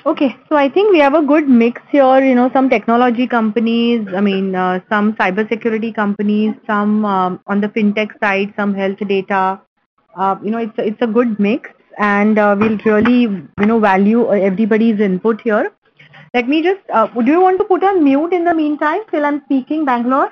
Okay, so I think we have a good mix here, some technology companies, some cybersecurity companies, some on the fintech side, some health data. It's a good mix, and we'll really, value everybody's input here. Let me just, do you want to put on mute in the meantime till I'm speaking, Bangalore?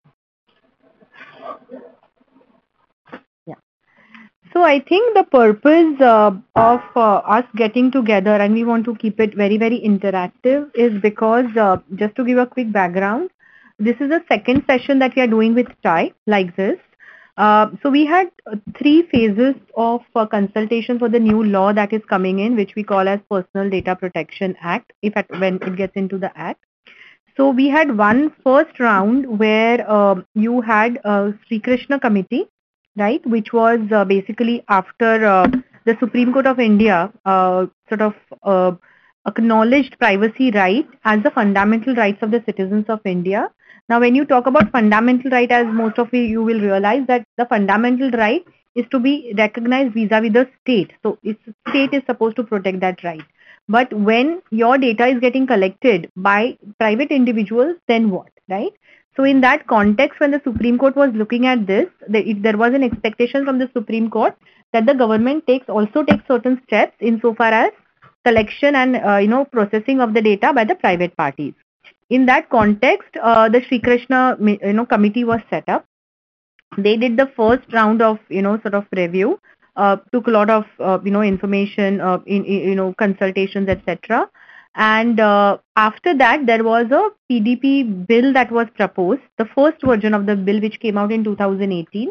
Yeah. So I think the purpose of us getting together, and we want to keep it very, very interactive, is because just to give a quick background, this is the second session that we are doing with TIE like this. So we had three phases of consultation for the new law that is coming in, which we call as Personal Data Protection Act, when it gets into the act. So we had one first round where you had a Sri Krishna committee, right, which was basically after the Supreme Court of India sort of acknowledged privacy right as the fundamental rights of the citizens of India. Now, when you talk about fundamental right, as most of you will realize that the fundamental right is to be recognized vis-a-vis the state. So, state is supposed to protect that right. But when your data is getting collected by private individuals, then what, right? So in that context, when the Supreme Court was looking at this, there was an expectation from the Supreme Court that the government also takes certain steps insofar as collection and processing of the data by the private parties. In that context, the Sri Krishna committee was set up. They did the first round of sort of review, took a lot of information, in consultations, etc. And after that, there was a PDP bill that was proposed, the first version of the bill which came out in 2018.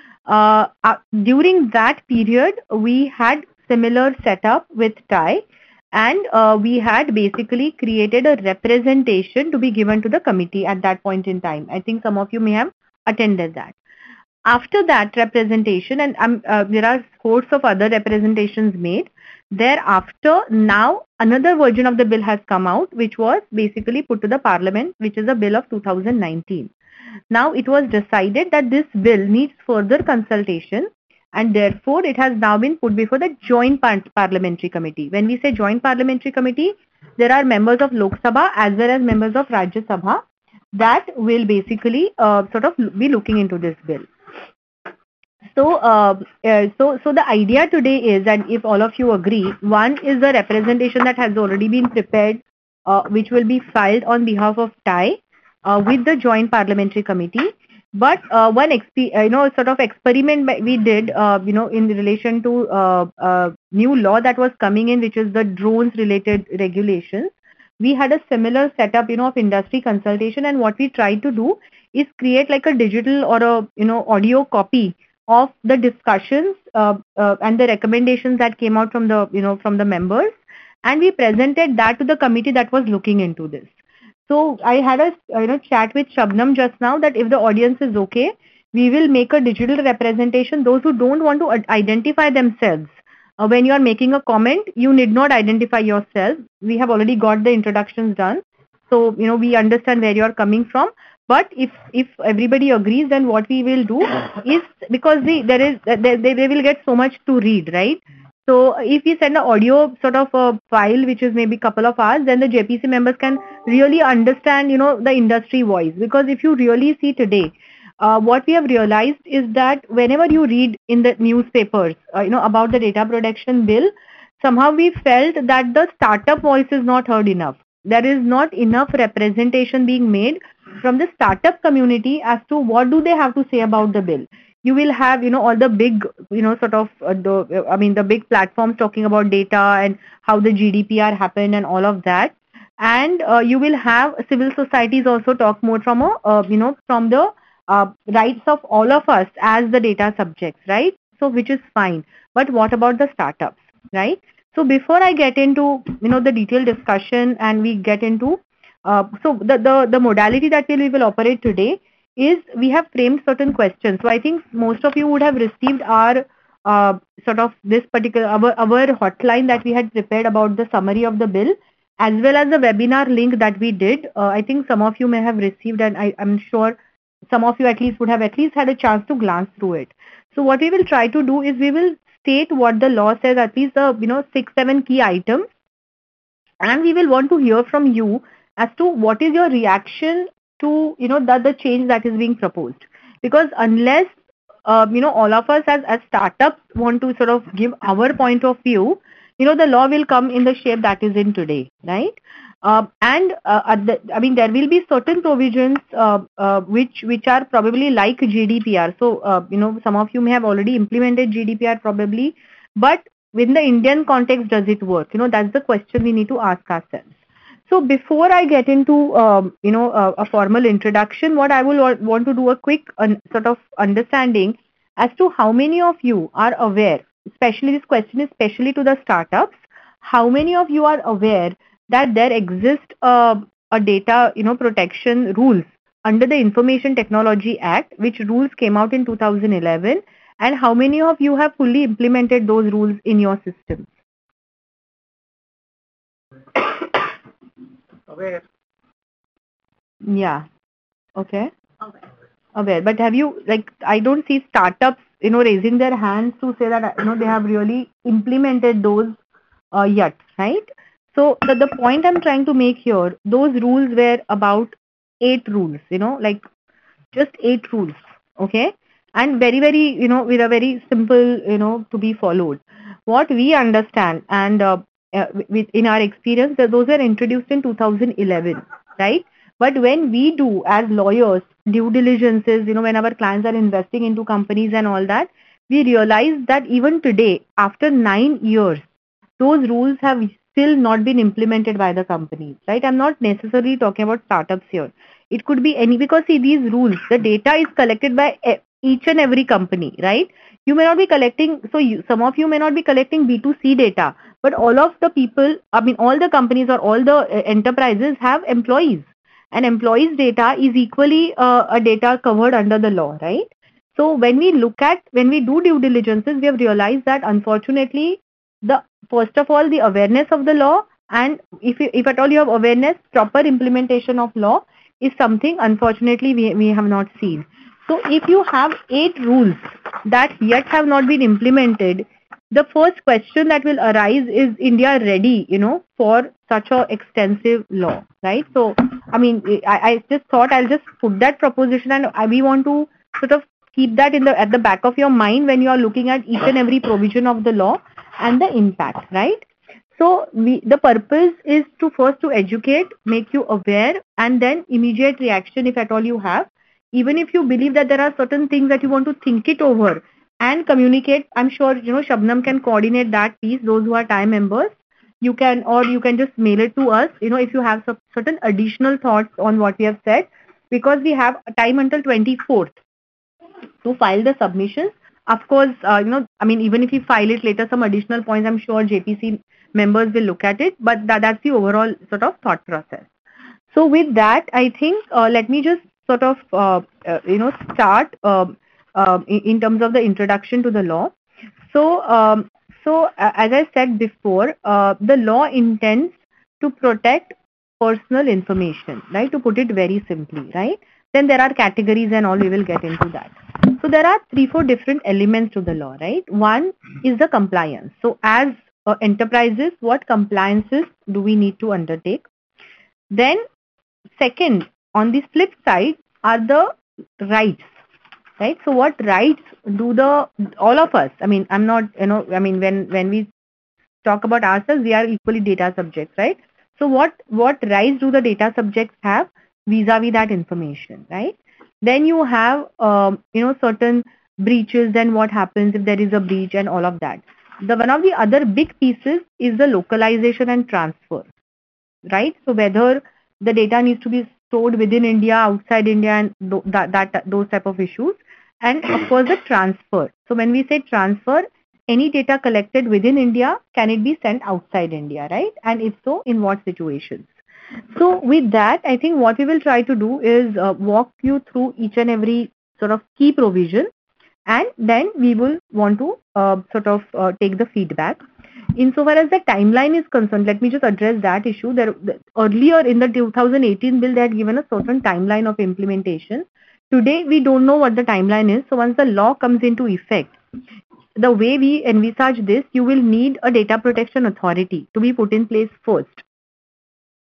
During that period, we had similar setup with TIE, and we had basically created a representation to be given to the committee at that point in time. I think some of you may have attended that. After that representation, and there are scores of other representations made. Thereafter, now another version of the bill has come out, which was basically put to the parliament, which is a bill of 2019. Now it was decided that this bill needs further consultation, and therefore it has now been put before the joint parliamentary committee. When we say joint parliamentary committee, there are members of Lok Sabha as well as members of Rajya Sabha that will basically sort of be looking into this bill. So the idea today is that if all of you agree, one is the representation that has already been prepared, which will be filed on behalf of TIE with the Joint Parliamentary Committee. But one sort of experiment we did, in relation to new law that was coming in, which is the drones related regulations. We had a similar setup, of industry consultation, and what we tried to do is create like a digital or a audio copy of the discussions and the recommendations that came out from the members, and we presented that to the committee that was looking into this. So I had a chat with Shabnam just now that if the audience is okay, we will make a digital representation. Those who don't want to identify themselves, when you are making a comment, you need not identify yourself. We have already got the introductions done, so we understand where you are coming from. But if everybody agrees, then what we will do is, because they will get so much to read, right? So if we send an audio sort of a file, which is maybe couple of hours, then the JPC members can really understand, the industry voice. Because if you really see today, what we have realized is that whenever you read in the newspapers, about the data protection bill, somehow we felt that the startup voice is not heard enough. There is not enough representation being made from the startup community as to what do they have to say about the bill. You will have, all the big, sort of, the big platforms talking about data and how the GDPR happened and all of that. And you will have civil societies also talk more from from the rights of all of us as the data subjects, right? So which is fine. But what about the startups, right? So before I get into, the detailed discussion and we get into, so the modality that we will operate today is we have framed certain questions. So I think most of you would have received our sort of this particular, our hotline that we had prepared about the summary of the bill, as well as the webinar link that we did. I think some of you may have received, and I'm sure some of you at least would have at least had a chance to glance through it. So what we will try to do is we will state what the law says, at least the 6-7 key items, And we will want to hear from you as to what is your reaction to, the change that is being proposed. Because unless, all of us as startups want to sort of give our point of view, the law will come in the shape that is in today, right? There will be certain provisions which are probably like GDPR. So, some of you may have already implemented GDPR probably, but in the Indian context, does it work? That's the question we need to ask ourselves. So before I get into, a formal introduction, what I will want to do a quick sort of understanding as to how many of you are aware, especially this question is especially to the startups, how many of you are aware that there exist a data, protection rules under the Information Technology Act, which rules came out in 2011, and how many of you have fully implemented those rules in your systems? Aware. Yeah. Okay. Aware. But have you, like, I don't see startups, raising their hands to say that, they have really implemented those yet, right? So the point I'm trying to make here, those rules were about 8 rules, like just 8 rules. Okay. And very, very, with a very simple, to be followed. What we understand and in our experience, that those were introduced in 2011, right? But when we do as lawyers due diligences, when our clients are investing into companies and all that, we realize that even today, after 9 years, those rules have still not been implemented by the companies, right? I'm not necessarily talking about startups here. It could be any, because see, these rules, the data is collected by each and every company, right? You may not be collecting, so some of you may not be collecting B2C data, but all of the people, all the companies or all the enterprises have employees, and employees' data is equally a data covered under the law, right? So when we do due diligences, we have realized that unfortunately, first of all, the awareness of the law, and if at all you have awareness, proper implementation of law is something unfortunately we have not seen. So if you have 8 rules that yet have not been implemented, the first question that will arise is India ready, for such a extensive law, right? So, I just thought I'll just put that proposition, and we want to sort of keep that at the back of your mind when you are looking at each and every provision of the law and the impact, right? So the purpose is to educate, make you aware, and then immediate reaction if at all you have. Even if you believe that there are certain things that you want to think it over and communicate, I'm sure, Shabnam can coordinate that piece, those who are TiE members. You can just mail it to us, if you have some certain additional thoughts on what we have said, because we have time until 24th to file the submissions. Of course, even if you file it later, some additional points, I'm sure JPC members will look at it, but that's the overall sort of thought process. So with that, I think let me just sort of, start in terms of the introduction to the law. So, as I said before, the law intends to protect personal information, right? To put it very simply, right? Then there are categories and all, we will get into that. So there are 3-4 different elements to the law, right? One is the compliance. So as enterprises, what compliances do we need to undertake? Then second, on the flip side, are the rights, right? So what rights do all of us, I'm not, when we talk about ourselves, we are equally data subjects, right? So what rights do the data subjects have vis-a-vis that information, right? Then you have, certain breaches, then what happens if there is a breach and all of that. One of the other big pieces is the localization and transfer, right? So whether the data needs to be stored within India, outside India, and those type of issues. And of course the transfer. So when we say transfer, any data collected within India, can it be sent outside India, right? And if so, in what situations? So with that, I think what we will try to do is walk you through each and every sort of key provision, and then we will want to take the feedback. Insofar as the timeline is concerned, let me just address that issue. Earlier in the 2018 bill, they had given a certain timeline of implementation. Today, we don't know what the timeline is. So once the law comes into effect, the way we envisage this, you will need a data protection authority to be put in place first.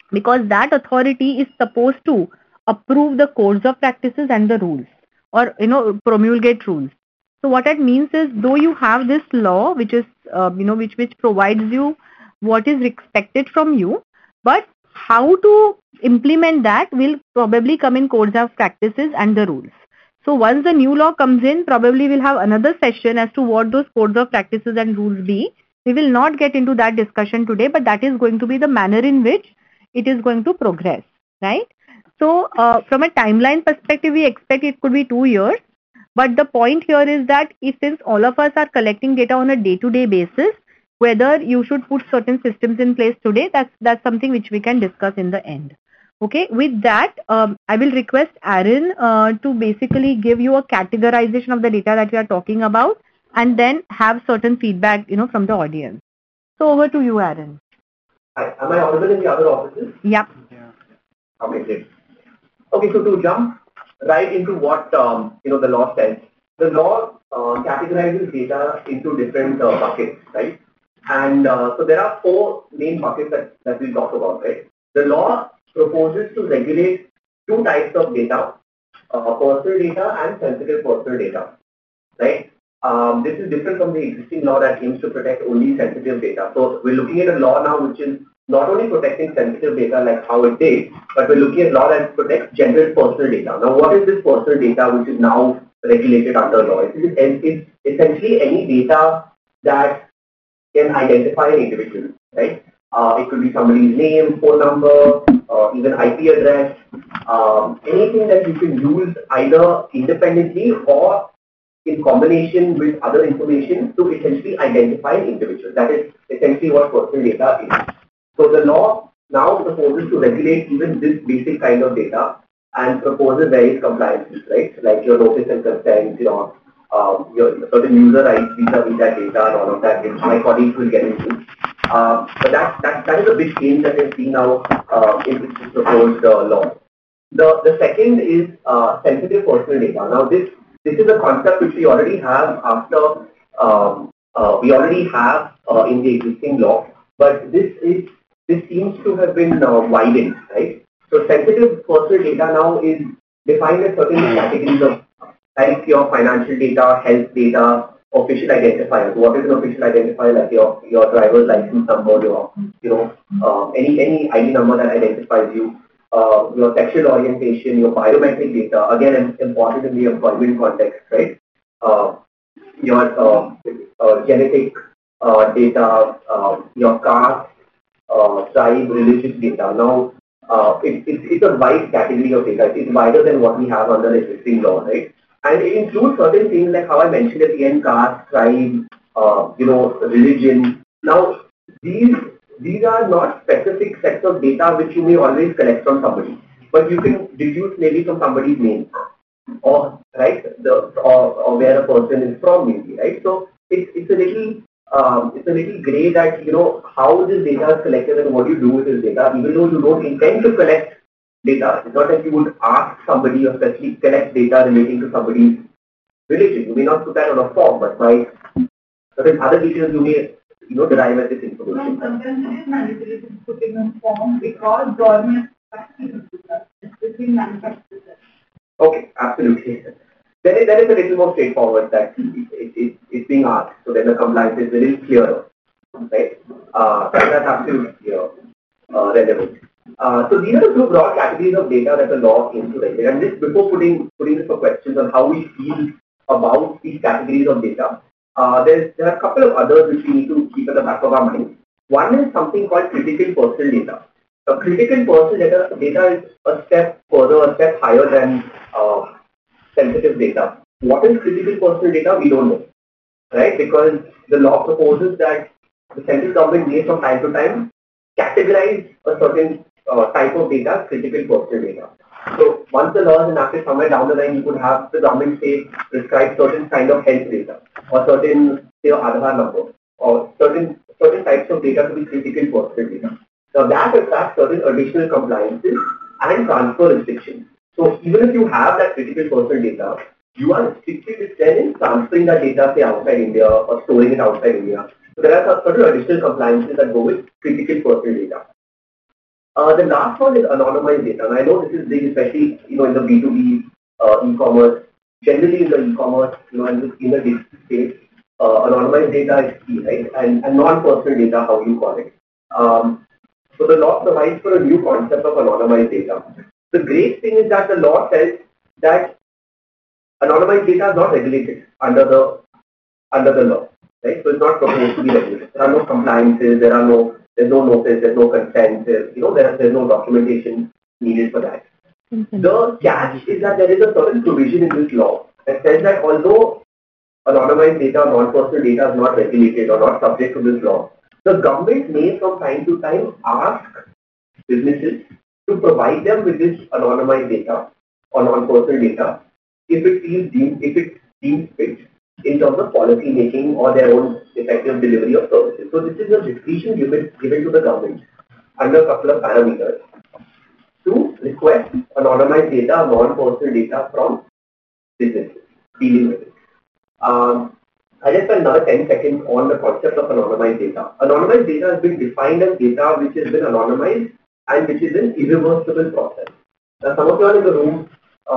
because that authority is supposed to approve the codes of practices and the rules, or promulgate rules. So what that means is, though you have this law which is which provides you what is expected from you, but how to implement that will probably come in codes of practices and the rules. So once the new law comes in, probably we'll have another session as to what those codes of practices and rules be. We will not get into that discussion today, but that is going to be the manner in which it is going to progress, right? So from a timeline perspective, we expect it could be 2 years. But the point here is that if, since all of us are collecting data on a day-to-day basis, whether you should put certain systems in place today, that's something which we can discuss in the end. Okay, with that, I will request Aaron to basically give you a categorization of the data that we are talking about, and then have certain feedback, from the audience. So over to you, Aaron. Hi, am I audible in the other offices? Yep. Yeah. Okay, great. Okay, so to jump right into what the law says, the law categorizes data into different buckets, right? And so there are 4 main buckets that we'll talk about, right? The law proposes to regulate 2 types of data, personal data and sensitive personal data, right? This is different from the existing law that aims to protect only sensitive data. So we're looking at a law now which is not only protecting sensitive data like how it did, but we're looking at law that protects general personal data. Now, what is this personal data which is now regulated under law? It's essentially any data that can identify an individual, right? It could be somebody's name, phone number, even IP address, anything that you can use either independently or in combination with other information to essentially identify an individual. That is essentially what personal data is. So the law now proposes to regulate even this basic kind of data and proposes various compliances, right? Like your notice and consent, your certain user rights vis-a-vis that data and all of that, which my colleagues will get into. But that is a big change that we've seen now in this proposed law. The second is sensitive personal data. Now this is a concept which we already have after in the existing law, but this seems to have been widened, right? So sensitive personal data now is defined as certain categories of like your financial data, health data, official identifiers. What is an official identifier? Like your driver's license number, any ID number that identifies you. Your sexual orientation, your biometric data, again important in the employment context, right? Your genetic data, your caste, tribe, religious data. Now, it's a wide category of data. It's wider than what we have under existing law, right? And it includes certain things like how I mentioned at the end, caste, tribe, religion. Now, these are not specific sets of data which you may always collect from somebody, but you can deduce maybe from somebody's name, or right, or where a person is from, maybe, right? So it's a little gray that how this data is collected and what you do with this data, even though you don't intend to collect data. It's not that you would ask somebody or especially collect data relating to somebody's religion. You may not put that on a form, but by certain other details you may derive at this information. No, sometimes it is mandatory to put in a form because government especially manufacturers. Okay, absolutely. Then it is a little more straightforward that it's being asked, so then the compliance is a little clearer, right? That's absolutely relevant. So these are the 2 broad categories of data that the law aims to regulate. And this, before putting this for questions on how we feel about these categories of data, there are a couple of others which we need to keep at the back of our mind. One is something called critical personal data. Critical personal data is a step further, a step higher than sensitive data. What is critical personal data? We don't know, right? Because the law proposes that the central government may from time to time categorize a certain type of data, critical personal data. So once the law is enacted, somewhere down the line, you could have the government say prescribe certain kind of health data, or certain Aadhaar number, or certain types of data to be critical personal data. Now that attracts certain additional compliances and transfer restrictions. So even if you have that critical personal data, you are restricted then in transferring that data, say, outside India or storing it outside India. So there are certain additional compliances that go with critical personal data. The last one is anonymized data. And I know this is big, especially in the B2B e-commerce. Generally in the e-commerce, in the digital space, anonymized data is key, right? And non-personal data, how you call it. So the law provides for a new concept of anonymized data. The great thing is that the law says that anonymized data is not regulated under the law, right? So it's not supposed to be regulated. There are no compliances, there's no notice, there's no consent, there's no documentation needed for that. The catch is that there is a certain provision in this law that says that although anonymized data, non-personal data is not regulated or not subject to this law, the government may from time to time ask businesses to provide them with this anonymized data or non-personal data if it deems fit in terms of policy making or their own effective delivery of services. So this is a discretion given to the government under a couple of parameters to request anonymized data, non-personal data from businesses dealing with it. I just spent another 10 seconds on the concept of anonymized data. Anonymized data has been defined as data which has been anonymized and which is an irreversible process. Now, some of you are in the room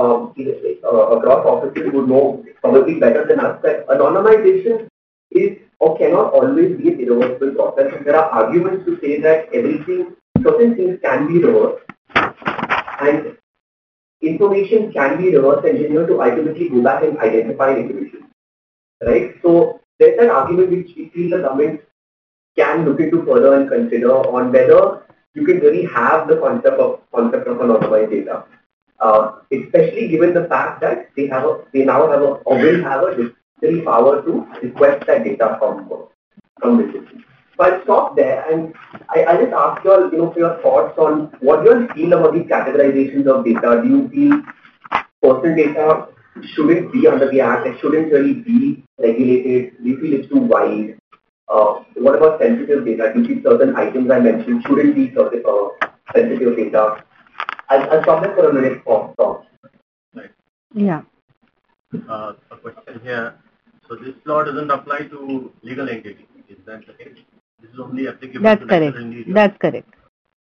across offices would know probably better than us that anonymization is or cannot always be an irreversible process. And there are arguments to say that certain things can be reversed and information can be reverse engineered to ultimately go back and identify an individual. Right? So there's an argument which we feel the government can look into further and consider on whether you can really have the concept of anonymized data. Especially given the fact that they now have or will have a discretionary power to request that data from businesses. So I'll stop there and I just ask you all, for your thoughts on what you all feel about these categorizations of data. Do you feel personal data shouldn't be under the Act? It shouldn't really be regulated? Do you feel it's too wide? What about sensitive data? Do you feel certain items I mentioned shouldn't be sensitive data? I'll stop there for a minute for thoughts. Right. Yeah. A question here. So this law doesn't apply to legal entities. Is that the case? This is only applicable That's to correct. natural individuals. That's correct.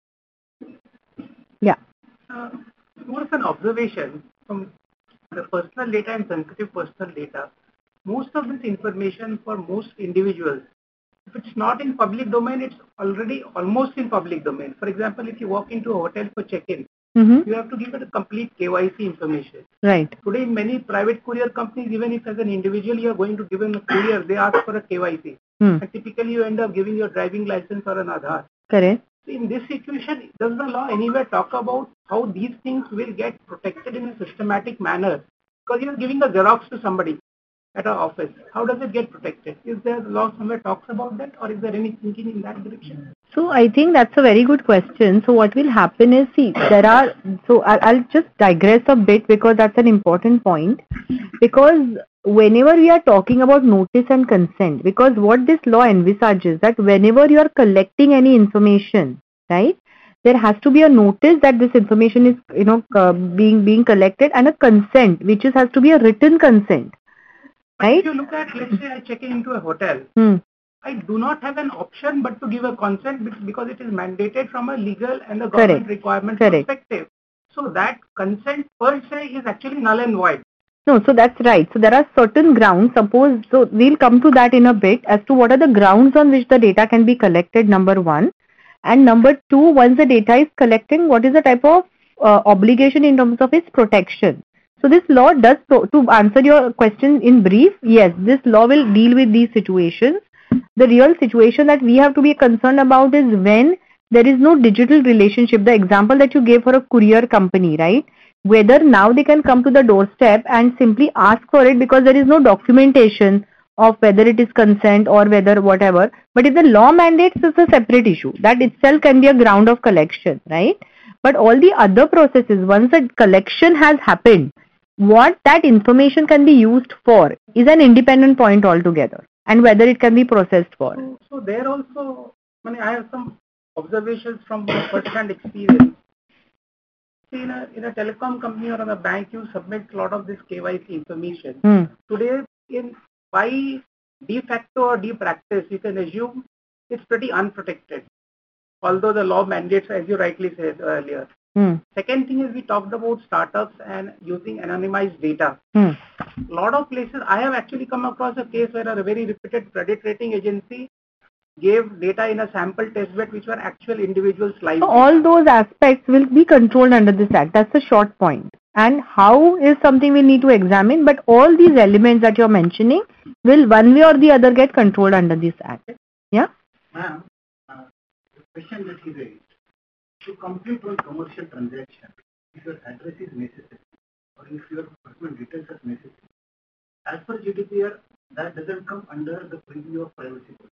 Yeah. More of an observation from the personal data and sensitive personal data. Most of this information for most individuals, if it's not in public domain, it's already almost in public domain. For example, if you walk into a hotel for check-in, you have to give it a complete KYC information. Right. Today, many private courier companies, even if as an individual you are going to give them a courier, they ask for a KYC. And typically you end up giving your driving license or an Aadhaar. Correct. So in this situation, does the law anywhere talk about how these things will get protected in a systematic manner? Because you are giving a Xerox to somebody at an office. How does it get protected? Is there the law somewhere talks about that, or is there any thinking in that direction? So I think that's a very good question. So what will happen is, I'll just digress a bit because that's an important point. Because whenever we are talking about notice and consent, because what this law envisages that whenever you are collecting any information, right, there has to be a notice that this information is, being collected and a consent, which has to be a written consent. Right? If you look at, let's say I check into a hotel, I do not have an option but to give a consent because it is mandated from a legal and a government requirement perspective. So that consent per se is actually null and void. No, so that's right. So there are certain grounds, so we'll come to that in a bit as to what are the grounds on which the data can be collected, number one. And number two, once the data is collecting, what is the type of obligation in terms of its protection? So this law does, to answer your question in brief, yes, this law will deal with these situations. The real situation that we have to be concerned about is when there is no digital relationship. The example that you gave for a courier company, right? Whether now they can come to the doorstep and simply ask for it because there is no documentation of whether it is consent or whether whatever. But if the law mandates, it's a separate issue. That itself can be a ground of collection, right? But all the other processes, once the collection has happened, what that information can be used for is an independent point altogether, and whether it can be processed for. So there also, I have some observations from my first-hand experience. See, in a telecom company or in a bank, you submit a lot of this KYC information. Today, by de facto or de practice, you can assume it's pretty unprotected. although the law mandates, as you rightly said earlier. Second thing is we talked about startups and using anonymized data. A lot of places, I have actually come across a case where a very reputed credit rating agency gave data in a sample test bed which were actual individuals' lives. So all those aspects will be controlled under this act. That's the short point. And how is something we need to examine, but all these elements that you're mentioning will one way or the other get controlled under this act. Yeah? Ma'am, the question that he raised, to complete one commercial transaction, if your address is necessary or if your personal details are necessary, as per GDPR, that doesn't come under the preview of privacy policy.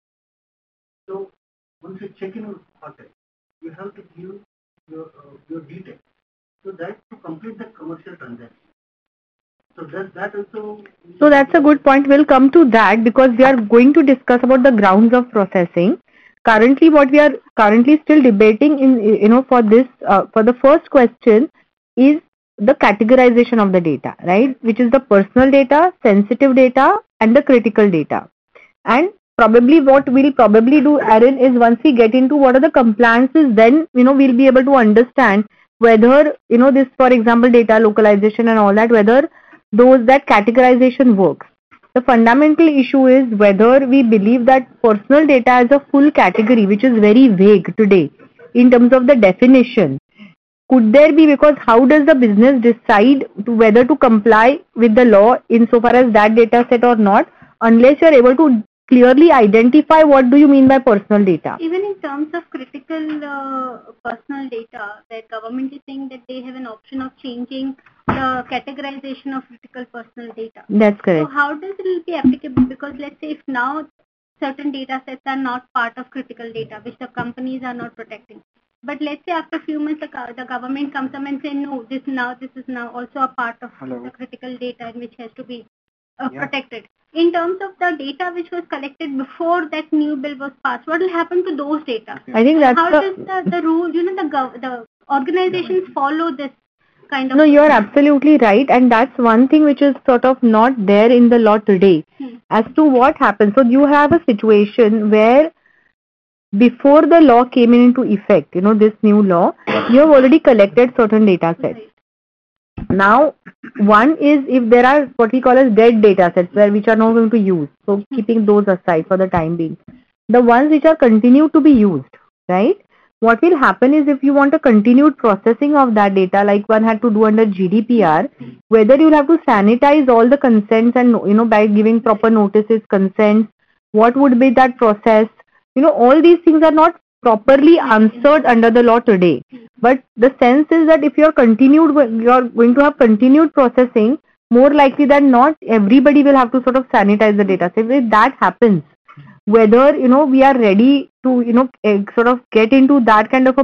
So once you check in a hotel, you have to give your details. So that to complete the commercial transaction. So does that also? So that's a good point. We'll come to that because we are going to discuss about the grounds of processing. Currently, what we are currently still debating in, for this, for the first question is the categorization of the data, right? Which is the personal data, sensitive data, and the critical data. And probably what we'll probably do, Aaron, is once we get into what are the compliances, then, we'll be able to understand whether, this, for example, data localization and all that, whether that categorization works. The fundamental issue is whether we believe that personal data is a full category, which is very vague today in terms of the definition. Could there be, because how does the business decide whether to comply with the law insofar as that data set or not, unless you are able to clearly identify what do you mean by personal data? Even in terms of critical personal data, the government is saying that they have an option of changing the categorization of critical personal data. That's correct. So how does it be applicable? Because let's say if now certain data sets are not part of critical data, which the companies are not protecting. But let's say after a few months, the government comes up and say, no, this is now also a part of the critical data and which has to be protected. In terms of the data which was collected before that new bill was passed, what will happen to those data? I think that's how does the rule, the organizations follow this kind of... No, you're absolutely right. And that's one thing which is sort of not there in the law today. As to what happens. So you have a situation where before the law came into effect, this new law, you have already collected certain data sets. Right. Now, one is if there are what we call as dead data sets which are not going to use. So keeping those aside for the time being. The ones which are continued to be used, right? What will happen is if you want a continued processing of that data, like one had to do under GDPR, whether you'll have to sanitize all the consents and, by giving proper notices, consents, what would be that process? All these things are not properly answered under the law today. But the sense is that if you're going to have continued processing, more likely than not, everybody will have to sort of sanitize the data. So if that happens, whether, we are ready to, sort of get into that kind of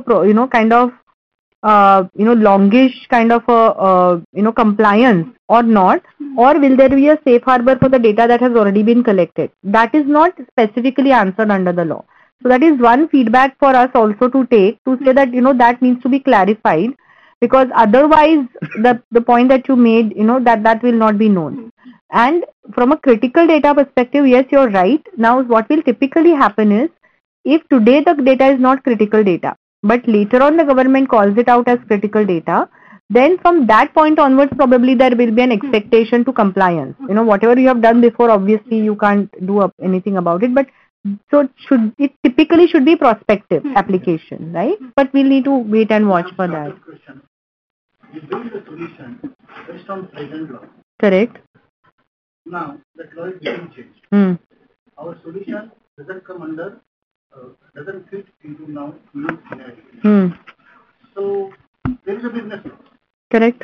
a, longish kind of a, compliance or not, or will there be a safe harbor for the data that has already been collected? That is not specifically answered under the law. So that is one feedback for us also to take, to say that, that needs to be clarified, because otherwise the point that you made, that will not be known. And from a critical data perspective, yes, you're right. Now, what will typically happen is, if today the data is not critical data, but later on the government calls it out as critical data, then from that point onwards, probably there will be an expectation to compliance. Whatever you have done before, obviously you can't do anything about it, but so it typically should be prospective application, right? But we'll need to wait and watch for that. We build a solution based on present law. Correct. Now that law is getting changed. Our solution doesn't come under, doesn't fit into now new scenario. So there is a business law. Correct.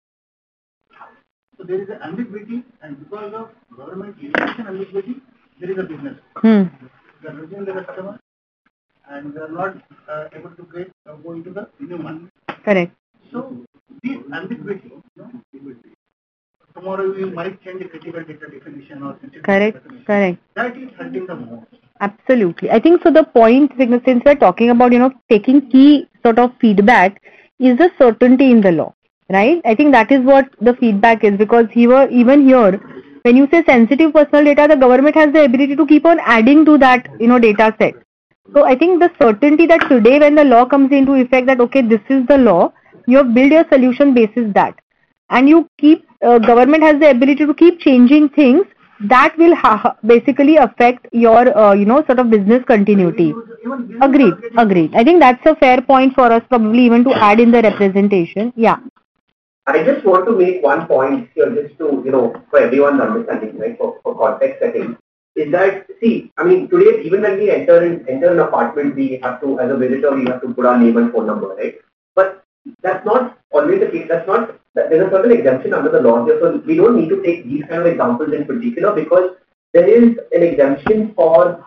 So there is an ambiguity, and because of government limitation ambiguity, there is a business. We are losing the customer, and we are not able to go into the new market. Correct. So this ambiguity, tomorrow we might change the critical data definition or sensitive Correct. definition. Correct. That is hurting the most. Absolutely. I think so. The point, since we're talking about, taking key sort of feedback, is the certainty in the law, right? I think that is what the feedback is, because even here, when you say sensitive personal data, the government has the ability to keep on adding to that, data set. So I think the certainty that today when the law comes into effect that okay, this is the law, you have built your solution basis that, and you keep government has the ability to keep changing things that will basically affect your sort of business continuity. Agreed. I think that's a fair point for us probably even to add in the representation. Yeah. I just want to make one point here, just to, for everyone's understanding, right, for context setting, is that, see, I mean, today, even when we enter an apartment, we have to, as a visitor, we have to put our name and phone number, right? But that's not always the case. There's a certain exemption under the law here, so we don't need to take these kind of examples in particular because there is an exemption for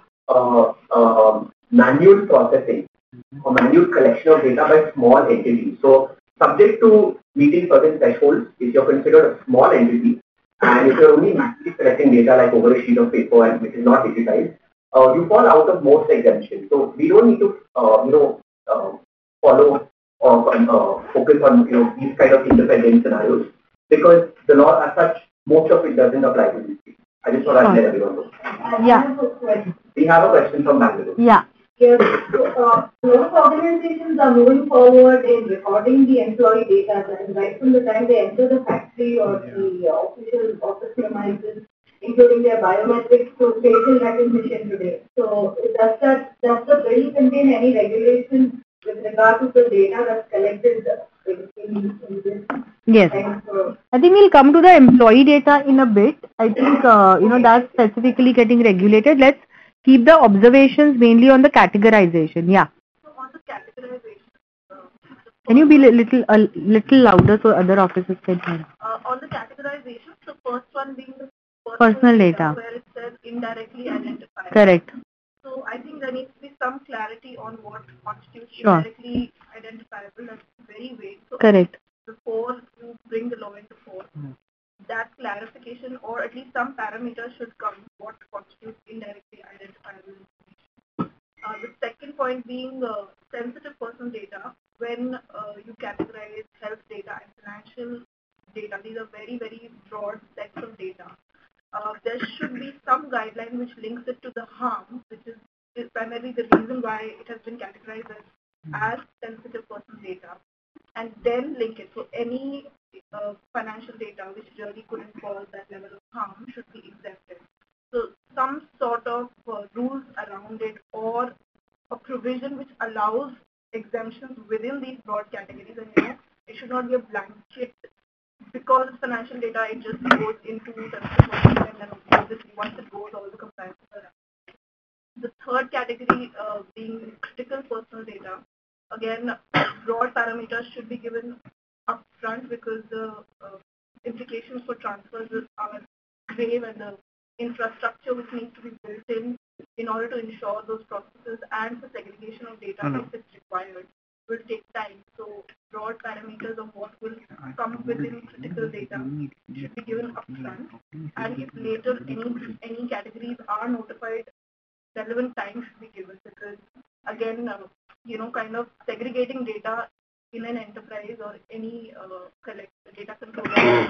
manual processing or manual collection of data by small entities. So, subject to meeting certain thresholds, if you're considered a small entity, and if you're only manually collecting data like over a sheet of paper and which is not digitized, you fall out of most exemptions. So we don't need to, follow or focus on these kind of independent scenarios because the law as such, most of it doesn't apply to these people. I just want to let everyone know. Yeah. We have a question from Bangalore. Yeah. Yes, so most organizations are moving forward in recording the employee data right from the time they enter the factory or the official office premises, including their biometrics to facial recognition today. So does the bill contain any regulation with regard to the data that's collected in this? Yes. I think we'll come to the employee data in a bit. I think, that's specifically getting regulated. Let's keep the observations mainly on the categorization. Yeah. So on the categorization, can you be a little louder so other officers can hear? On the categorization, the first one being the personal data, where it says indirectly identified. Correct. So I think there needs to be some clarity on what constitutes indirectly identifiable. That's very vague. So correct. Before you bring the law into force, that clarification or at least some parameters should come what constitutes indirectly identifiable information. The second point being sensitive personal data. When you categorize health data and financial data, these are very, very broad sets of data. There should be some guideline which links it to the harm, which is primarily the reason why it has been categorized as sensitive personal data, and then link it. So any financial data which really couldn't cause that level of harm should be exempted. So some sort of rules around it or a provision which allows exemptions within these broad categories, and it should not be a blanket because it's financial data, it just goes into sensitive personal and then obviously once it goes, all the compliances are done. The third category being critical personal data. Again, broad parameters should be given upfront because the implications for transfers are grave and the infrastructure which needs to be built in order to ensure those processes and for segregation of data if it's required will take time. So broad parameters of what will come within critical data should be given upfront, and if later any categories are notified, relevant time should be given because again, kind of segregating data in an enterprise or any data control.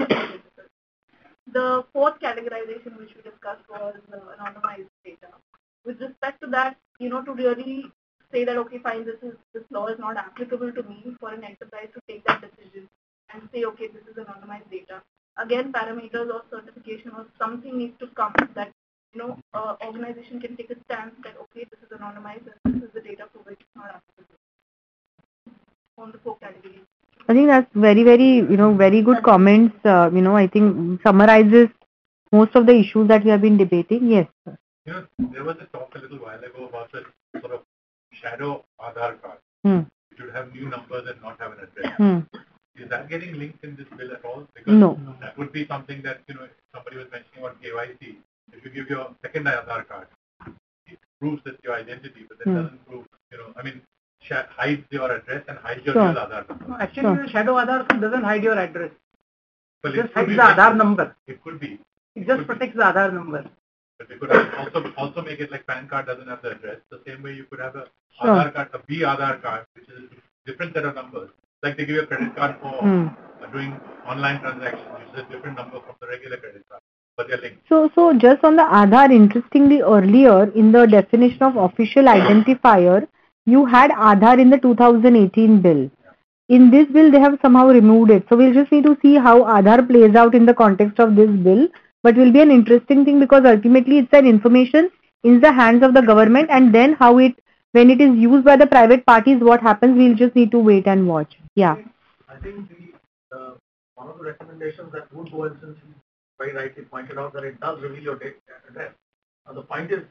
The fourth categorization which we discussed was anonymized data. With respect to that, to really say that okay, fine, this law is not applicable to me, for an enterprise to take that decision and say okay, this is anonymized data. Again, parameters or certification or something needs to come that organization can take a stance that okay, this is anonymized and this is the data for which it's not applicable. On the four categories. I think that's very, very, very good comments. I think summarizes most of the issues that we have been debating. Yes. There was a talk a little while ago about the sort of shadow Aadhaar card. It should have new numbers and not have an address. Is that getting linked in this bill at all? Because no. That would be something that, somebody was mentioning about KYC. If you give your second Aadhaar card, it proves that your identity, but that doesn't prove, hides your address and hides your real Aadhaar number. No, actually, the shadow Aadhaar doesn't hide your address. Well, it just hides the Aadhaar number. It could be. It just protects the Aadhaar number. But they could also make it like PAN card doesn't have the address. The same way you could have a Aadhaar card, a B Aadhaar card, which is a different set of numbers. Like they give you a credit card for doing online transactions, which is a different number from the regular credit card. but they're linked. So just on the Aadhaar, interestingly, earlier in the definition of official identifier, you had Aadhaar in the 2018 bill. In this bill, they have somehow removed it. So we'll just need to see how Aadhaar plays out in the context of this bill. But will be an interesting thing because ultimately it's an information in the hands of the government, and then how it, when it is used by the private parties, what happens, we'll just need to wait and watch. Yeah. I think one of the recommendations that would go in, since you very rightly pointed out that it does reveal your address. Now the point is,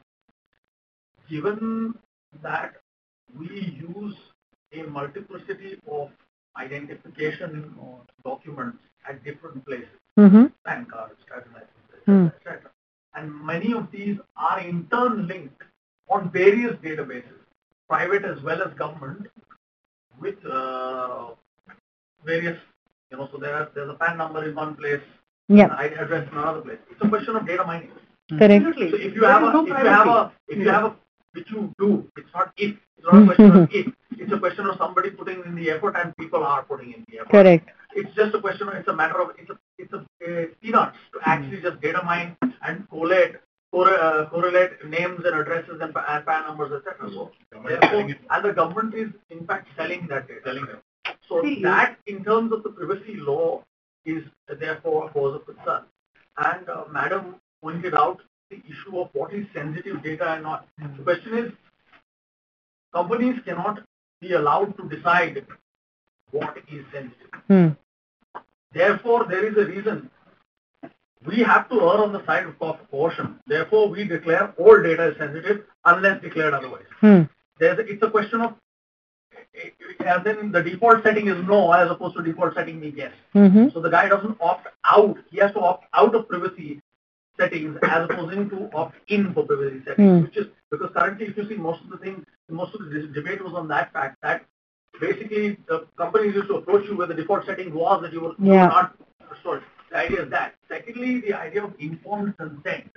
given that we use a multiplicity of identification documents at different places, PAN cards, driving licenses, etc., and many of these are in turn linked on various databases, private as well as government, with various, so there's a PAN number in one place, an ID address in another place. It's a question of data mining. Correct. So if you have a, which you do, it's not if, it's not a question of if, it's a question of somebody putting in the effort and people are putting in the effort. Correct. It's just a question of, it's a matter of, it's a peanuts to actually just data mine and correlate names and addresses and PAN numbers, etc. So therefore, and the government is in fact selling that data. So that, in terms of the privacy law, is therefore a cause of concern. And Madam pointed out the issue of what is sensitive data and not. The question is, companies cannot be allowed to decide what is sensitive. Therefore, there is a reason. We have to err on the side of caution. Therefore, we declare all data is sensitive unless declared otherwise. It's a question of, and then the default setting is no, as opposed to default setting being yes. So the guy doesn't opt out. He has to opt out of privacy settings as opposed to opt in for privacy settings, which is because currently, if you see, most of the debate was on that fact that basically the companies used to approach you where the default setting was that you were not restored. The idea is that. Secondly, the idea of informed consent,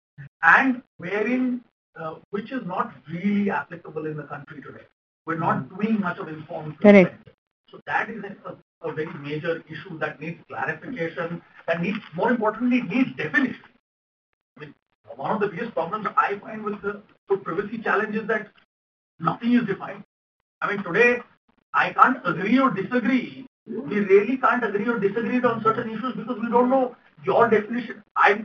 and wherein which is not really applicable in the country today. We're not doing much of informed consent. Correct. So that is a very major issue that needs clarification, that needs, more importantly, needs definition. I mean, one of the biggest problems I find with the privacy challenge is that nothing is defined. I mean, today, I can't agree or disagree. We really can't agree or disagree on certain issues because we don't know your definition.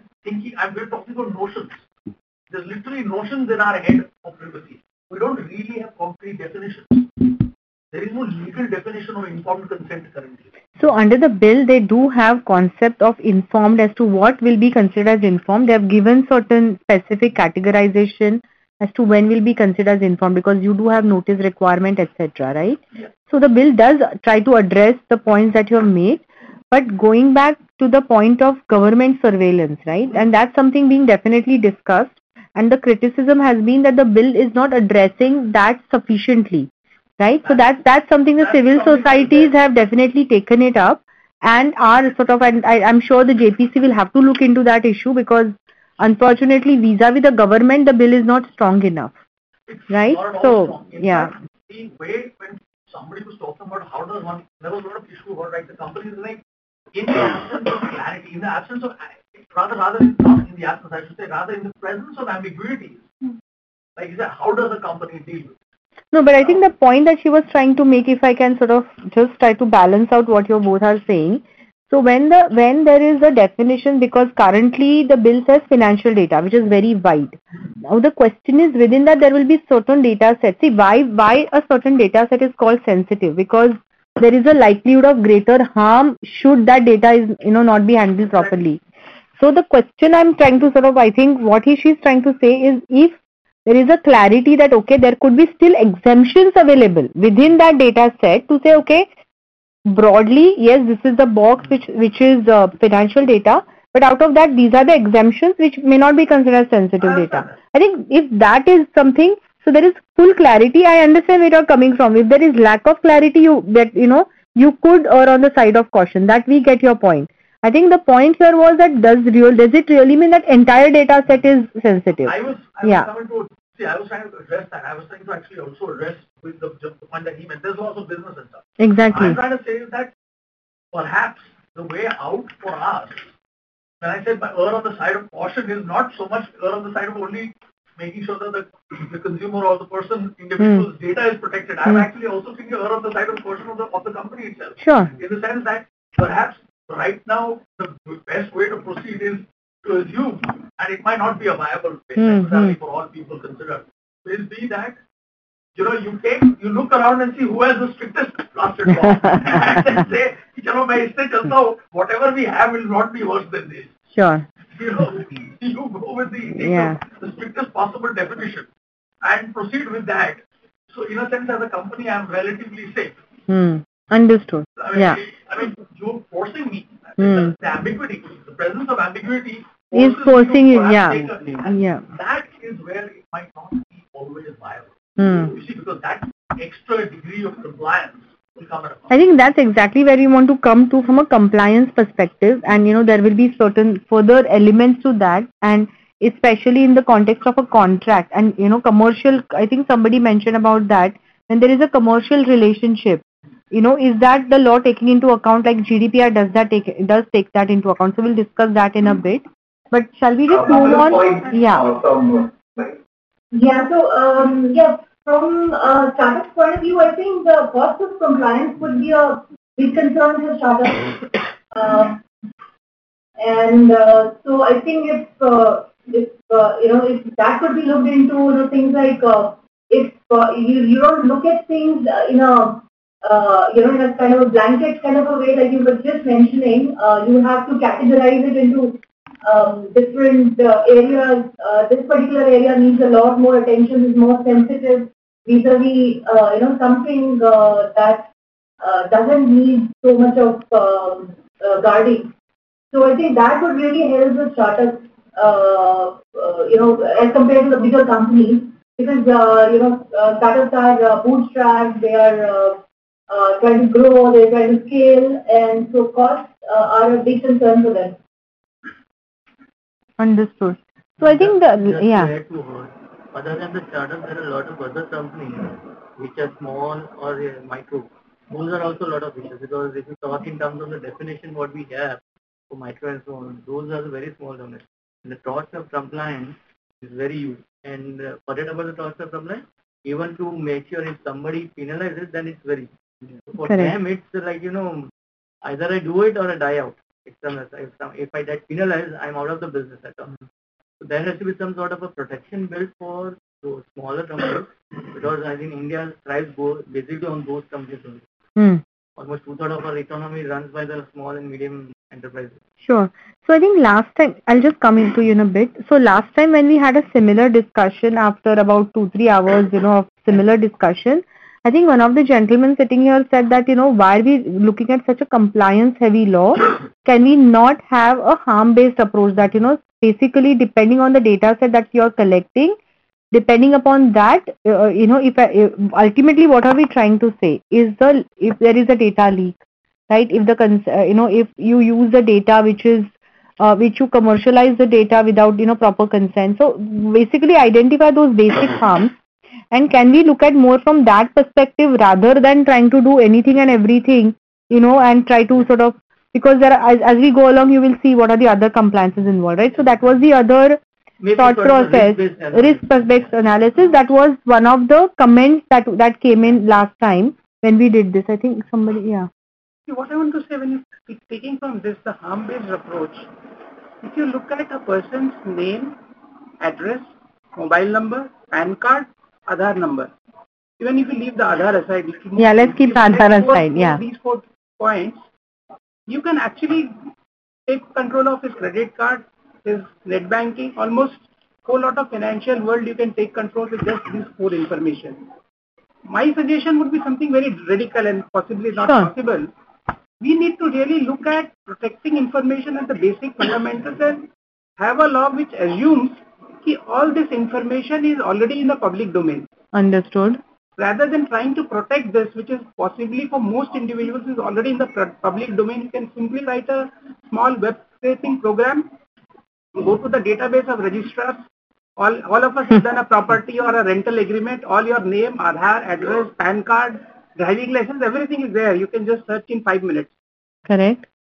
We're talking about notions. There's literally notions in our head of privacy. We don't really have concrete definitions. There is no legal definition of informed consent currently. So under the bill, they do have concept of informed as to what will be considered as informed. They have given certain specific categorization as to when will be considered as informed, because you do have notice requirement, etc. Right? Yeah. So the bill does try to address the points that you have made, but going back to the point of government surveillance, right? And that's something being definitely discussed. And the criticism has been that the bill is not addressing that sufficiently, right? So that's something the civil societies have definitely taken it up and are sort of, and I'm sure the JPC will have to look into that issue because unfortunately vis-a-vis the government, the bill is not strong enough, right? So, yeah. The way when somebody was talking about how does one, there was a lot of issue about like the companies like in the absence of clarity, in the absence of, rather not in the absence, I should say, rather in the presence of ambiguities. Like you said, how does a company deal with it? No, but I think the point that she was trying to make, if I can sort of just try to balance out what you both are saying. So when there is a definition, because currently the bill says financial data, which is very wide. Now the question is, within that there will be certain data sets. See, why a certain data set is called sensitive? Because there is a likelihood of greater harm should that data is not be handled properly. So the question I'm trying to sort of, I think what she's trying to say is, if there is a clarity that okay, there could be still exemptions available within that data set to say okay, broadly yes, this is the box which is financial data, but out of that these are the exemptions which may not be considered sensitive data. I think if that is something, so there is full clarity. I understand where you're coming from. If there is lack of clarity, you could err on the side of caution. That we get your point. I think the point here was that does it really mean that entire data set is sensitive? I was trying to address that. I was trying to actually also address with the point that he meant. There's lots of business and stuff. Exactly. I'm trying to say is that perhaps the way out for us, when I said my err on the side of caution is not so much err on the side of only making sure that the consumer or the person, individual's data is protected. I'm actually also thinking err on the side of caution of the company itself. Sure. In the sense that perhaps right now the best way to proceed is to assume, and it might not be a viable way necessarily for all people considered, will be that you look around and see who has the strictest plastic law and then say, chalo, main isse chalta hu, whatever we have will not be worse than this. Sure. You go with the strictest possible definition and proceed with that. So in a sense, as a company, I am relatively safe. Understood. I mean, you're forcing me. The ambiguity, the presence of ambiguity is forcing you. That is where it might not be always viable. You see, because that extra degree of compliance will come at a cost. I think that's exactly where we want to come to from a compliance perspective, and there will be certain further elements to that, and especially in the context of a contract and commercial. I think somebody mentioned about that when there is a commercial relationship. Is that the law taking into account, like GDPR does take that into account? So we'll discuss that in a bit. But shall we just move on? From a startup's point of view, I think the cost of compliance would be a big concern for startups. So I think if that could be looked into, things like if you don't look at things in a in a kind of a blanket kind of a way, like you were just mentioning, you have to categorize it into different areas. This particular area needs a lot more attention, is more sensitive vis-a-vis, something that doesn't need so much of guarding. So I think that would really help the startups, as compared to the bigger companies, because startups are bootstrapped, they are trying to grow, they're trying to scale, and so costs are a big concern for them. Understood. So I think other than the startups, there are a lot of other companies which are small or micro. Those are also a lot of issues, because if you talk in terms of the definition what we have for micro and so on, those are the very small domains. And the cost of compliance is very huge. And forget about the cost of compliance, even to make sure if somebody penalizes, then it's very huge. For them, it's like, either I do it or I die out. If I get penalized, I'm out of the business at all. So there has to be some sort of a protection built for those smaller companies, because I think India thrives basically on those companies only. Almost 2/3 of our economy runs by the small and medium enterprises. Sure. So I think last time, I'll just come into you in a bit. So last time when we had a similar discussion, after about 2-3 hours, of similar discussion, I think one of the gentlemen sitting here said that, why are we looking at such a compliance-heavy law? Can we not have a harm-based approach that, basically depending on the data set that you're collecting, depending upon that, if ultimately what are we trying to say is if there is a data leak, right? If if you use the data which you commercialize the data without, proper consent. So basically identify those basic harms. And can we look at more from that perspective rather than trying to do anything and everything, and try to sort of, because as we go along, you will see what are the other compliances involved, right? So that was the other thought process, risk-based analysis. That was one of the comments that came in last time when we did this. I think somebody, See, what I want to say, when you're taking from this, the harm-based approach, if you look at a person's name, address, mobile number, PAN card, Aadhaar number. Even if you leave the Aadhaar aside, let's keep Aadhaar aside. These 4 points, you can actually take control of his credit card, his net banking, almost whole lot of financial world you can take control with just these 4 information. My suggestion would be something very radical and possibly not possible. We need to really look at protecting information at the basic fundamentals and have a law which assumes all this information is already in the public domain. Understood. Rather than trying to protect this, which is possibly for most individuals is already in the public domain, you can simply write a small web scraping program, go to the database of registrars. All of us have done a property or a rental agreement, all your name, Aadhaar, address, PAN card, driving license, everything is there. You can just search in 5 minutes. Correct.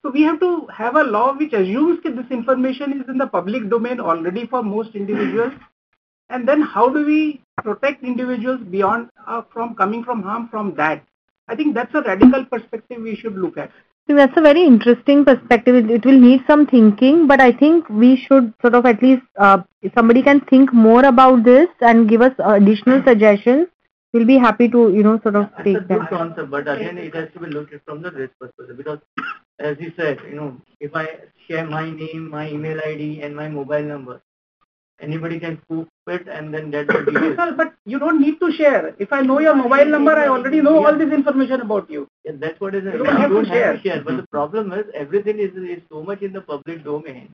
So we have to have a law which assumes that this information is in the public domain already for most individuals. And then how do we protect individuals beyond from coming from harm from that? I think that's a radical perspective we should look at. So that's a very interesting perspective. It will need some thinking, but I think we should sort of at least, if somebody can think more about this and give us additional suggestions, we'll be happy to, sort of It's a take good them. concept, but again, it has to be looked at from the risk perspective, because as you said, if I share my name, my email ID and my mobile number, anybody can spoof it and then get the details. Well, but you don't need to share. If I know your mobile number, I already know all this information about you. Yeah, that's what it is. You don't have to share. But the problem is everything is so much in the public domain.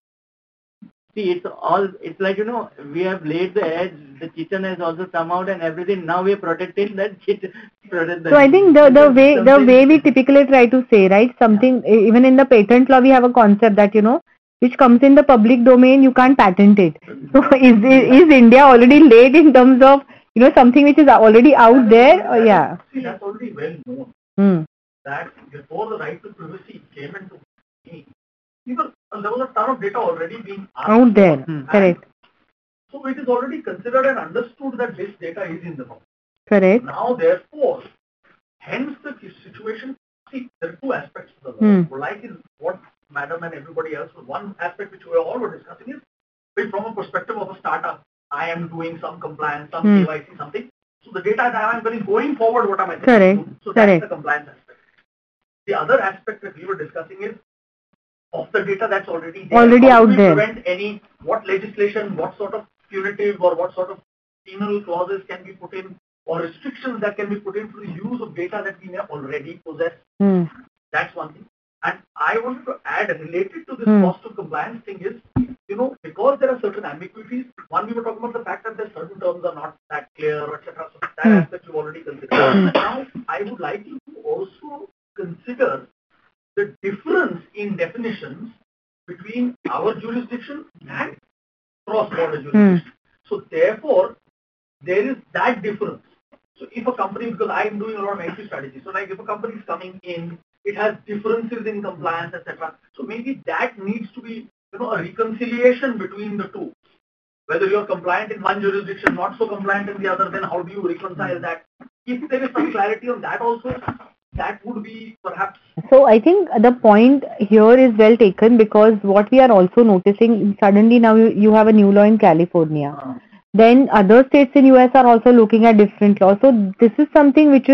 See, it's like, we have laid the edge, the kitchen has also come out and everything. Now we are protecting that kitchen. So I think the way we typically try to say, right, something, even in the patent law, we have a concept that, which comes in the public domain, you can't patent it. So is India already late in terms of, something which is already out there? Yeah. See, that's already well known. That before the right to privacy came into being, there was a ton of data already being out there. Correct. So it is already considered and understood that this data is in the public. Correct. Now, therefore, hence the situation. See, there are two aspects to the law. Like is what Madam and everybody else, one aspect which we all were discussing is from a perspective of a startup. I am doing some compliance, some KYC, something. So the data that I am going forward, what am I doing? Correct. So that's the compliance aspect. The other aspect that we were discussing is of the data that's already there. Already How out do we there. Prevent what legislation, what sort of punitive or what sort of penal clauses can be put in, or restrictions that can be put in for the use of data that we may already possess. That's one thing. And I wanted to add, related to this cost of compliance thing is, because there are certain ambiguities. One, we were talking about the fact that there certain terms are not that clear, etc. So that aspect you already considered. Now, I would like you to also consider the difference in definitions between our jurisdiction and cross-border jurisdiction. So therefore, there is that difference. So if a company, because I am doing a lot of entry strategies, so like if a company is coming in, it has differences in compliance, etc. So maybe that needs to be, a reconciliation between the two. Whether you are compliant in one jurisdiction, not so compliant in the other, then how do you reconcile that? If there is some clarity on that also, that would be perhaps. So I think the point here is well taken, because what we are also noticing, suddenly now you have a new law in California. Then other states in US are also looking at different laws. So this is something which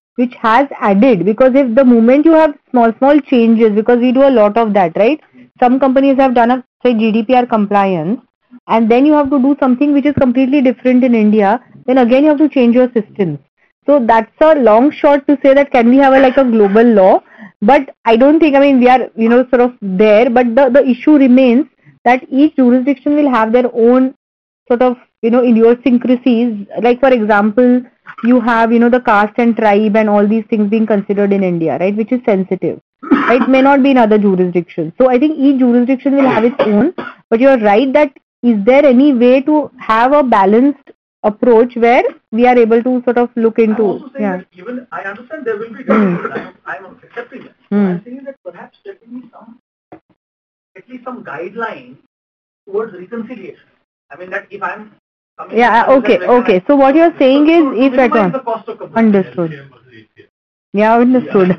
has added, because if the moment you have small changes, because we do a lot of that, right? Some companies have done a, say, GDPR compliance, and then you have to do something which is completely different in India, then again you have to change your systems. So that's a long shot to say that can we have a global law, but I don't think, we are, sort of there, but the issue remains that each jurisdiction will have their own sort of, idiosyncrasies. Like, for example, you have, the caste and tribe and all these things being considered in India, right, which is sensitive. It may not be in other jurisdictions. So I think each jurisdiction will have its own, but you're right that is there any way to have a balanced approach where we are able to sort of look into? I'm also saying that even, I understand there will be differences, I'm accepting it. I'm saying that perhaps there will be at least some guideline towards reconciliation. That if I'm coming... Okay. So what you're saying is, if at all... Understood. Yeah, understood.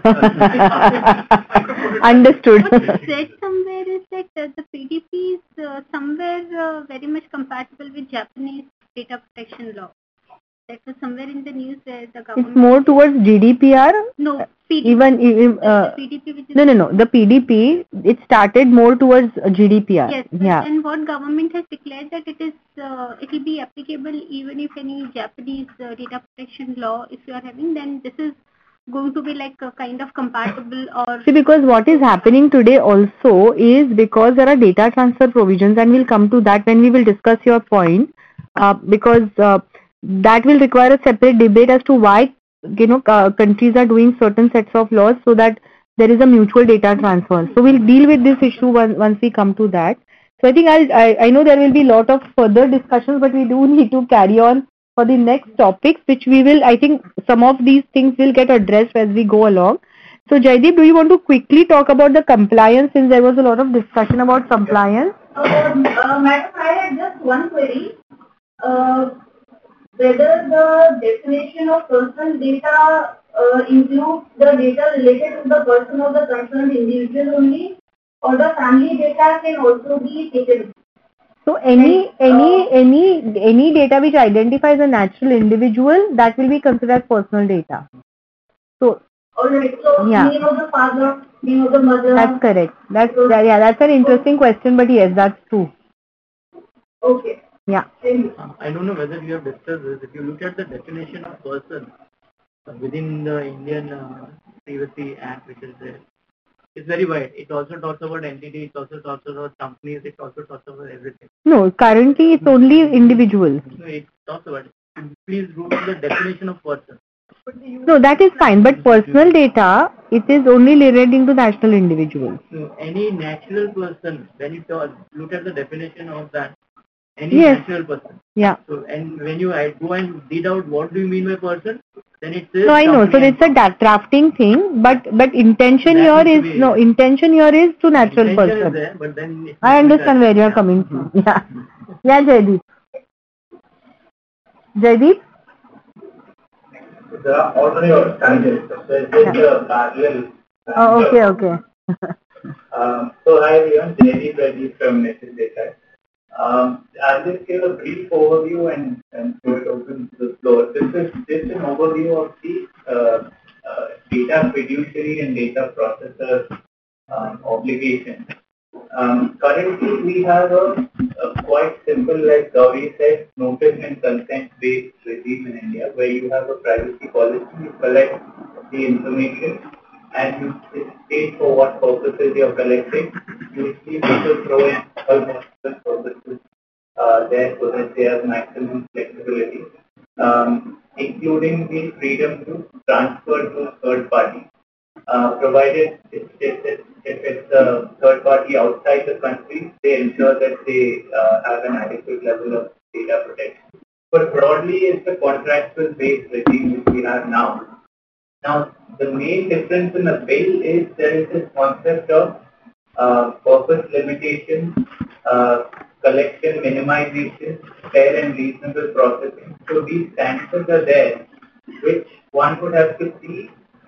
Understood. What you said somewhere is that the PDP is somewhere very much compatible with Japanese data protection law. That was somewhere in the news where the government... It's more towards GDPR? No, PDP. The PDP which is... No. The PDP, it started more towards GDPR. Yes. Yeah. And what government has declared that it will be applicable even if any Japanese data protection law, if you are having, then this is going to be like a kind of compatible or... See, because what is happening today also is because there are data transfer provisions, and we'll come to that when we will discuss your point, because that will require a separate debate as to why, countries are doing certain sets of laws so that there is a mutual data transfer. So we'll deal with this issue once we come to that. So I think I know there will be a lot of further discussions, but we do need to carry on for the next topics, which we will, I think some of these things will get addressed as we go along. So Jaideep, do you want to quickly talk about the compliance since there was a lot of discussion about compliance? Madam, I had just one query. Whether the definition of personal data includes the data related to the person of the concerned individual only, or the family data can also be taken? So any data which identifies a natural individual, that will be considered as personal data. So Alright, so yeah, name of the father, name of the mother. that's correct. That's an interesting question, but yes, that's true. Okay. Yeah. I don't know whether you have discussed this. If you look at the definition of person within the Indian Privacy Act, which is there, it's very wide. It also talks about entity, it also talks about companies, it also talks about everything. No, currently it's only individuals. No, it talks about it. Please go to the definition of person. No, that is fine, but personal data, it is only relating to national individuals. So any natural person, when you look at the definition of that, any Yes. natural person. Yeah. So, and when you go and read out what do you mean by person, then it says. No, I know. So company it's a drafting thing, but intention That here needs is to be- no intention here is to natural intention is person. there, but then it I must be understand where you are coming from. Yeah. Yeah, Jaideep. Jaideep? There are alternate tangents. So it's just a parallel. Oh, okay, okay. So hi everyone, Jaideep Reddy from Nexus Data. I'll just give a brief overview and throw it open to the floor. This is just an overview of the data fiduciary and data processor obligation. Currently, we have a quite simple, like Gauri said, notice and consent-based regime in India, where you have a privacy policy, you collect the information, and you state for what purposes you are collecting. Usually, people throw in all possible purposes there so that they have maximum flexibility, including the freedom to transfer to a third party. Provided if it's a third party outside the country, they ensure that they have an adequate level of data protection. But broadly, it's a contractual based regime which we have now. Now, the main difference in the bill is there is this concept of purpose limitation, collection minimization, fair and reasonable processing. So these standards are there, which one would have to see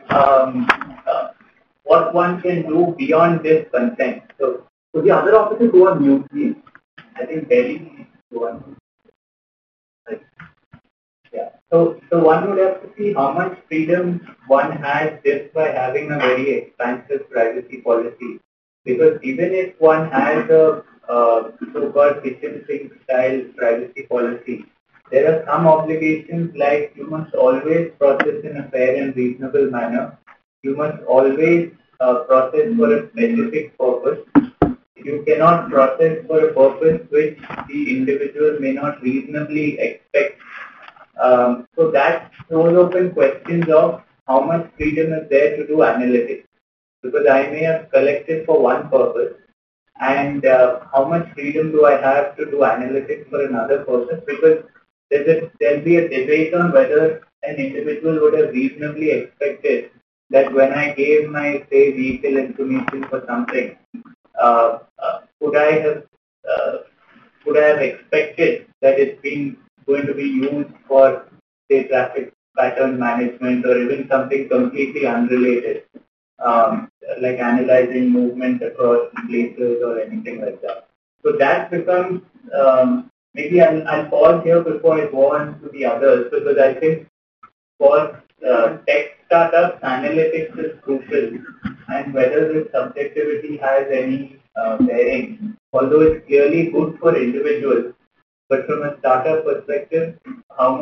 what one can do beyond this consent. So the other officers who are mute, please. I think Delhi needs to go on. Yeah. So one would have to see how much freedom one has just by having a very expansive privacy policy. Because even if one has a so-called kitchen sink style privacy policy, there are some obligations like you must always process in a fair and reasonable manner. You must always process for a specific purpose. You cannot process for a purpose which the individual may not reasonably expect. So that throws open questions of how much freedom is there to do analytics. Because I may have collected for one purpose, and how much freedom do I have to do analytics for another purpose? Because there'll be a debate on whether an individual would have reasonably expected that when I gave my, say, vehicle information for something, could I have expected that it's going to be used for, say, traffic pattern management or even something completely unrelated, like analyzing movement across places or anything like that. So that becomes, maybe I'll pause here before I go on to the others, because I think for tech startups, analytics is crucial, and whether this subjectivity has any bearing, although it's clearly good for individuals, but from a startup perspective, how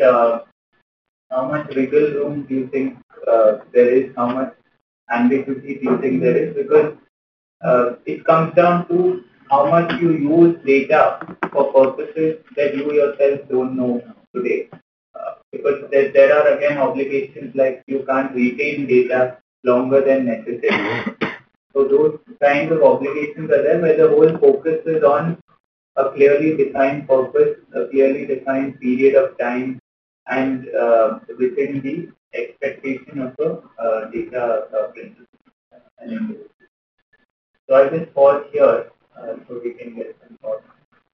much wiggle room do you think there is? How much ambiguity do you think there is? Because it comes down to how much you use data for purposes that you yourself don't know today. Because there are again obligations like you can't retain data longer than necessary. So those kinds of obligations are there where the whole focus is on a clearly defined purpose, a clearly defined period of time, and within the expectation of the data principle. So I'll just pause here so we can get some thoughts.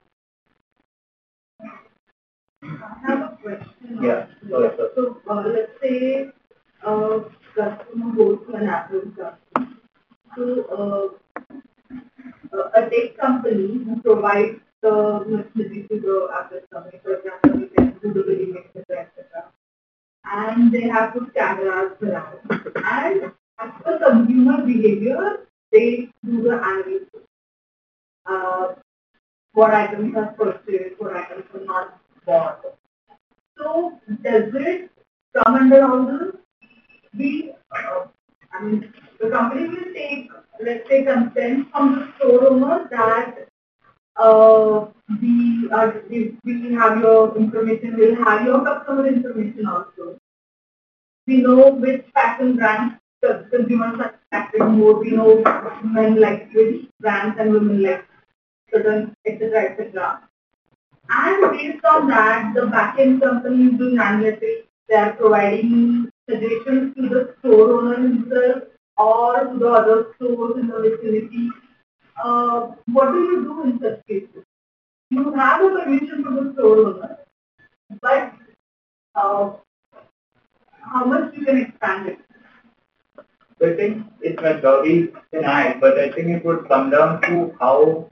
I have a question. Yeah. So let's say a customer goes to an Apple customer. So a tech company who provides the facility to the Apple company, for example, you can do the billing, etc., etc. And they have put cameras around. And as per consumer behavior, they do the analysis. What items are purchased, what items are not bought. So does it come under all this? The company will take, let's say, consent from the store owner that we have your information, we'll have your customer information also. We know which fashion brands the consumers are attracted more. We know men like which brands and women like certain, etc., etc. And based on that, the back-end company is doing analytics. They are providing suggestions to the store owner himself or to the other stores in the vicinity. What do you do in such cases? You have a permission from the store owner, but how much you can expand it? So I think it's my story tonight, but I think it would come down to how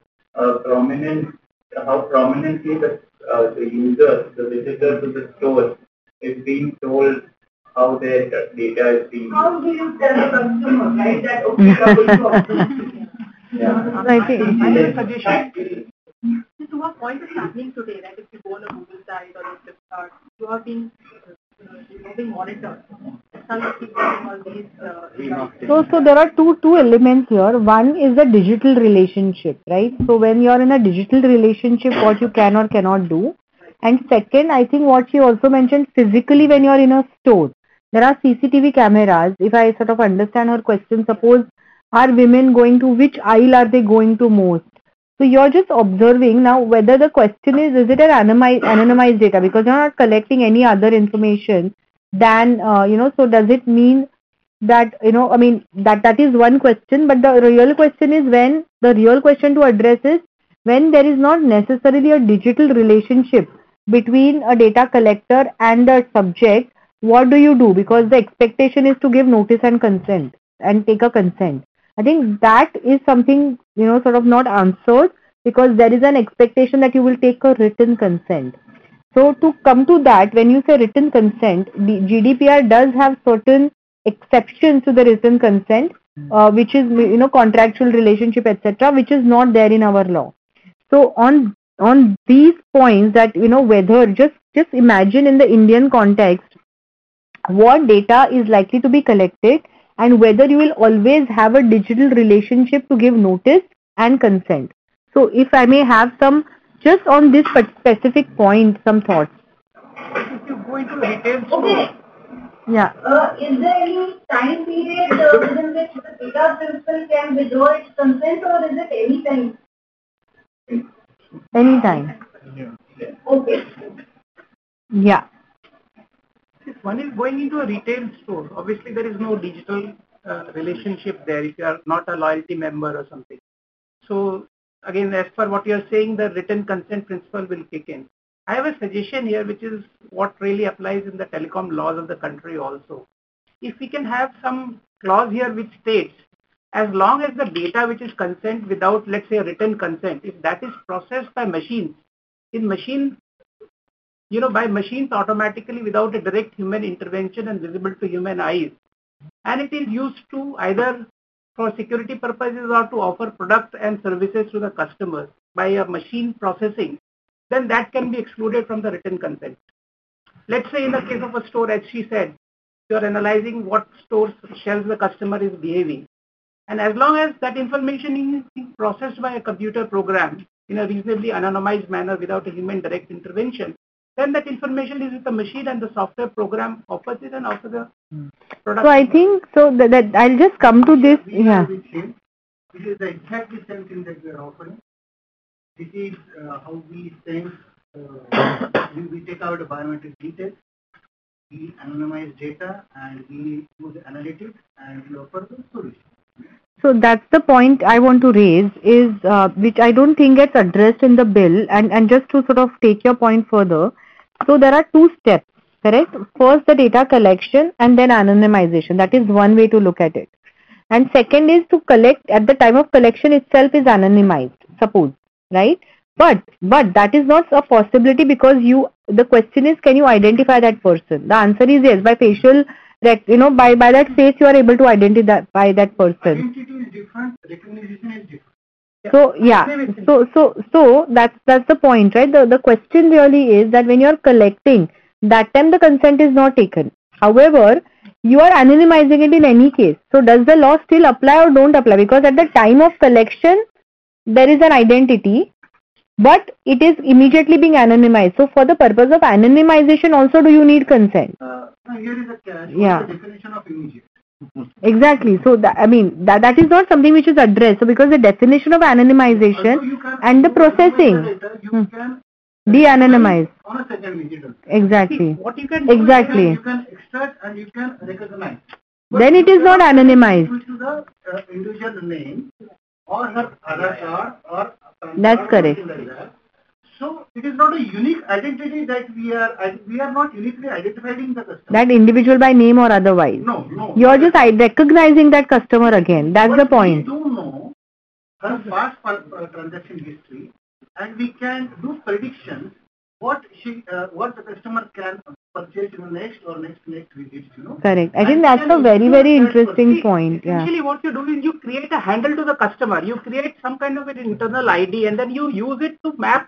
prominently the user, the visitor to the store, is being told how their data is being used. How do you tell the customer, right, that okay, you are going to open? Yeah. I think I have a suggestion. To what point is happening today, right? If you go on a Google site or a Flipkart, you are being monitored. Some people all these. So there are two elements here. One is the digital relationship, right? So when you are in a digital relationship, what you can or cannot do. And second, I think what she also mentioned, physically when you are in a store, there are CCTV cameras. If I sort of understand her question, suppose are women going to which aisle are they going to most? So you're just observing now whether the question is it an anonymized data, because you're not collecting any other information than, so does it mean that, that is one question, but the real question is to address is when there is not necessarily a digital relationship between a data collector and the subject, what do you do? Because the expectation is to give notice and consent and take a consent. I think that is something, sort of not answered because there is an expectation that you will take a written consent. So to come to that, when you say written consent, the GDPR does have certain exceptions to the written consent, which is, contractual relationship, etc., which is not there in our law. So on these points that, whether just imagine in the Indian context, what data is likely to be collected and whether you will always have a digital relationship to give notice and consent. So if I may have some, just on this specific point, some thoughts. If you go into retail store, okay. Yeah. Is there any time period within which the data principal can withdraw its consent, or is it any time? Anytime. Okay. Yeah. if one is going into a retail store, obviously there is no digital relationship there if you are not a loyalty member or something. So again, as per what you are saying, the written consent principle will kick in. I have a suggestion here, which is what really applies in the telecom laws of the country also. If we can have some clause here which states, as long as the data which is consent without, let's say, a written consent, if that is processed by machines, by machines automatically without a direct human intervention and visible to human eyes, and it is used to either for security purposes or to offer products and services to the customers by a machine processing, then that can be excluded from the written consent. Let's say in the case of a store, as she said, you are analyzing what stores shelves the customer is behaving. And as long as that information is being processed by a computer program in a reasonably anonymized manner without a human direct intervention, then that information is with the machine and the software program offers it and offers the product. So I think, that I'll just come to this. Yeah. This is the exactly same thing that we are offering. This is how we send, we take out the biometric details we anonymize data and we use analytics and we offer the solution. So that's the point I want to raise is which I don't think gets addressed in the bill, and just to sort of take your point further. So there are two steps, correct? First the data collection and then anonymization. That is one way to look at it. And second is to collect at the time of collection itself is anonymized, suppose, right? But that is not a possibility because the question is, can you identify that person? The answer is yes. By facial, by that face you are able to identify that person. Identity is different, recognition is different. So yeah, so that's the point, right? The question really is that when you are collecting, that time the consent is not taken. However, you are anonymizing it in any case. So does the law still apply or don't apply? Because at the time of collection, there is an identity, but it is immediately being anonymized. So for the purpose of anonymization also, do you need consent? Here is a catch. Yeah. What's the definition of immediate? Exactly. So that is not something which is addressed. So because the definition of anonymization and the processing, You can de-anonymize. on a second digital. Exactly. What you can do Exactly. You can extract and you can recognize. Then it is not anonymized. To the individual name or her Aadhaar card or That's card, correct. something like that. So it is not a unique identity that we are not uniquely identifying the customer. That individual by name or otherwise. No. You are just recognizing that customer again. That's the point. We do know her past transaction history, and we can do predictions what the customer can purchase in the next visits. Correct. I think that's a very, very interesting point. Yeah. Essentially, what you do is you create a handle to the customer. You create some kind of an internal ID, and then you use it to map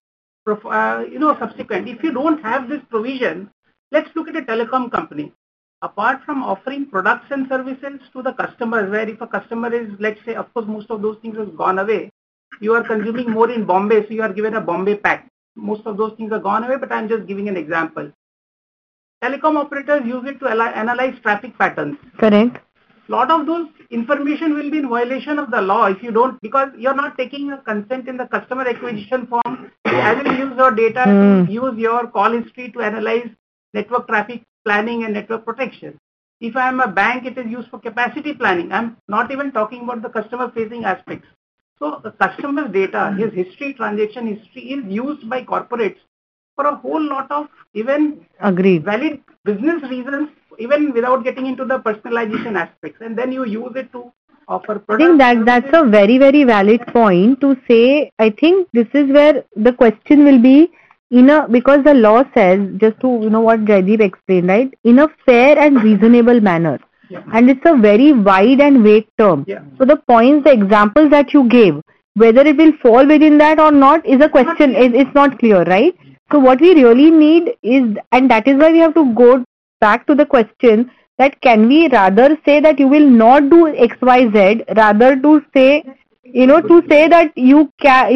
subsequent. If you don't have this provision, let's look at a telecom company. Apart from offering products and services to the customers, where if a customer is, let's say, of course, most of those things have gone away. You are consuming more in Bombay, so you are given a Bombay pack. Most of those things are gone away, but I'm just giving an example. Telecom operators use it to analyze traffic patterns. Correct. Lot of those information will be in violation of the law if you don't, because you're not taking a consent in the customer acquisition form. I will use your data to use your call history to analyze network traffic planning and network protection. If I am a bank, it is used for capacity planning. I'm not even talking about the customer facing aspects. So the customer's data, his history, transaction history is used by corporates for a whole lot of even valid business reasons, even without getting into the personalization aspects. And then you use it to offer products. I think that's a very, very valid point to say. I think this is where the question will be because the law says, just to what Jaideep explained, right, in a fair and reasonable manner. Yeah. And it's a very wide and vague term. Yeah. So the points, the examples that you gave, whether it will fall within that or not is a question. It's not clear, right? So what we really need is, and that is why we have to go back to the question that can we rather say that you will not do X, Y, Z, rather to say, to say that you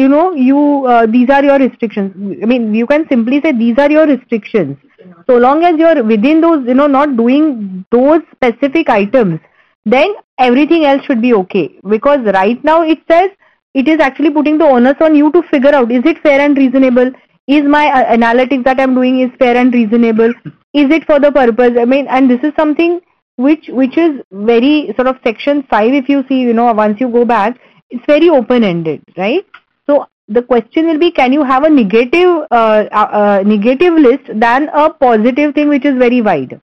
can, these are your restrictions. I mean, you can simply say these are your restrictions. So long as you're within those, not doing those specific items, then everything else should be okay. Because right now it says it is actually putting the onus on you to figure out, is it fair and reasonable? Is my analytics that I'm doing is fair and reasonable? Is it for the purpose? I mean, and this is something which is very sort of section 5, if you see, once you go back, it's very open-ended, right? So the question will be, can you have a negative list than a positive thing which is very wide?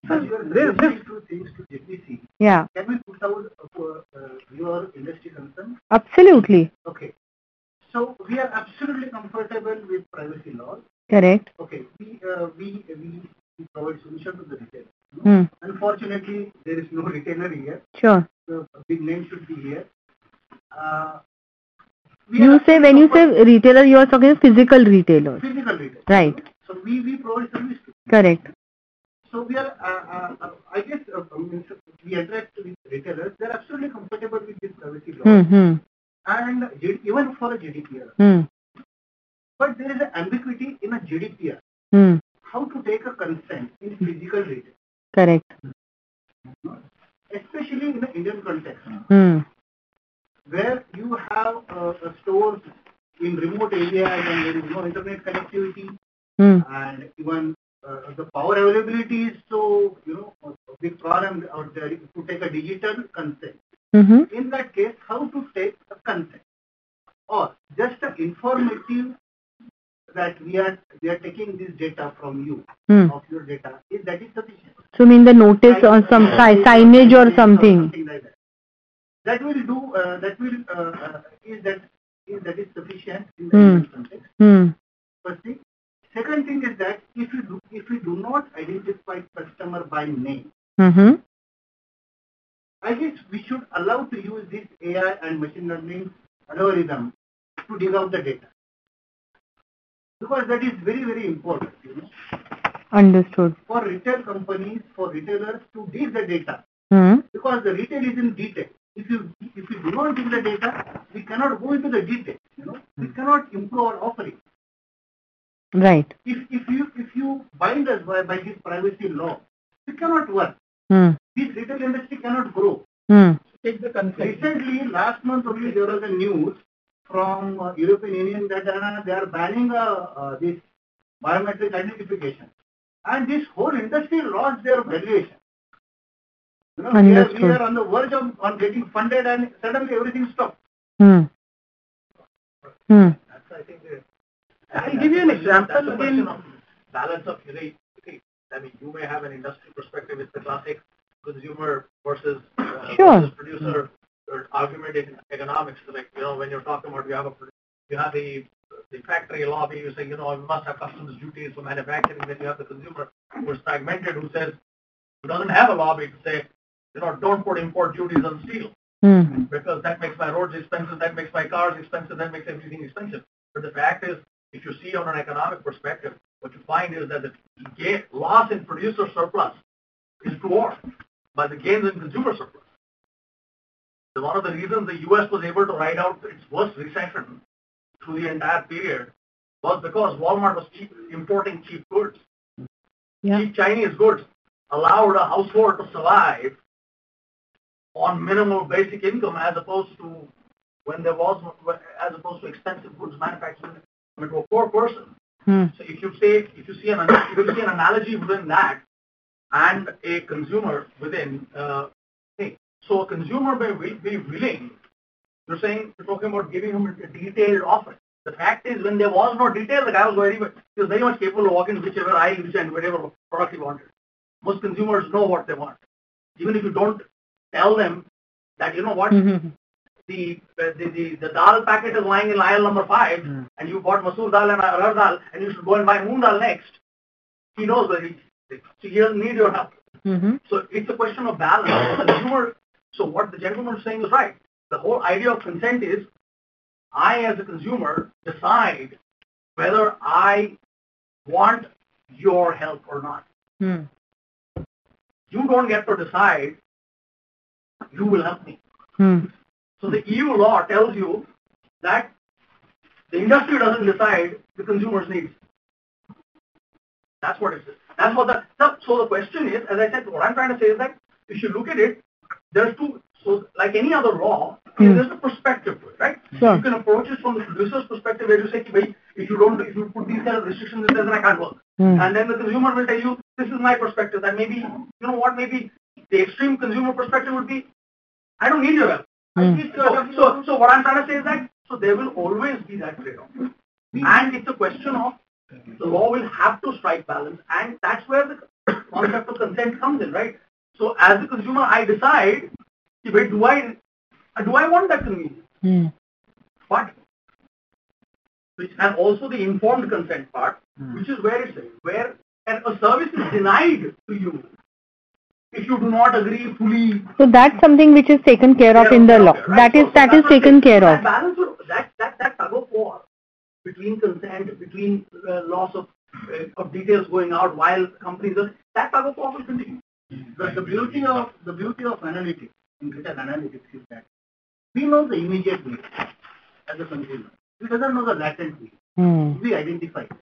Yeah. Can we put out your industry concern? Absolutely. Okay. So we are absolutely comfortable with privacy laws. Correct. Okay. We provide solution to the retailer. Unfortunately, there is no retailer here. Sure. The big name should be here. When you say retailer, you are talking physical retailers. Physical retailer. Right. So we provide service to. Correct. So we are, I guess, we interact with retailers. They are absolutely comfortable with this privacy law. And even for a GDPR. But there is an ambiguity in a GDPR. How to take a consent in physical retail. Correct. Especially in the Indian context. Where you have stores in remote areas and there is no internet connectivity. And even the power availability is so, a big problem out there to take a digital consent. In that case, how to take a consent? Or just an informative that we are taking this data from you, of your data, that is sufficient. So mean the notice or some signage or something. Like that. That will do. Is that is sufficient in the context. First thing. Second thing is that if you do not identify customer by name, I guess we should allow to use this AI and machine learning algorithm to dig out the data, because that is very, very important. Understood. For retail companies, for retailers to dig the data, because the retail is in detail. If you do not dig the data, we cannot go into the detail. We cannot improve our offering. Right. If you bind us by this privacy law, it cannot work. This retail industry cannot grow. Take the consent. Recently, last month only, there was a news from European Union that they are banning this biometric identification, and this whole industry lost their valuation. We are on the verge of getting funded, and suddenly everything stopped. That's, I think, I'll give you an example. In balance of I mean, you may have an industry perspective. It's the classic consumer versus producer argument in economics. Like, when you're talking about you have the factory lobby, you say, we must have customs duties for manufacturing. Then you have the consumer who is fragmented, who doesn't have a lobby to say, don't put import duties on steel because that makes my roads expensive, that makes my cars expensive, that makes everything expensive. But the fact is, if you see on an economic perspective, what you find is that the loss in producer surplus is dwarfed by the gains in consumer surplus. So one of the reasons the U.S. was able to ride out its worst recession through the entire period was because Walmart was importing cheap goods. Cheap Chinese goods allowed a household to survive on minimal basic income as opposed to expensive goods manufactured to a poor person. So if you see an analogy within that and a consumer within, so a consumer may be willing. You're talking about giving him a detailed offer. The fact is, when there was no detail, the guy was very much capable of walking whichever aisle and whatever product he wanted. Most consumers know what they want, even if you don't tell them that the dal packet is lying in aisle number 5, and you bought masoor dal and arar dal, and you should go and buy moong dal next. He knows where so he doesn't need your help. So it's a question of balance. The consumer. So what the gentleman is saying is right. The whole idea of consent is, I as a consumer decide whether I want your help or not. You don't get to decide. You will help me. So the EU law tells you that the industry doesn't decide the consumer's needs. That's what it is. So the question is, as I said, what I'm trying to say is that if you look at it, there's two. So like any other law, there's a perspective to it, right? So you can approach it from the producer's perspective, where you say, if you put these kind of restrictions, then I can't work. And then the consumer will tell you, this is my perspective. That maybe, maybe the extreme consumer perspective would be, I don't need your help. So what I'm trying to say is that, so there will always be that trade-off. And it's a question of, the law will have to strike balance, and that's where the concept of consent comes in, right? So as a consumer, I decide, do I want that convenience? But, and also the informed consent part, which is where a service is denied to you if you do not agree fully. So that's something which is taken care of in the law. Right? That is taken care of. That tug of war between consent, between loss of details going out while companies are, that tug of war will continue. The beauty of analytics, in retail analytics, is that we know the immediate need as a consumer. We doesn't know the latent need. We identify it.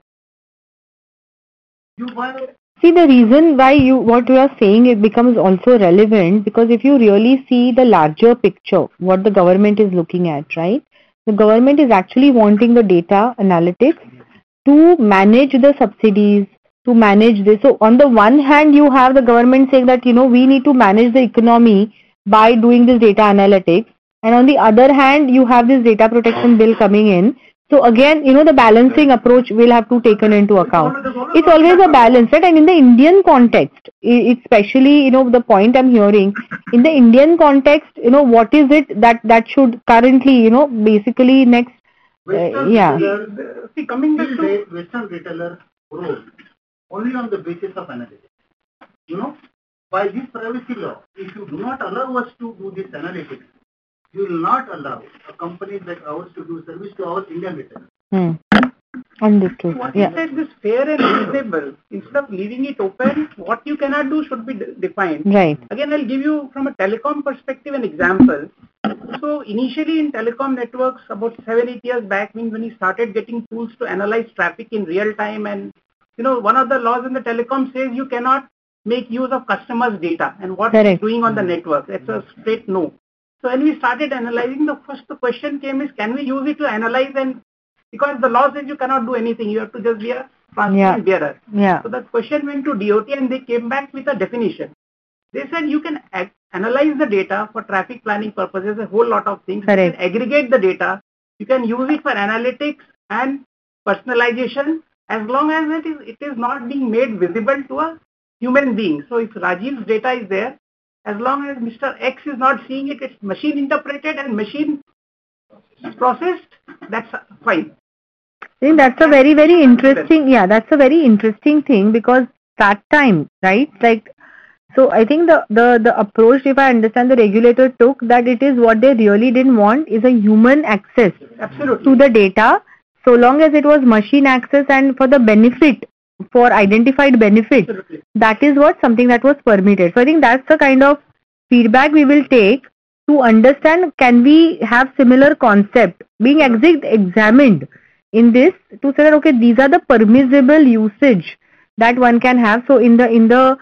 You buy. See, the reason why what you are saying, it becomes also relevant, because if you really see the larger picture, what the government is looking at, right? The government is actually wanting the data analytics to manage the subsidies, to manage this. So on the one hand, you have the government saying that, we need to manage the economy by doing this data analytics. And on the other hand, you have this data protection bill coming in. So again, the balancing approach will have to taken into account. It's always a balance, right? And in the Indian context, especially, the point I'm hearing, in the Indian context, what is it that should currently, basically next, See, coming back to Western retailers grow only on the basis of analytics. By this privacy law, if you do not allow us to do this analytics, you will not allow a company like ours to do service to our Indian retailers. Understood. What you said is fair and reasonable. Instead of leaving it open, what you cannot do should be defined. Right. Again, I'll give you from a telecom perspective an example. So initially in telecom networks, about 7-8 years back, when we started getting tools to analyze traffic in real time, and one of the laws in the telecom says you cannot make use of customers' data and what it's doing on the network. That's a straight no. So when we started analyzing, the first question came is, can we use it to analyze? And because the law says you cannot do anything, you have to just be a transparent bearer. Yeah. So that question went to DOT and they came back with a definition. They said you can analyze the data for traffic planning purposes, a whole lot of things. Correct. You can aggregate the data. You can use it for analytics and personalization as long as it is not being made visible to a human being. So if Rajiv's data is there, as long as Mr. X is not seeing it, it's machine interpreted and machine processed, that's fine. I think that's a very, very interesting, that's a very interesting thing, because that time, right, so I think the approach, if I understand, the regulator took, that it is what they really didn't want is a human access to the data, so long as it was machine access and for the benefit, for identified benefit, that is what something that was permitted. So I think that's the kind of feedback we will take to understand, can we have similar concept being examined in this, to say that, okay, these are the permissible usage that one can have. So in the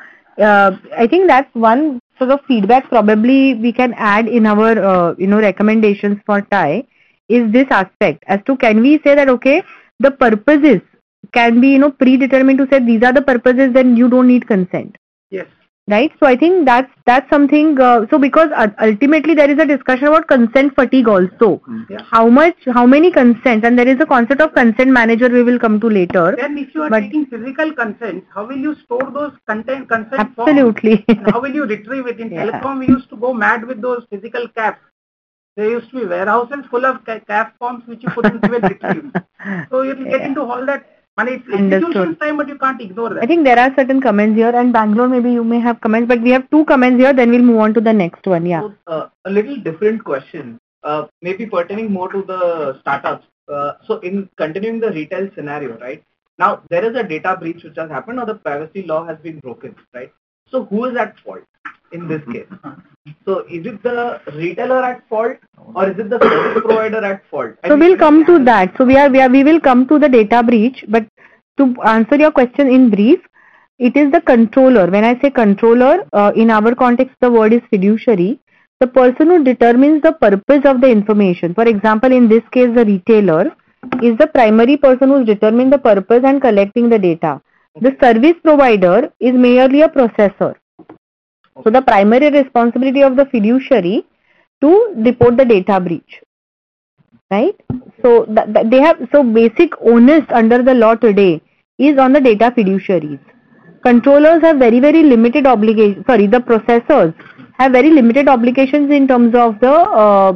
I think that's one sort of feedback probably we can add in our recommendations for TiE, is this aspect as to, can we say that, okay, the purposes can be predetermined to say these are the purposes, then you don't need consent. Yes. Right. So I think that's something. So because ultimately there is a discussion about consent fatigue also. Yeah. How many consents, and there is a concept of consent manager we will come to later. Then if you are taking physical consents, how will you store those consent Absolutely. forms? How will you retrieve it? In telecom, we used to go mad with those physical caps. There used to be warehouses full of cap forms which you couldn't even retrieve. So you will get into all that. And it's execution time, but you can't ignore that. I think there are certain comments here, and Bangalore, maybe you may have comments, but we have 2 comments here, then we'll move on to the next one. Yeah. So, a little different question, maybe pertaining more to the startups. So in continuing the retail scenario, right? Now, there is a data breach which has happened, or the privacy law has been broken, right? So who is at fault in this case? So is it the retailer at fault, or is it the service provider at fault? So we'll come to that. So we will come to the data breach, but to answer your question in brief, it is the controller. When I say controller, in our context, the word is fiduciary. The person who determines the purpose of the information. For example, in this case, the retailer is the primary person who is determining the purpose and collecting the data. The service provider is merely a processor. So the primary responsibility of the fiduciary to report the data breach, right? So they have, so basic onus under the law today is on the data fiduciaries. Controllers have very, very limited obligations. Sorry, the processors have very limited obligations in terms of the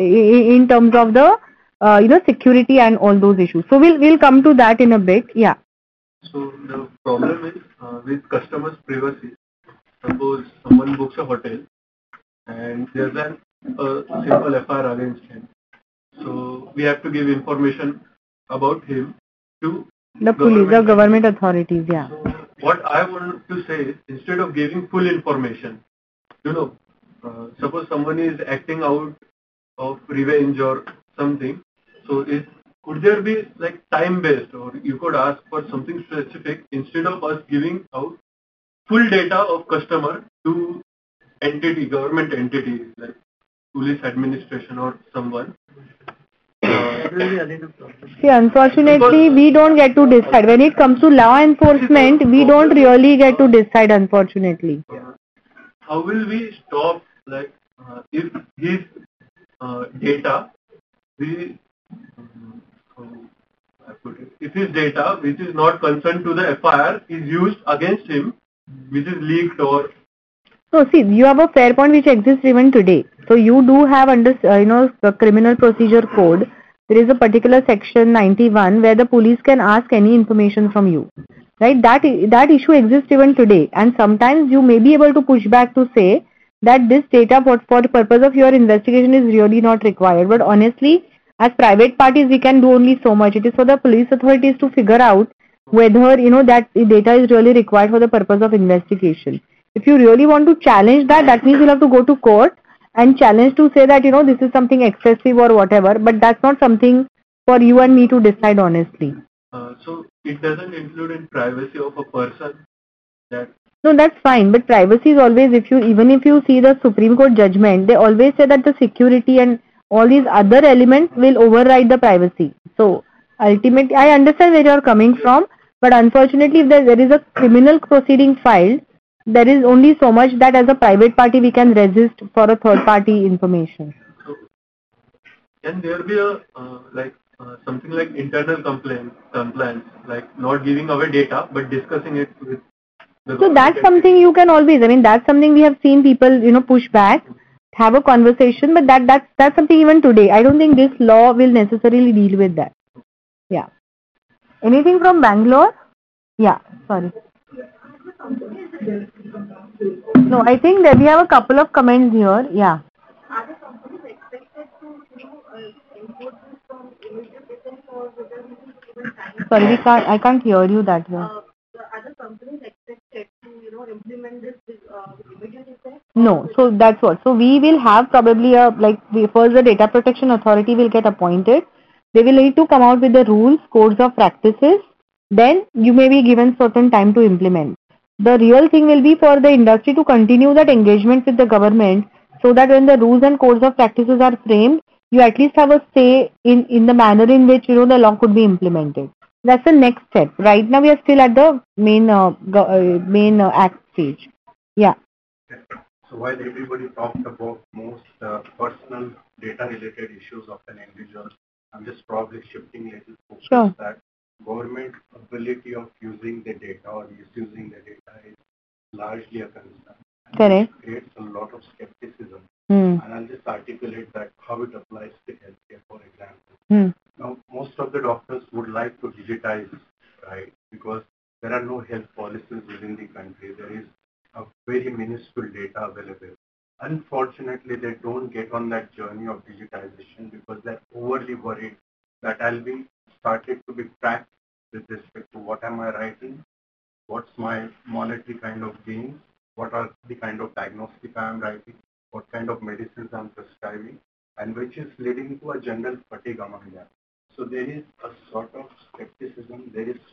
security and all those issues. So we'll come to that in a bit. Yeah. So the problem is with customers' privacy. Suppose someone books a hotel and there's a simple FIR against him. So we have to give information about him to the police or government authorities. Yeah. So what I want to say is, instead of giving full information, suppose someone is acting out of revenge or something. So could there be like time based, or you could ask for something specific instead of us giving out full data of customer to government entity like police administration or someone. What will be again the problem? See, unfortunately, we don't get to decide. When it comes to law enforcement, we don't really get to decide, unfortunately. How will we stop, like, if his data, we, I put it, if his data, which is not concerned to the FIR, is used against him, which is leaked or... So, see, you have a fair point which exists even today. So, you do have under, the Criminal Procedure Code, there is a particular section 91 where the police can ask any information from you. Right? That issue exists even today. And sometimes you may be able to push back to say that this data for the purpose of your investigation is really not required. But honestly, as private parties, we can do only so much. It is for the police authorities to figure out whether, that data is really required for the purpose of investigation. If you really want to challenge that, that means you'll have to go to court and challenge to say that, this is something excessive or whatever. But that's not something for you and me to decide honestly. So it doesn't include in privacy of a person that... No, that's fine. But privacy is always, even if you see the Supreme Court judgment, they always say that the security and all these other elements will override the privacy. So ultimately, I understand where you are coming from, but unfortunately, if there is a criminal proceeding filed, there is only so much that as a private party we can resist for a third party information. So can there be a something like internal compliance, like not giving away data but discussing it with the So that's something you can always, that's something we have seen people, push back, have a conversation, but that's something even today. I don't think this law will necessarily deal with that. Yeah. Anything from Bangalore? Yeah, sorry. No, I think that we have a couple of comments here. Yeah. Are the companies expected to import this from immediate effect or whether we will given time? Sorry, I can't hear you that well. The other companies expected to implement this with immediate effect? No, so that's what. So we will have probably first the Data Protection Authority will get appointed. They will need to come out with the rules, codes of practices. Then you may be given certain time to implement. The real thing will be for the industry to continue that engagement with the government so that when the rules and codes of practices are framed, you at least have a say in the manner in which the law could be implemented. That's the next step. Right now we are still at the main act stage. Yeah. So while everybody talked about most personal data related issues of an individual, I'm just probably shifting a little focus that government ability of using the data or misusing the data is largely a concern. Correct. It creates a lot of skepticism. And I'll just articulate that how it applies to healthcare, for example. Now, most of the doctors would like to digitize, right? Because there are no health policies within the country. There is a very minuscule data available. Unfortunately, they don't get on that journey of digitization because they're overly worried that I'll be started to be tracked with respect to what am I writing, what's my monetary kind of gains, what are the kind of diagnostic I am writing, what kind of medicines I'm prescribing, and which is leading to a general fatigue among them. So there is a sort of skepticism, there is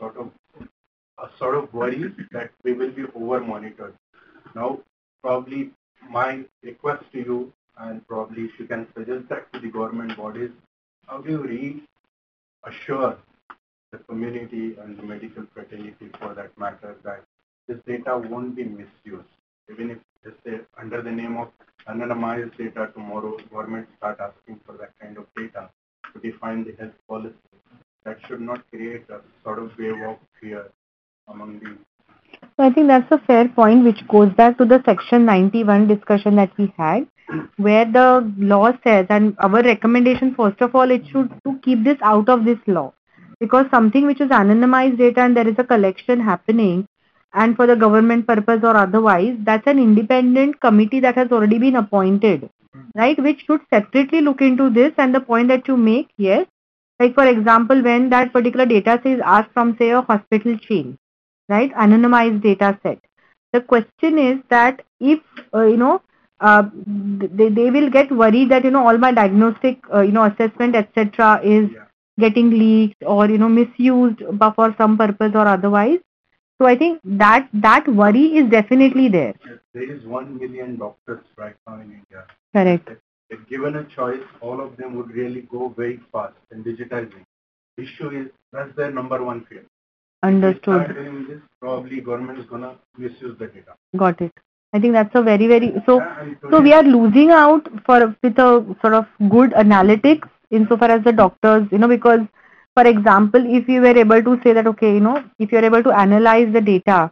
a sort of worry that we will be over monitored. Now, probably my request to you, and probably if you can suggest that to the government bodies, how do you reassure the community and the medical fraternity for that matter that this data won't be misused? Even if, let's say, under the name of anonymized data tomorrow, government start asking for that kind of data to define the health policy, that should not create a sort of wave of fear among the... I think that's a fair point which goes back to the section 91 discussion that we had, where the law says, and our recommendation first of all, it should to keep this out of this law, because something which is anonymized data and there is a collection happening and for the government purpose or otherwise, that's an independent committee that has already been appointed, right, which should separately look into this. And the point that you make, yes, like for example, when that particular data set is asked from say a hospital chain, right, anonymized data set, the question is that if they will get worried that all my diagnostic assessment etc is getting leaked or misused for some purpose or otherwise. So I think that worry is definitely there. There is 1 million doctors right now in India. Correct. If given a choice, all of them would really go very fast in digitizing. Issue is that's their number one fear. If we start Understood. doing this, probably government is gonna misuse the data. Got it. I think that's a very so Yeah, and so we today, are losing out with a sort of good analytics insofar as the doctors, because for example, if you were able to say that, okay, if you're able to analyze the data,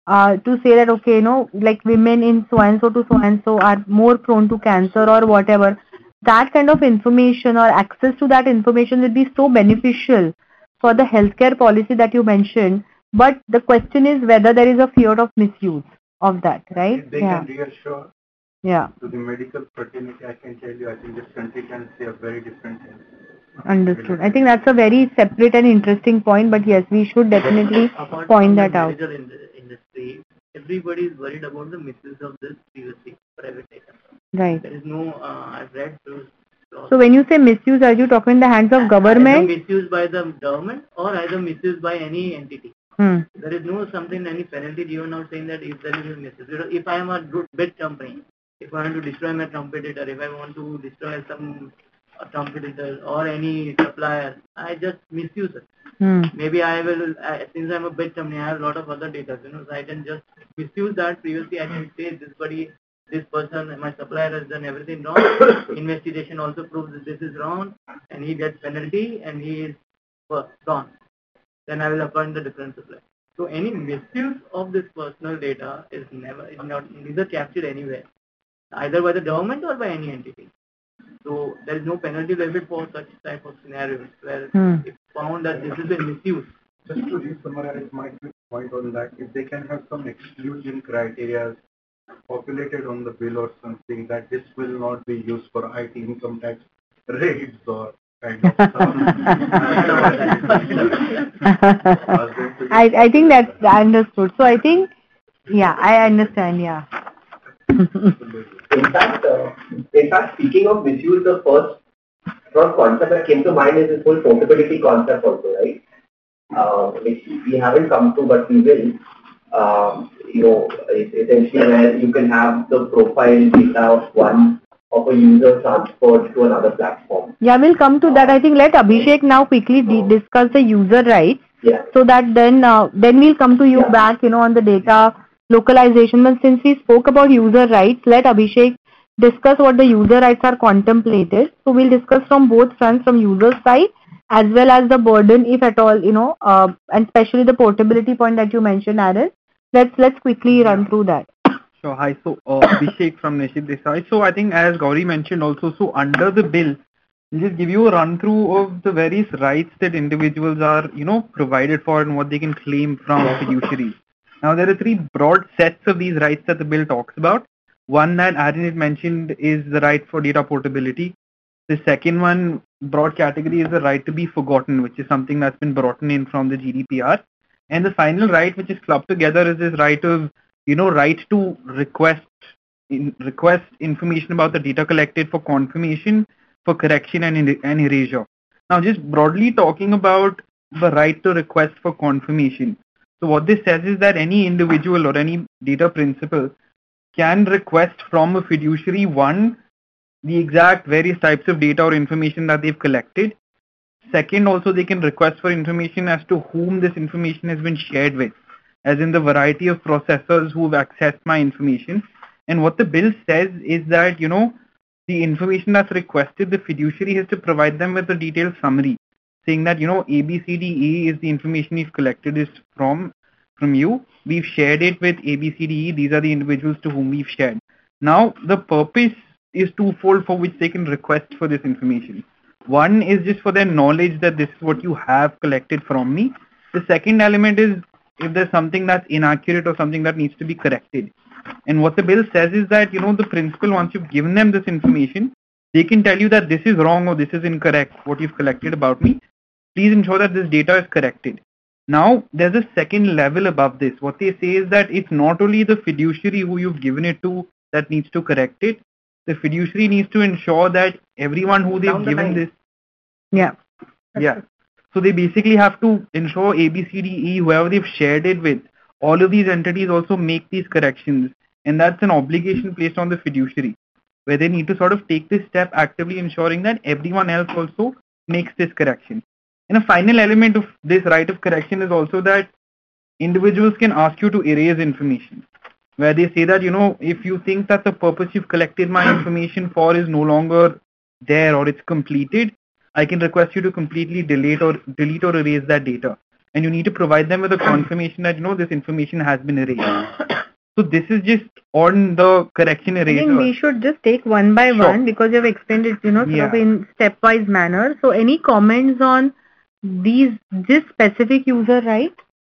to say that, okay, like women in so and so are more prone to cancer or whatever, that kind of information or access to that information will be so beneficial for the healthcare policy that you mentioned. But the question is whether there is a fear of misuse of that, right? if they Yeah. can reassure Yeah. to the medical fraternity, I can tell you, I think this country can see a very different thing. Understood. I think that's a very separate and interesting point, but yes, we should definitely Apart point from the that out. medical industry, everybody is worried about the misuse of this previously private data. Right. There is no, I've read those laws. So when you say misuse, are you talking in the hands of Either government? misused by the government or either misused by any entity. Hmm. There is no something, any penalty given out saying that if there is a misuse. If I am a big company, if I want to destroy my competitor, if I want to destroy some competitor or any supplier, I just misuse it. Hmm. Maybe I will, since I'm a big company, I have a lot of other data, so I can just misuse that. Previously, I can say this person, my supplier has done everything wrong. Investigation also proves that this is wrong, and he gets penalty, and he is gone. Then I will appoint the different supplier. So any misuse of this personal data is neither captured anywhere, either by the government or by any entity. So there is no penalty levied for such type of scenarios where it's found that this is a misuse. Just to re-summarize my quick point on that, if they can have some exclusion criteria populated on the bill or something that this will not be used for IT income tax raids or kind of stuff. I think that's understood. So I think, yeah, I understand. Yeah. In fact, speaking of misuse, the first concept that came to mind is this whole portability concept also, right? Which we haven't come to, but we will. It's essentially where you can have the profile data of a user transferred to another platform. Yeah, we'll come to that. I think let Abhishek now quickly discuss the user rights. Yeah. So that then we'll come to you back, on the data localization. But since we spoke about user rights, let Abhishek discuss what the user rights are contemplated. So we'll discuss from both fronts, from user side as well as the burden, if at all, and especially the portability point that you mentioned, Aaron. Let's quickly run through that. So hi, so Abhishek from Nishit Desai. So I think as Gauri mentioned also, so under the bill, I'll just give you a run through of the various rights that individuals are, provided for and what they can claim from fiduciaries. Now there are three broad sets of these rights that the bill talks about. One that Aaron had mentioned is the right for data portability. The second one, broad category, is the right to be forgotten, which is something that's been brought in from the GDPR. And the final right, which is clubbed together, is this right of, right to request information about the data collected for confirmation, for correction and erasure. Now, just broadly talking about the right to request for confirmation. So what this says is that any individual or any data principal can request from a fiduciary, one, the exact various types of data or information that they've collected. Second, also they can request for information as to whom this information has been shared with, as in the variety of processors who have accessed my information. And what the bill says is that, the information that's requested, the fiduciary has to provide them with a detailed summary, saying that, A, B, C, D, E is the information we've collected is from you. We've shared it with A, B, C, D, E. These are the individuals to whom we've shared. Now, the purpose is twofold for which they can request for this information. One is just for their knowledge that this is what you have collected from me. The second element is if there's something that's inaccurate or something that needs to be corrected. And what the bill says is that, the principal, once you've given them this information, they can tell you that this is wrong or this is incorrect, what you've collected about me. Please ensure that this data is corrected. Now, there's a second level above this. What they say is that it's not only the fiduciary who you've given it to that needs to correct it. The fiduciary needs to ensure that everyone who they've given this. Yeah. So they basically have to ensure A, B, C, D, E, whoever they've shared it with, all of these entities also make these corrections. And that's an obligation placed on the fiduciary. where they need to sort of take this step actively ensuring that everyone else also makes this correction. And a final element of this right of correction is also that individuals can ask you to erase information, where they say that, if you think that the purpose you've collected my information for is no longer there or it's completed, I can request you to completely delete or erase that data. And you need to provide them with a confirmation that, this information has been erased. So this is just on the correction eraser. I think we should just take one by one because you have explained it, sort of in stepwise manner. So any comments on this specific user right?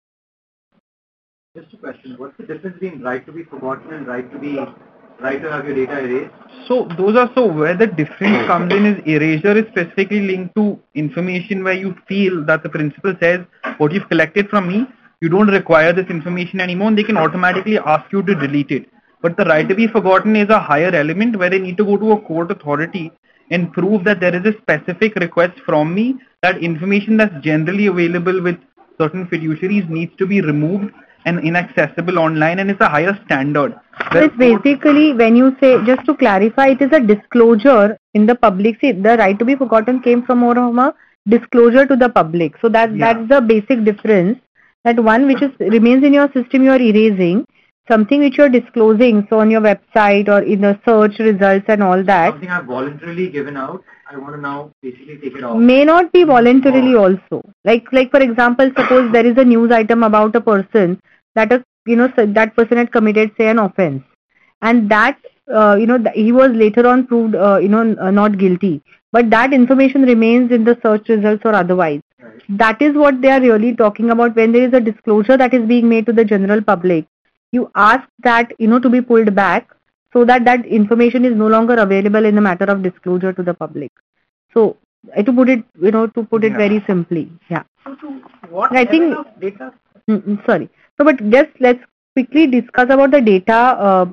Just a question. What's the difference between right to be forgotten and right to have your data erased? So those are where the difference comes in is erasure is specifically linked to information where you feel that the principal says what you've collected from me, you don't require this information anymore, and they can automatically ask you to delete it. But the right to be forgotten is a higher element where they need to go to a court authority and prove that there is a specific request from me that information that's generally available with certain fiduciaries needs to be removed and inaccessible online, and it's a higher standard. So it's basically, when you say, just to clarify, it is a disclosure in the public. See, the right to be forgotten came from more of a disclosure to the public. So that's the basic difference. That one which remains in your system you are erasing, something which you are disclosing, so on your website or in the search results and all that. Something I've voluntarily given out, I want to now basically take it off. May not be voluntarily also. Like for example, suppose there is a news item about a person that that person had committed, say, an offense, and that he was later on proved not guilty, but that information remains in the search results or otherwise. Right. That is what they are really talking about when there is a disclosure that is being made to the general public. You ask that to be pulled back so that information is no longer available in the matter of disclosure to the public. So to put it very simply, So to what I think level of data? Sorry. So, but just let's quickly discuss about the data,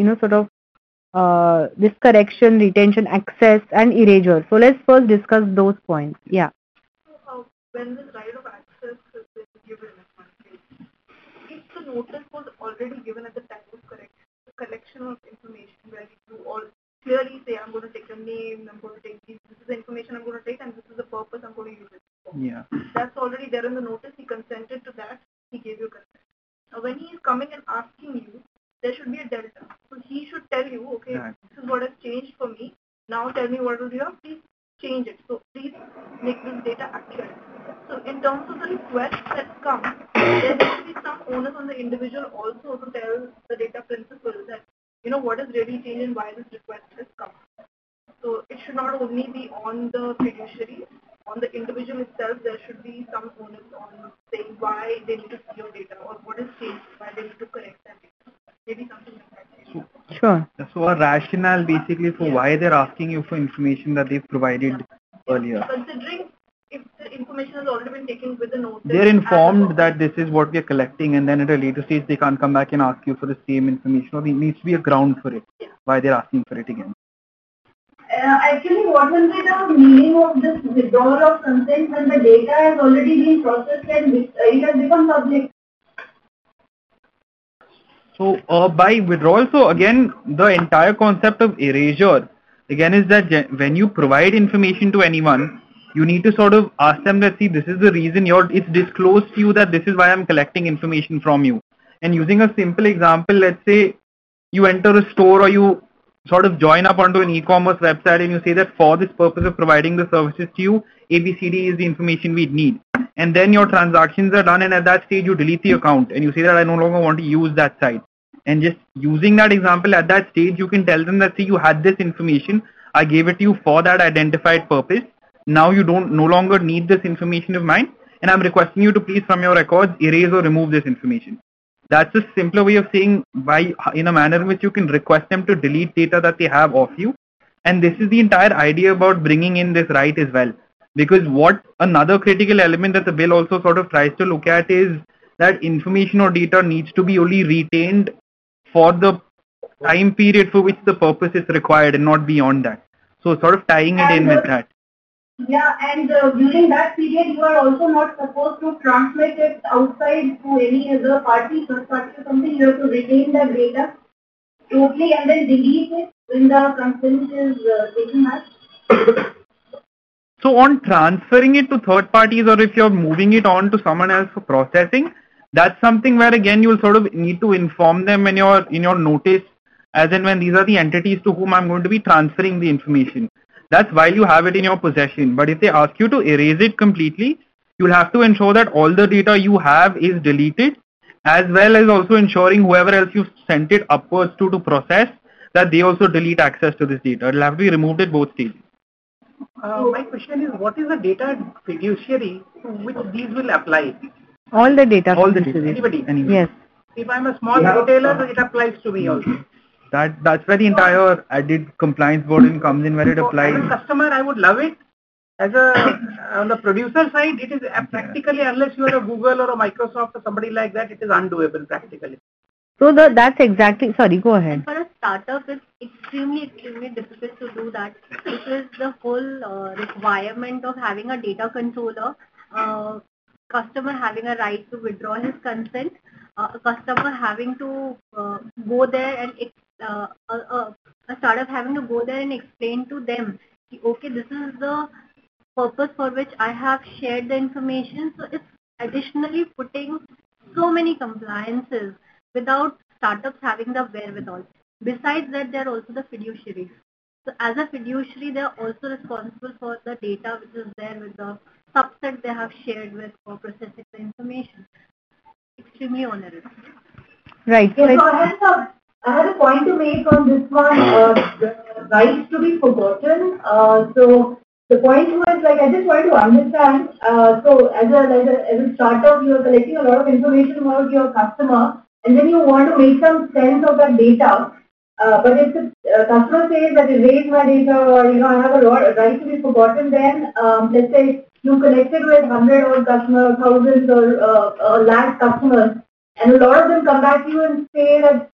this correction, retention, access, and erasure. So let's first discuss those points. Yeah. So, when this right of access is given, if the notice was already given at the time of collection of information, where you all clearly say, I'm going to take your name, I'm going to take this is the information I'm going to take, and this is the purpose I'm going to use it for. Yeah. That's already there in the notice. He consented to that. He gave you consent. Now, when he is coming and asking you, there should be a delta. So he should tell you, okay, this is what has changed for me. Now tell me what will you have. Please change it. So please make this data accurate. So in terms of the request that come, there should be some onus on the individual also to tell the data principal that what has really changed and why this request has come. So it should not only be on the fiduciary, on the individual itself. There should be some onus on saying why they need to see your data or what has changed, why they need to correct that data. Maybe something like that. Sure. So a rationale basically for why they're asking you for information that they've provided earlier. Considering if the information has already been taken with the notice. They're informed that this is what we're collecting, and then at a later stage they can't come back and ask you for the same information, or there needs to be a ground for it. Why they're asking for it again. Actually, what will be the meaning of this withdrawal of consent when the data has already been processed and it has become public? So by withdrawal, so again, the entire concept of erasure, again, is that when you provide information to anyone, you need to sort of ask them that, see, this is the reason it's disclosed to you that this is why I'm collecting information from you. And using a simple example, let's say you enter a store or you sort of join up onto an e-commerce website and you say that for this purpose of providing the services to you, ABCD is the information we need. And then your transactions are done, and at that stage you delete the account and you say that I no longer want to use that site. And just using that example, at that stage you can tell them that, see, you had this information, I gave it to you for that identified purpose. Now you no longer need this information of mine, and I'm requesting you to please from your records erase or remove this information. That's a simpler way of saying in a manner in which you can request them to delete data that they have of you. And this is the entire idea about bringing in this right as well. Because what another critical element that the bill also sort of tries to look at is that information or data needs to be only retained for the time period for which the purpose is required and not beyond that. So sort of tying it in with that. Yeah, and during that period, you are also not supposed to transmit it outside to any other party, third party or something. You have to retain that data totally and then delete it. when the consent is taken as? So on transferring it to third parties, or if you're moving it on to someone else for processing, that's something where again you'll sort of need to inform them in your notice, as in when these are the entities to whom I'm going to be transferring the information. That's while you have it in your possession. But if they ask you to erase it completely, you'll have to ensure that all the data you have is deleted, as well as also ensuring whoever else you sent it upwards to process, that they also delete access to this data. It'll have to be removed at both stages. My question is, what is the data fiduciary to which these will apply? All the data. All the data. Anybody? Yes. If I'm a small retailer, it applies to me also. That's where the entire added compliance burden comes in, where it applies. As a customer, I would love it. As on the producer side, it is practically, unless you are a Google or a Microsoft or somebody like that, it is undoable practically. So that's exactly. Sorry, go ahead. For a startup, it's extremely difficult to do that because the whole requirement of having a data controller, customer having a right to withdraw his consent, a customer having to go there and a startup having to go there and explain to them, okay, this is the purpose for which I have shared the information. So it's additionally putting so many compliances without startups having the wherewithal. Besides that, they are also the fiduciaries. So as a fiduciary, they are also responsible for the data which is there with the subset they have shared with for processing the information. Extremely onerous. Right. Yes, so I had a point to make on this one, the right to be forgotten. So the point was, like, I just wanted to understand, so as a startup, you are collecting a lot of information about your customer, and then you want to make some sense of that data. But if the customer says that erase my data, or I have a right to be forgotten, then let's say you connected with 100 odd customers, thousands or lakh customers, and a lot of them come back to you and say that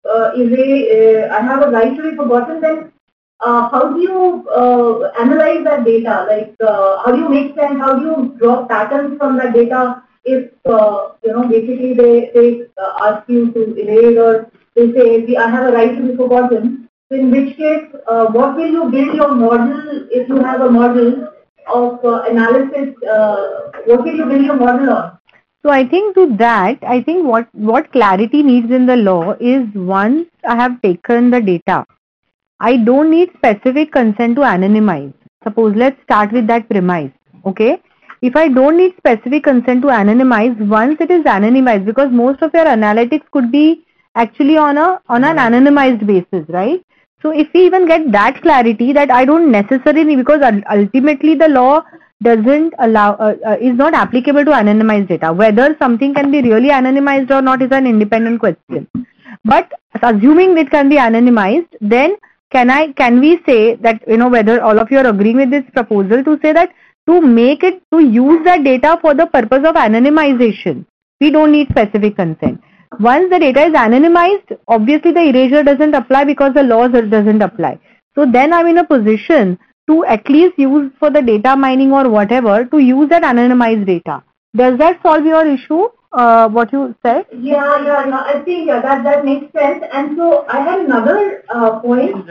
I have a right to be forgotten, then how do you analyze that data? Like, how do you make sense? How do you draw patterns from that data? If basically they ask you to erase, or they say I have a right to be forgotten. So in which case, what will you build your model if you have a model of analysis? What will you build your model on? So I think to that, I think what clarity needs in the law is, once I have taken the data, I don't need specific consent to anonymize. Suppose let's start with that premise. Okay. If I don't need specific consent to anonymize, once it is anonymized, because most of your analytics could be actually on an anonymized basis, right? So if we even get that clarity, that I don't necessarily, because ultimately the law doesn't allow, is not applicable to anonymized data. Whether something can be really anonymized or not is an independent question. But assuming it can be anonymized, then can we say that, whether all of you are agreeing with this proposal to say that to use that data for the purpose of anonymization, we don't need specific consent. Once the data is anonymized, obviously the erasure doesn't apply because the law doesn't apply. So then I'm in a position to at least use for the data mining or whatever, to use that anonymized data. Does that solve your issue? What you said? Yeah, I think that makes sense. And so I had another point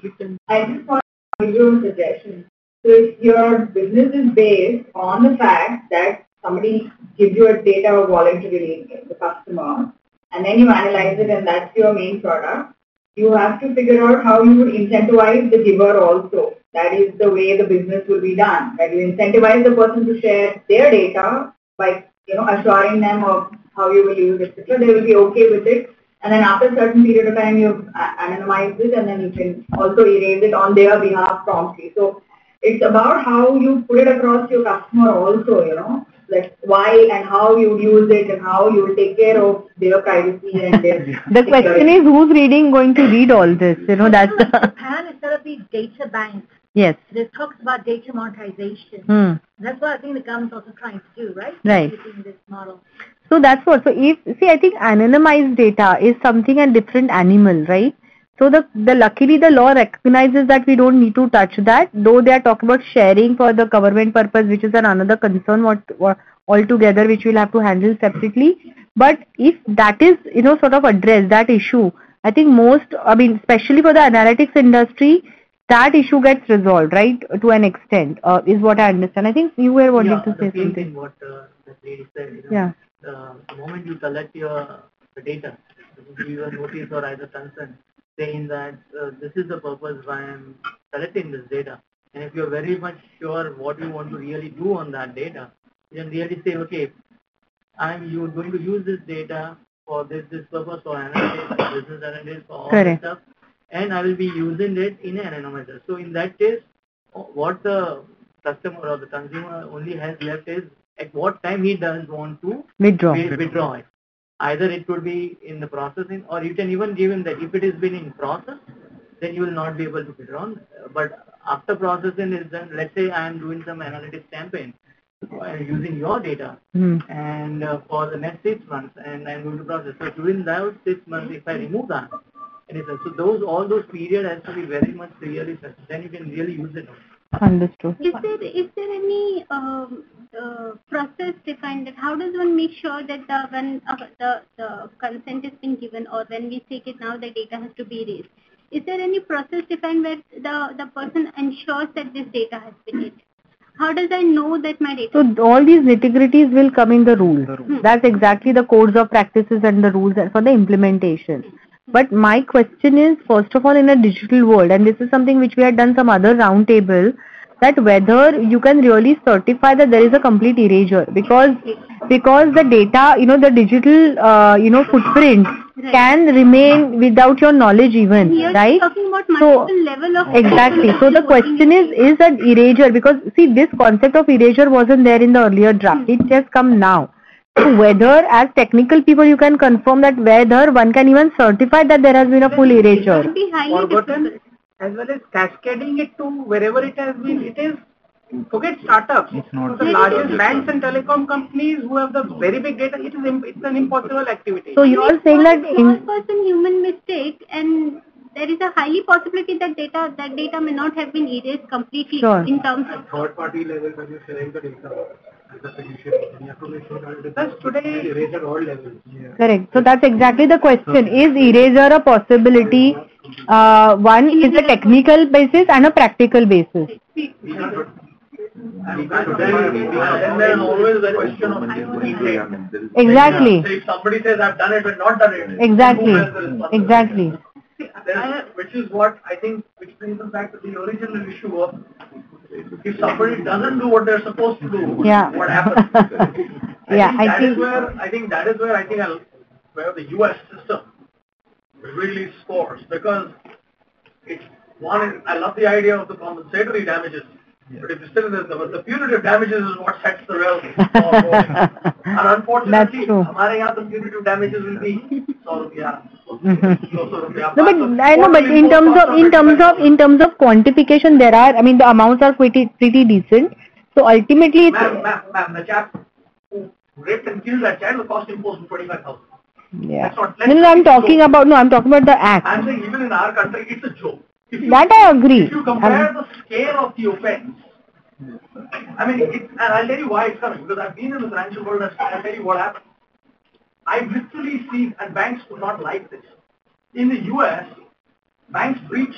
I just want to give you a suggestion. So if your business is based on the fact that somebody gives you a data voluntarily, the customer, and then you analyze it and that's your main product, you have to figure out how you would incentivize the giver also. That is the way the business will be done. That you incentivize the person to share their data by assuring them of how you will use it, etc. They will be okay with it. And then after a certain period of time, you anonymize it, and then you can also erase it on their behalf promptly. So it's about how you put it across to your customer also, like why and how you use it and how you will take care of their privacy and their The question is, who's going to read all this? That's the... Japan is going to be data bank. Yes. It talks about data monetization. That's what I think the government's also trying to do, right? Right. Using this model. So that's what. So I think anonymized data is something a different animal, right? So luckily the law recognizes that we don't need to touch that, though they are talking about sharing for the government purpose, which is another concern altogether, which we'll have to handle separately. But if that is, sort of address that issue, I think especially for the analytics industry, that issue gets resolved, right, to an extent, is what I understand. I think you were wanting to say something. Thing what the lady said, Yeah. The moment you collect the data, you a notice or either concern saying that this is the purpose why I'm collecting this data. And if you're very much sure what you want to really do on that data, you can really say, okay, you're going to use this data for this purpose, for analytics, business analytics, for all this stuff, and I will be using it in an anonymizer. So in that case, what the customer or the consumer only has left is at what time he does want to withdraw it. Either it could be in the processing, or you can even give him that if it has been in process, then you will not be able to withdraw. But after processing is done, let's say I am doing some analytics campaign using your data, and for the next 6 months, and I'm going to process. So during those 6 months, if I remove that, so all those period has to be very much really set. Then you can really use it. Understood. Is there any process defined that how does one make sure that when the consent has been given, or when we take it now the data has to be erased? Is there any process defined where the person ensures that this data has been erased? How does I know that my data? So all these nitty-gritties will come in the rules. That's exactly the codes of practices and the rules for the implementation. But my question is, first of all, in a digital world, and this is something which we had done some other roundtable, that whether you can really certify that there is a complete erasure, because the data, the digital, footprint can remain without your knowledge even, right? Talking about multiple level of exactly. So the question is an erasure, because see, this concept of erasure wasn't there in the earlier draft. It has come now. So whether as technical people you can confirm that whether one can even certify that there has been a full erasure. Forgotten, as well as cascading it to wherever it has been. It is, forget startups. It's not the largest banks and telecom companies who have the very big data, it's an impossible activity. So you are saying that person human mistake, and there is a highly possibility that data may not have been erased completely in terms of third party level when you select the data. The solution, you have to make sure that it is today erased at all levels. Yeah. Correct. So that's exactly the question. Is erasure a possibility? One is a technical basis and a practical basis. And then there is always the question of intent. Exactly. So if somebody says I've done it but not done it. Exactly. Which is what I think, which brings us back to the original issue of if somebody doesn't do what they're supposed to do, what happens? I think that is where the US system really scores, because it's one. I love the idea of the compensatory damages. But if you still the punitive damages is what sets the real score. And unfortunately, the punitive damages will be but in terms of quantification, there are. I mean, the amounts are pretty decent. So ultimately, ma'am, the chap who raped and killed that child, the cost imposed was 25,000. Yeah. I'm talking about the act. I'm saying even in our country, it's a joke. That I agree. If you compare the scale of the offense, I mean, and I'll tell you why it's coming, because I've been in the financial world and I'll tell you what happened. I've literally seen, and banks would not like this. In the US, banks breach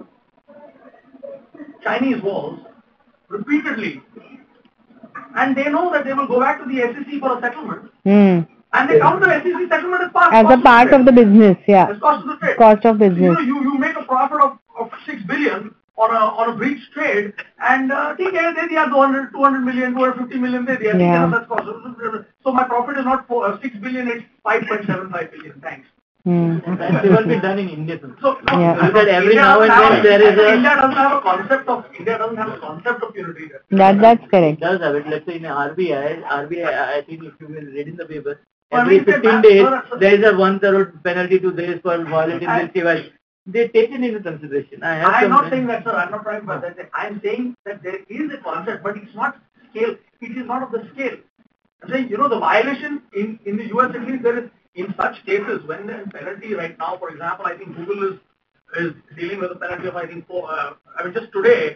Chinese walls repeatedly, and they know that they will go back to the SEC for a settlement. And they count the SEC settlement as a part of the business, As cost of the trade. Cost of business. You make a profit of 6 billion on a breach trade, and they are 200 million, 250 million, that's cost. So my profit is not 6 billion, it's 5.75 billion. Thanks. That will be done in India. So every now and then there is India doesn't have a concept of unity. That's correct. It does have it. Let's say in RBI, I think if you will read in the paper, every 15 days there is a 1 crore penalty to this for violating this KYC. They take it into consideration. I'm not saying that, sir. I'm not trying to say. I'm saying that there is a concept, but it's not scale. It is not of the scale. I'm saying, the violation in the US at least, there is, in such cases, when the penalty right now, for example, I think Google is dealing with a penalty of, I think, just today,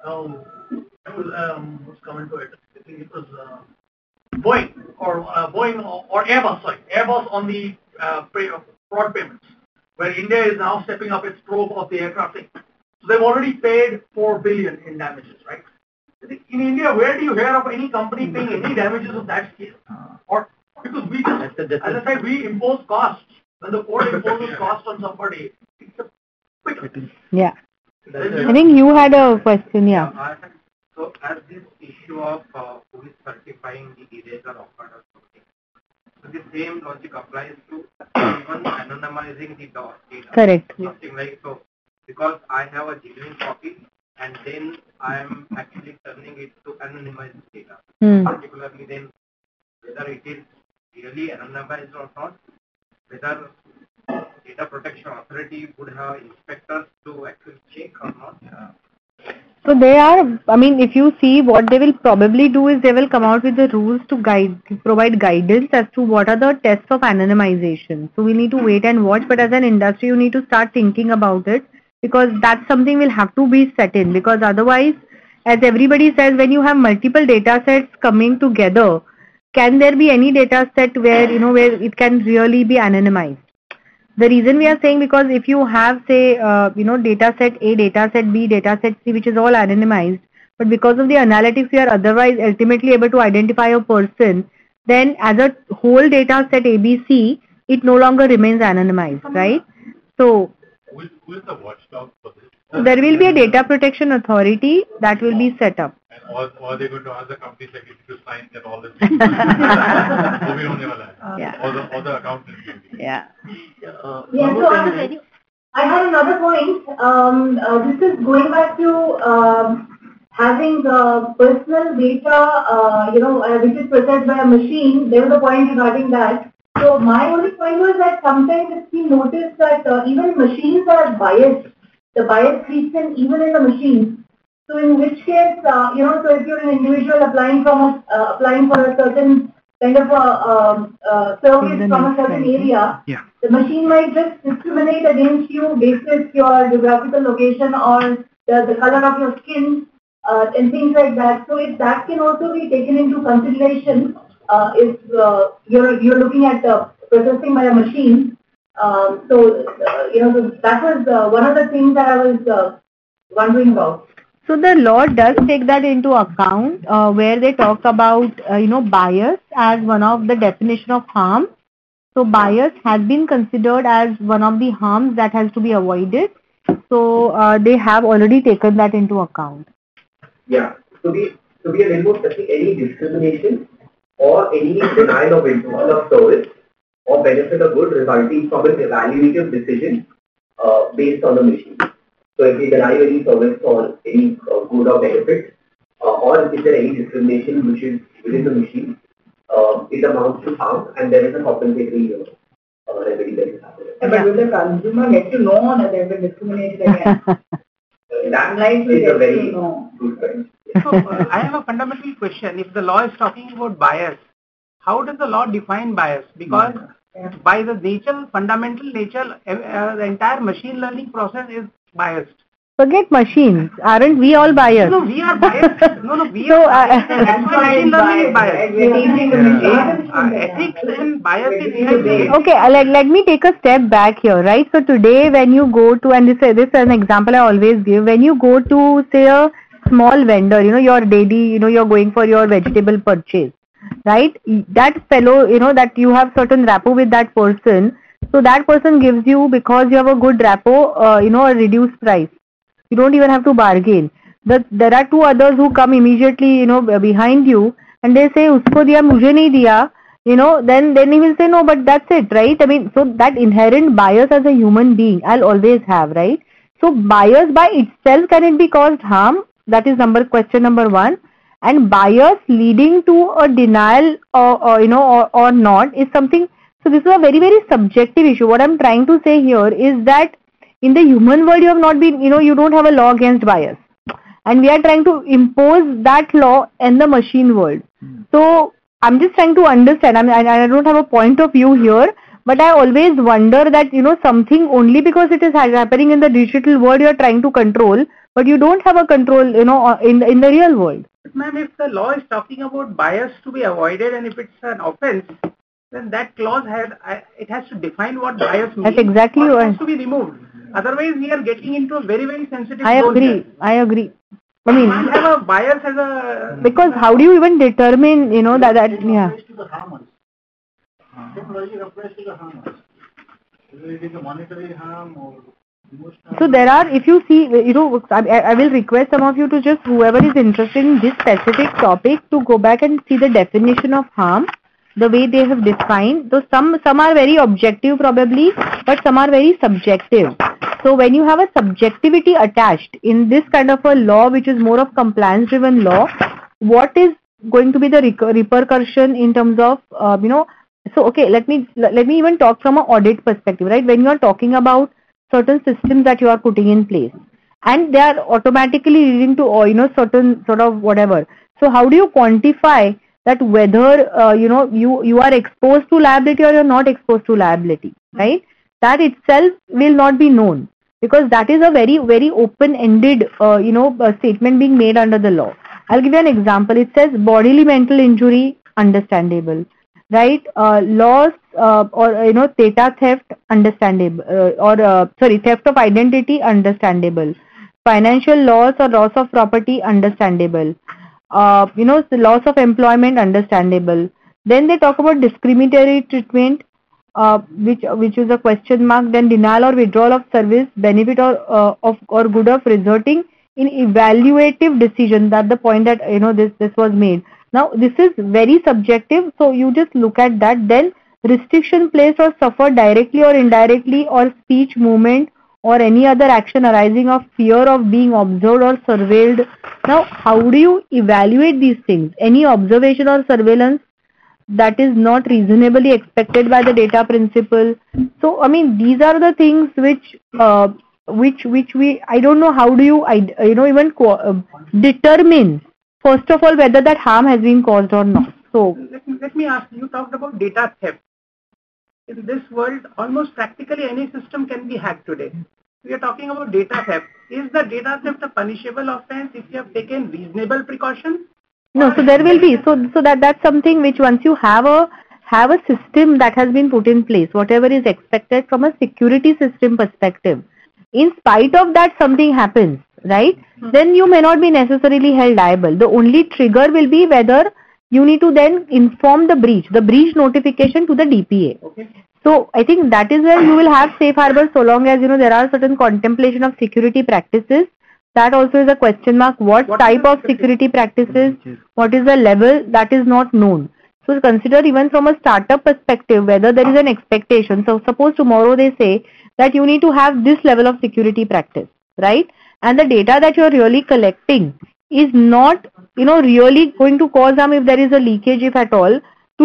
what's coming to it? I think it was Boeing or Airbus, sorry. Airbus on the fraud payments. where India is now stepping up its probe of the aircraft thing. So they've already paid 4 billion in damages, right? In India, where do you hear of any company paying any damages of that scale? Or because we just, as I said, we impose costs. When the court imposes cost on somebody, it's a quick. Yeah. I think you had a question, yeah. So as this issue of who is certifying the eraser offered or something, so the same logic applies to even anonymizing the data. Correct. Something like, so because I have a genuine copy and then I am actually turning it to anonymize data. Particularly then whether it is really anonymized or not, whether data protection authority would have inspectors to actually check or not. So they are, I mean, if you see what they will probably do is they will come out with the rules to provide guidance as to what are the tests of anonymization. So we need to wait and watch, but as an industry you need to start thinking about it, because that's something will have to be set in, because otherwise, as everybody says, when you have multiple data sets coming together, can there be any data set where, where it can really be anonymized? The reason we are saying, because if you have, say, data set A, data set B, data set C, which is all anonymized, but because of the analytics we are otherwise ultimately able to identify a person, then as a whole data set ABC, it no longer remains anonymized, right? So who is the watchdog for this? There will be a data protection authority that will be set up. And or they're going to ask the companies like if you sign that all this. Yeah. Or the accountants. Yeah. Yeah, so I had another point. This is going back to having personal data, which is processed by a machine. There was a point regarding that. So my only point was that sometimes it's been noticed that even machines are biased. The bias creeps in even in the machines. So in which case, so if you're an individual applying for a certain kind of a service from a certain area, the machine might just discriminate against you based on your geographical location or the color of your skin and things like that. So if that can also be taken into consideration, if you're looking at processing by a machine. So that was one of the things that I was wondering about. So the law does take that into account, where they talk about bias as one of the definition of harm. So bias has been considered as one of the harms that has to be avoided. So they have already taken that into account. Yeah. To be a little more specific, any discrimination or any denial of interval of service or benefit of good resulting from an evaluative decision based on the machine. So if we deny any service or any good or benefit, or is there any discrimination which is within the machine, it amounts to harm, and there is a compensatory remedy that is happening. But will the consumer get to know that they have been discriminated against? That is a very good point. So I have a fundamental question. If the law is talking about bias, how does the law define bias? Because by the nature, fundamental nature, the entire machine learning process is biased. Forget machines. Aren't we all biased? No, we are biased. We are biased. That's why machine learning is biased. Ethics and bias is inherent. Okay, let me take a step back here, right? So today when you go to, and this is an example I always give, when you go to, say, a small vendor, your daily, you're going for your vegetable purchase, right? That fellow, that you have certain rapport with that person, so that person gives you, because you have a good rapport, a reduced price. You don't even have to bargain. There are two others who come immediately, behind you, and they say, "Usko diya, mujhe nahi diya." Then he will say, "No, but that's it," right? I mean, so that inherent bias as a human being, I'll always have, right? So bias by itself, can it be caused harm? That is question number one. And bias leading to a denial or not is something. So this is a very, very subjective issue. What I'm trying to say here is that in the human world, you have not been, you don't have a law against bias. And we are trying to impose that law in the machine world. So I'm just trying to understand. I mean, I don't have a point of view here, but I always wonder that, something only because it is happening in the digital world, you are trying to control, but you don't have a control, in the real world. Ma'am, if the law is talking about bias to be avoided and if it's an offense, then that clause it has to define what bias means. That's exactly or it what. has to be removed. Otherwise, we are getting into a very, very sensitive I zone agree. here. I agree. I You mean, can't have a bias as a... because how do you even determine, you know, that yeah. Applies to the harmers. Same logic applies to the harmers. Whether it is a monetary harm or emotional. So there are, if you see, you know, I will request some of you to just, whoever is interested in this specific topic, to go back and see the definition of harm, the way they have defined. So some are very objective probably, but some are very subjective. So when you have a subjectivity attached in this kind of a law, which is more of compliance driven law, what is going to be the repercussion in terms of, you know, so okay, let me even talk from an audit perspective, right? When you are talking about certain systems that you are putting in place, and they are automatically leading to, you know, certain sort of whatever. So how do you quantify that whether you know, you are exposed to liability or you're not exposed to liability, right? That itself will not be known, because that is a very, very open-ended you know, statement being made under the law. I'll give you an example. It says bodily mental injury, understandable, right? Loss or, you know, data theft, understandable, sorry, theft of identity, understandable. Financial loss or loss of property, understandable. You know, the loss of employment, understandable. Then they talk about discriminatory treatment, which is a question mark. Then denial or withdrawal of service, benefit or good of resulting in evaluative decision. That's the point that, you know, this was made. Now this is very subjective, so you just look at that. Then restriction placed or suffered directly or indirectly, or speech, movement, or any other action arising of fear of being observed or surveilled. Now, how do you evaluate these things? Any observation or surveillance that is not reasonably expected by the data principle. So, I mean, these are the things which we, I don't know, how do you, you know, even determine, first of all, whether that harm has been caused or not. So, let me ask, you talked about data theft. In this world, almost practically any system can be hacked today. We are talking about data theft. Is the data theft a punishable offense if you have taken reasonable precautions? no, so there will be, so that's something which, once you have a system that has been put in place, whatever is expected from a security system perspective, in spite of that something happens, right? Then you may not be necessarily held liable. The only trigger will be whether you need to then inform the breach notification to the DPA. Okay. So I think that is where you will have safe harbor, so long as, you know, there are certain contemplation of security practices. That also is a question mark. What type of security practices? What is the level? That is not known. So consider, even from a startup perspective, whether there is an expectation. So suppose tomorrow they say that you need to have this level of security practice, right? And the data that you are really collecting is not, you know, really going to cause harm if there is a leakage, if at all,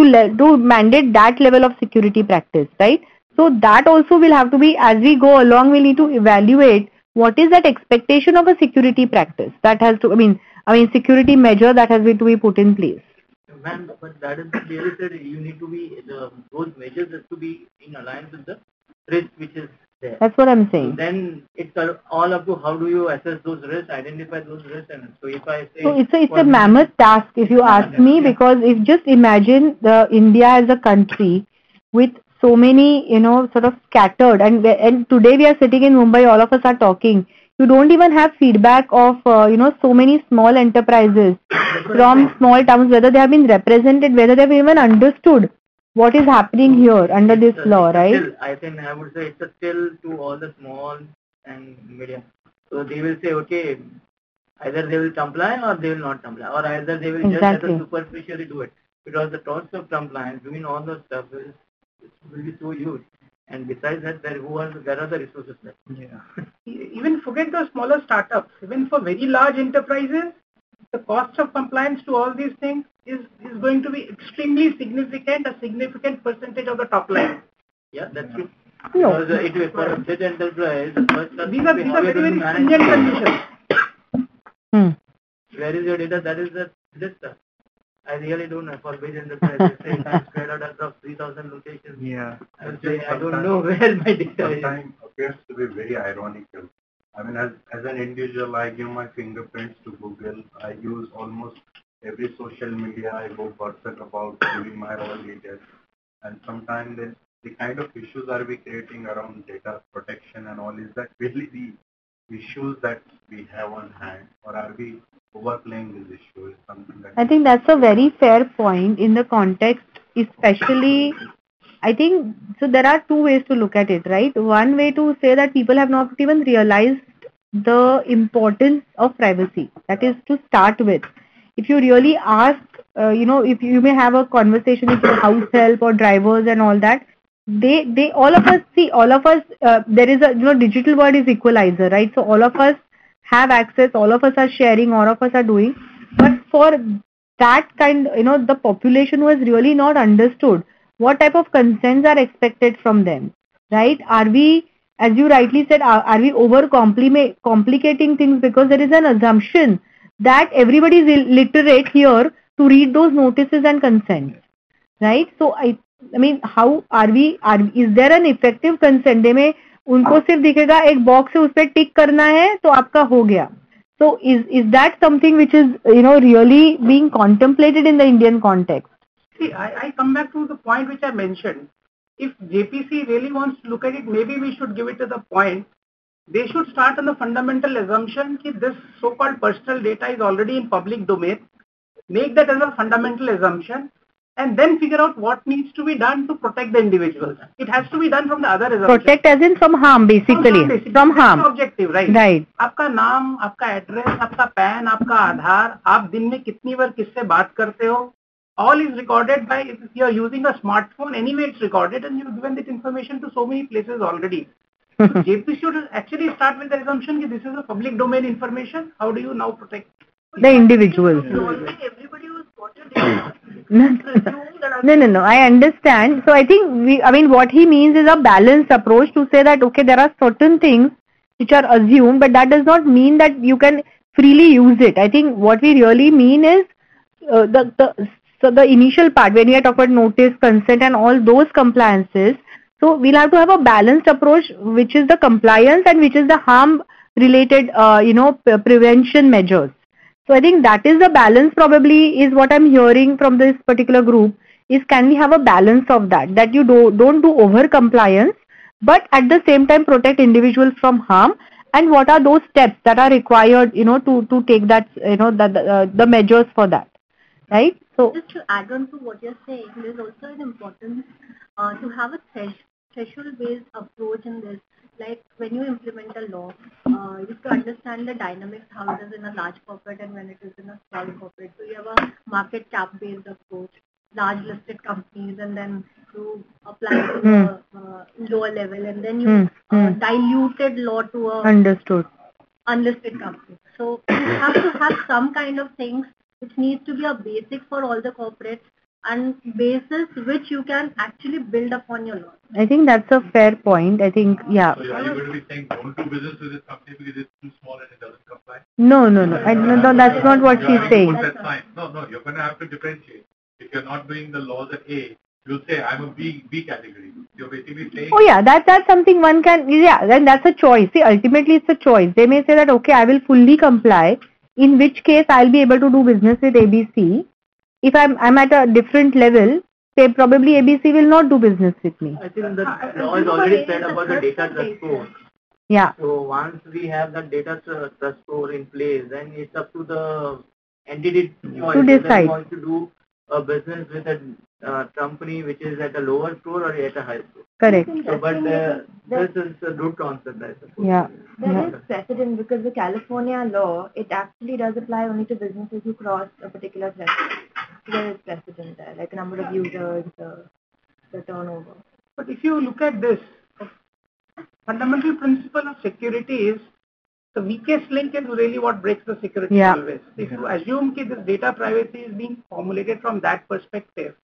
to mandate that level of security practice, right? So that also will have to be, as we go along, we need to evaluate what is that expectation of a security practice that has to, I mean security measure that has to be put in place. Man, but that is clearly said. You need to be, those measures have to be in alliance with the risk which is there. That's what I'm saying. So then it's all up to how do you assess those risks, identify those risks, and so if I say. So it's a mammoth task, if you ask me, because if just imagine the India as a country with so many, you know, sort of scattered, and today we are sitting in Mumbai, all of us are talking. You don't even have feedback of, you know, so many small enterprises from small towns, whether they have been represented, whether they have even understood what is happening here under this law, right? Still, I think I would say it's a still to all the small and medium. So they will say, okay, either they will comply or they will not comply, or either they will just as a superficially do it, because the cost of compliance, doing all those stuff will be so huge. And besides that, there are the resources left. Yeah. Even forget the smaller startups. Even for very large enterprises, the cost of compliance to all these things is going to be extremely significant, a significant percentage of the top line. Yeah, that's true. No. Because it is for a big enterprise, the first these are very, very stringent conditions. Where is your data? That is this stuff. I really don't know. For big enterprises, say it's spread out across 3,000 locations. Yeah. I would say I don't know where my data is. Sometimes appears to be very ironical. I mean, as an individual, I give my fingerprints to Google. I use almost every social media. I go berserk about giving my all details. And sometimes the kind of issues are we creating around data protection and all, is that really the issues that we have on hand, or are we overplaying this issue? Is something that I think that's a very fair point in the context, especially, I think, so there are two ways to look at it, right? One way to say that people have not even realized the importance of privacy. That is to start with. If you really ask, if you may have a conversation with your house help or drivers and all that, they all of us see, all of us, there is a, digital world is equalizer, right? So all of us have access, all of us are sharing, all of us are doing. But for that kind, the population who has really not understood what type of consents are expected from them, right? Are we, as you rightly said, are we over complicating things because there is an assumption that everybody is literate here to read those notices and consents, right? So I mean, how are we? Is there an effective consent? दे में उनको सिर्फ दिखेगा एक box है उस पर टिक करना है तो आपका हो गया. So is that something which is really being contemplated in the Indian context? See, I come back to the point which I mentioned. If JPC really wants to look at it, maybe we should give it to the point. They should start on the fundamental assumption that this so-called personal data is already in public domain. Make that as a fundamental assumption, and then figure out what needs to be done to protect the individuals. It has to be done from the other assumption. Protect as in from harm, basically. From harm. That's the objective, right? Right. आपका नाम, आपका address, आपका pan, आपका आधार, आप दिन में कितनी बार किससे बात करते हो, all is recorded by, if you are using a smartphone, anyway it's recorded and you've given that information to so many places already. So JP should actually start with the assumption that this is a public domain information. How do you now protect the individuals? Everybody who's got your data. No. I understand. So I think what he means is a balanced approach to say that, okay, there are certain things which are assumed, but that does not mean that you can freely use it. I think what we really mean is the initial part, when we are talking about notice, consent and all those compliances, so we'll have to have a balanced approach, which is the compliance and which is the harm related, prevention measures. So I think that is the balance probably is what I'm hearing from this particular group is, can we have a balance of that you don't do over compliance, but at the same time protect individuals from harm, and what are those steps that are required, to take that, the measures for that, right? So just to add on to what you're saying, there's also an importance to have a threshold-based approach in this. Like when you implement a law, you have to understand the dynamics, how it is in a large corporate and when it is in a small corporate. So you have a market cap-based approach, large listed companies, and then you apply to the lower level, and then you diluted law to a unlisted company. So you have to have some kind of things which needs to be a basic for all the corporates, and basis which you can actually build upon your law. I think that's a fair point. I think, yeah. So are you going to be saying don't do business with this company because it's too small and it doesn't comply? No. That's not what she's saying. That's fine. No, you're going to have to differentiate. If you're not doing the laws at A, you'll say I'm a B category. You're basically saying... Oh yeah, that's something one can, then that's a choice. See, ultimately it's a choice. They may say that, okay, I will fully comply, in which case I'll be able to do business with ABC. If I'm at a different level, say probably ABC will not do business with me. I think the law is already said about the data trust code. Yeah. So once we have the data trust code in place, then it's up to the entity to decide. They want to do a business with a company which is at a lower score or at a higher score. Correct. So, but this is a good concept, I suppose. Yeah. There is precedent because the California law, it actually does apply only to businesses who cross a particular threshold. There is precedent there, like number of users, the turnover. But if you look at this, fundamental principle of security is the weakest link is really what breaks the security always. If you assume that this data privacy is being formulated from that perspective,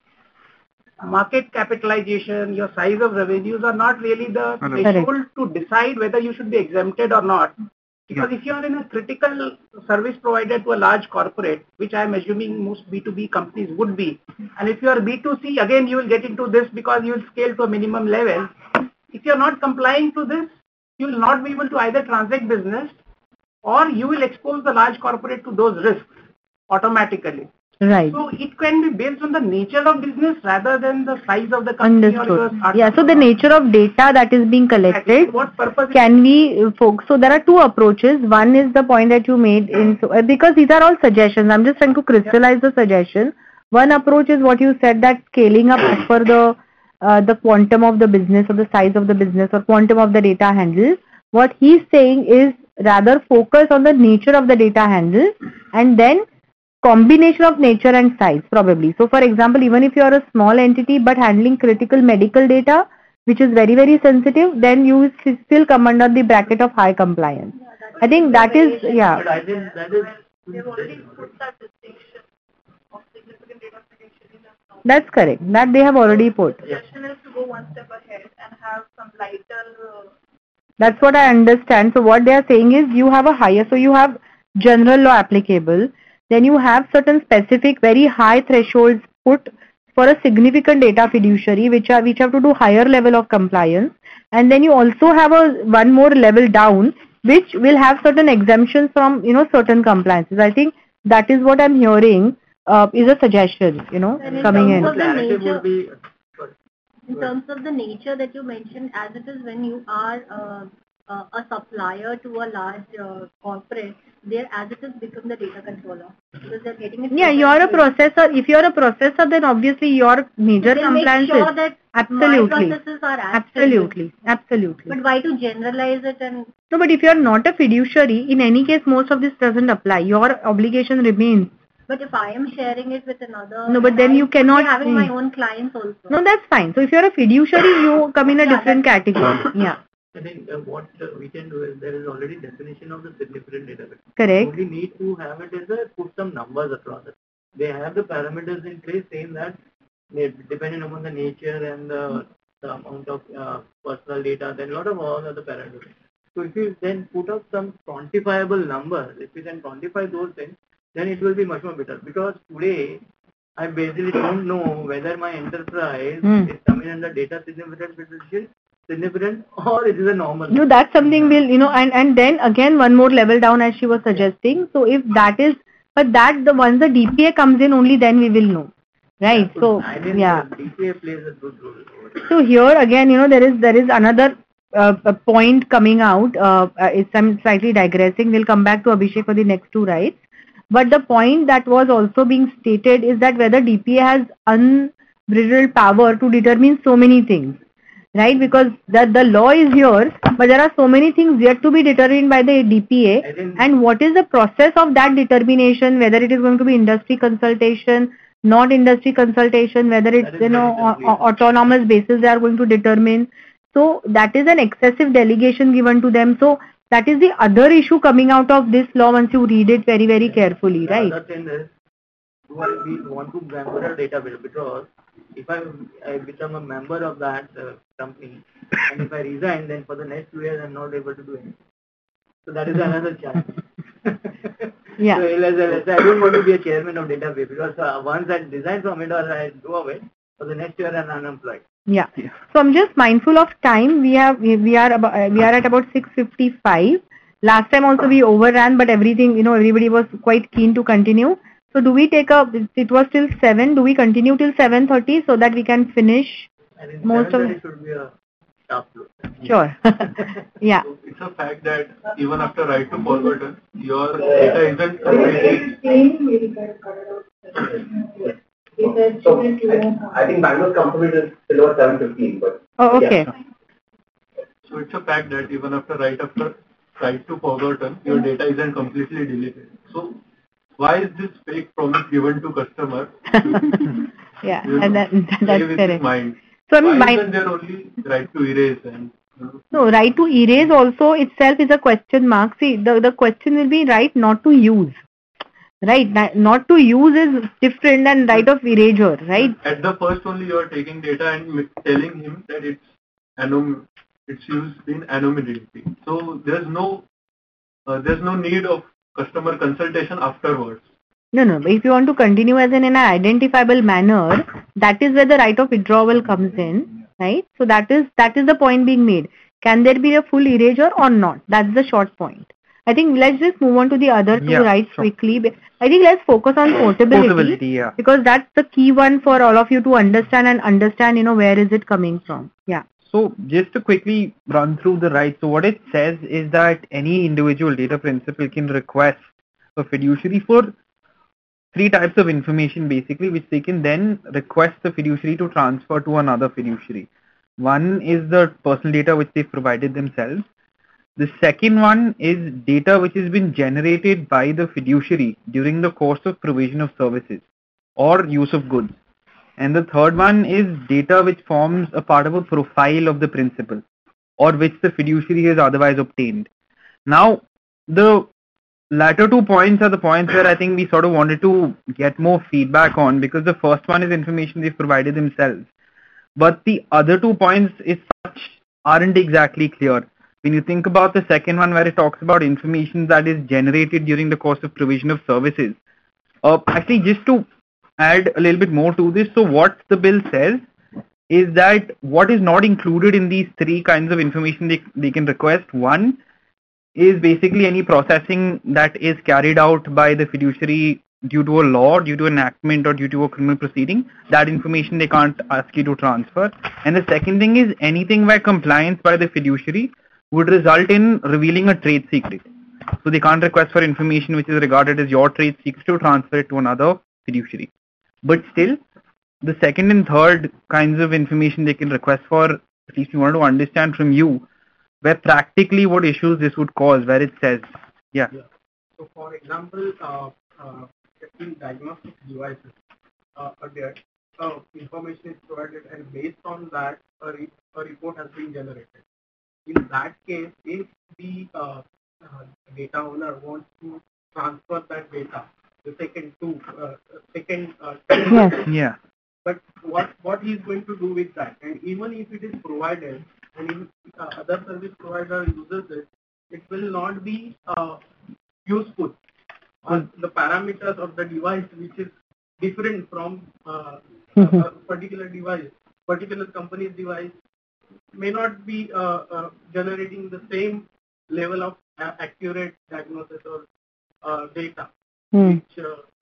market capitalization, your size of revenues are not really the threshold to decide whether you should be exempted or not. Because if you are in a critical service provider to a large corporate, which I am assuming most B2B companies would be, and if you are B2C, again you will get into this because you will scale to a minimum level. If you are not complying to this, you will not be able to either transact business or you will expose the large corporate to those risks automatically. Right. So it can be based on the nature of business rather than the size of the company. Understood. Or Yeah, so the nature of data that is being collected, what purpose can we focus? So there are two approaches. One is the point that you made in, because these are all suggestions. I'm just trying to crystallize the suggestion. One approach is what you said, that scaling up as per the quantum of the business or the size of the business or quantum of the data handle. What he's saying is rather focus on the nature of the data handle and then combination of nature and size probably. So for example, even if you are a small entity but handling critical medical data, which is very, very sensitive, then you will still come under the bracket of high compliance. I think that is, yeah. But I think that is. They've already put that distinction of significant data protection in the law. That's correct. That they have already put. The suggestion is to go one step ahead and have some lighter. That's what I understand. So what they are saying is you have a higher, so you have general law applicable, then you have certain specific very high thresholds put for a significant data fiduciary which have to do higher level of compliance, and then you also have one more level down which will have certain exemptions from certain compliances. I think that is what I'm hearing is a suggestion coming in. In terms of the nature that you mentioned, as it is when you are a supplier to a large corporate, there as it is become the data controller. Because they're getting it. Yeah, you're a processor. If you're a processor, then obviously your major compliance make sure is that absolutely, my processes are absolutely. But why to generalize it and? No, but if you're not a fiduciary, in any case, most of this doesn't apply. Your obligation remains. But if I am sharing it with another, No, but then you cannot having my own clients also. No, that's fine. So if you're a fiduciary, you come in a different category. Yeah. I think what we can do is there is already definition of the significant data. Correct. We need to have it is put some numbers across it. They have the parameters in place saying that depending upon the nature and the amount of personal data, then a lot of all other parameters. So if you then put up some quantifiable numbers, if you can quantify those things, then it will be much more better. Because today, I basically don't know whether my enterprise is coming under data significant or it is a normal. No, that's something we'll, and then again one more level down as she was suggesting. So if that is, but that once the DPA comes in, only then we will know. Right. Yeah, so, yeah. DPA plays a good role. So here again, there is another a point coming out. I'm slightly digressing. We'll come back to Abhishek for the next two rights. But the point that was also being stated is that whether DPA has unbridled power to determine so many things, right? Because the law is here, but there are so many things yet to be determined by the DPA. And what is the process of that determination? Whether it is going to be industry consultation, not industry consultation, whether it's autonomous basis they are going to determine. So that is an excessive delegation given to them. So that is the other issue coming out of this law once you read it very, very carefully, right? The other thing is, we want to member a database because if I become a member of that company and if I resign, then for the next 2 years I'm not able to do anything. So that is another challenge. Yeah. So let's say I don't want to be a chairman of database because once I resign from it or I do away, for the next year I'm unemployed. Yeah. So I'm just mindful of time. We are at about 6:55. Last time also we overran, but everything, everybody was quite keen to continue. So do we take it was till 7. Do we continue till 7:30 so that we can finish I think most of it? Should be a sharp look. Sure. Yeah. So it's a fact that even after right to forward, your data isn't completely. So I think Bangalore compromise is below 7:15, but. Oh, okay. Yeah. So it's a fact that even after right to forgotten, your data isn't completely deleted. So why is this fake promise given to customer? Yeah, and that's correct. Mind. So I mean, why isn't there only right to erase and? No, right to erase also itself is a question mark. See, the question will be right not to use. Right, not to use is different than right of erasure, right? At the first only you are taking data and telling him that it's used in anonymity. So there's no need of customer consultation afterwards. No. If you want to continue as in an identifiable manner, that is where the right of withdrawal comes in, right? So that is the point being made. Can there be a full erasure or not? That's the short point. I think let's just move on to the other two rights sure. quickly. I think let's focus on portability, Portability, yeah. because that's the key one for all of you to understand, where is it coming from. Yeah. So just to quickly run through the rights. So what it says is that any individual data principal can request a fiduciary for 3 types of information basically, which they can then request the fiduciary to transfer to another fiduciary. One is the personal data which they've provided themselves. The second one is data which has been generated by the fiduciary during the course of provision of services or use of goods. And the third one is data which forms a part of a profile of the principal or which the fiduciary has otherwise obtained. Now, the latter 2 points are the points where I think we sort of wanted to get more feedback on, because the first one is information they've provided themselves. But the other 2 points is such aren't exactly clear. When you think about the second one where it talks about information that is generated during the course of provision of services. Actually, just to add a little bit more to this, so what the bill says is that what is not included in these 3 kinds of information they can request. One is basically any processing that is carried out by the fiduciary due to a law, due to enactment, or due to a criminal proceeding. That information they can't ask you to transfer. And the second thing is anything where compliance by the fiduciary would result in revealing a trade secret. So they can't request for information which is regarded as your trade secret to transfer it to another fiduciary. But still, the second and third kinds of information they can request for, at least we want to understand from you, where practically what issues this would cause, where it says, yeah. So for example, in diagnostic devices, there information is provided, and based on that, a report has been generated. In that case, if the data owner wants to transfer that data, the second Yes. Yeah. But what he is going to do with that? And even if it is provided, and if other service provider uses it, it will not be useful. The parameters of the device, which is different from a particular device, particular company's device, may not be generating the same level of accurate diagnosis or data, which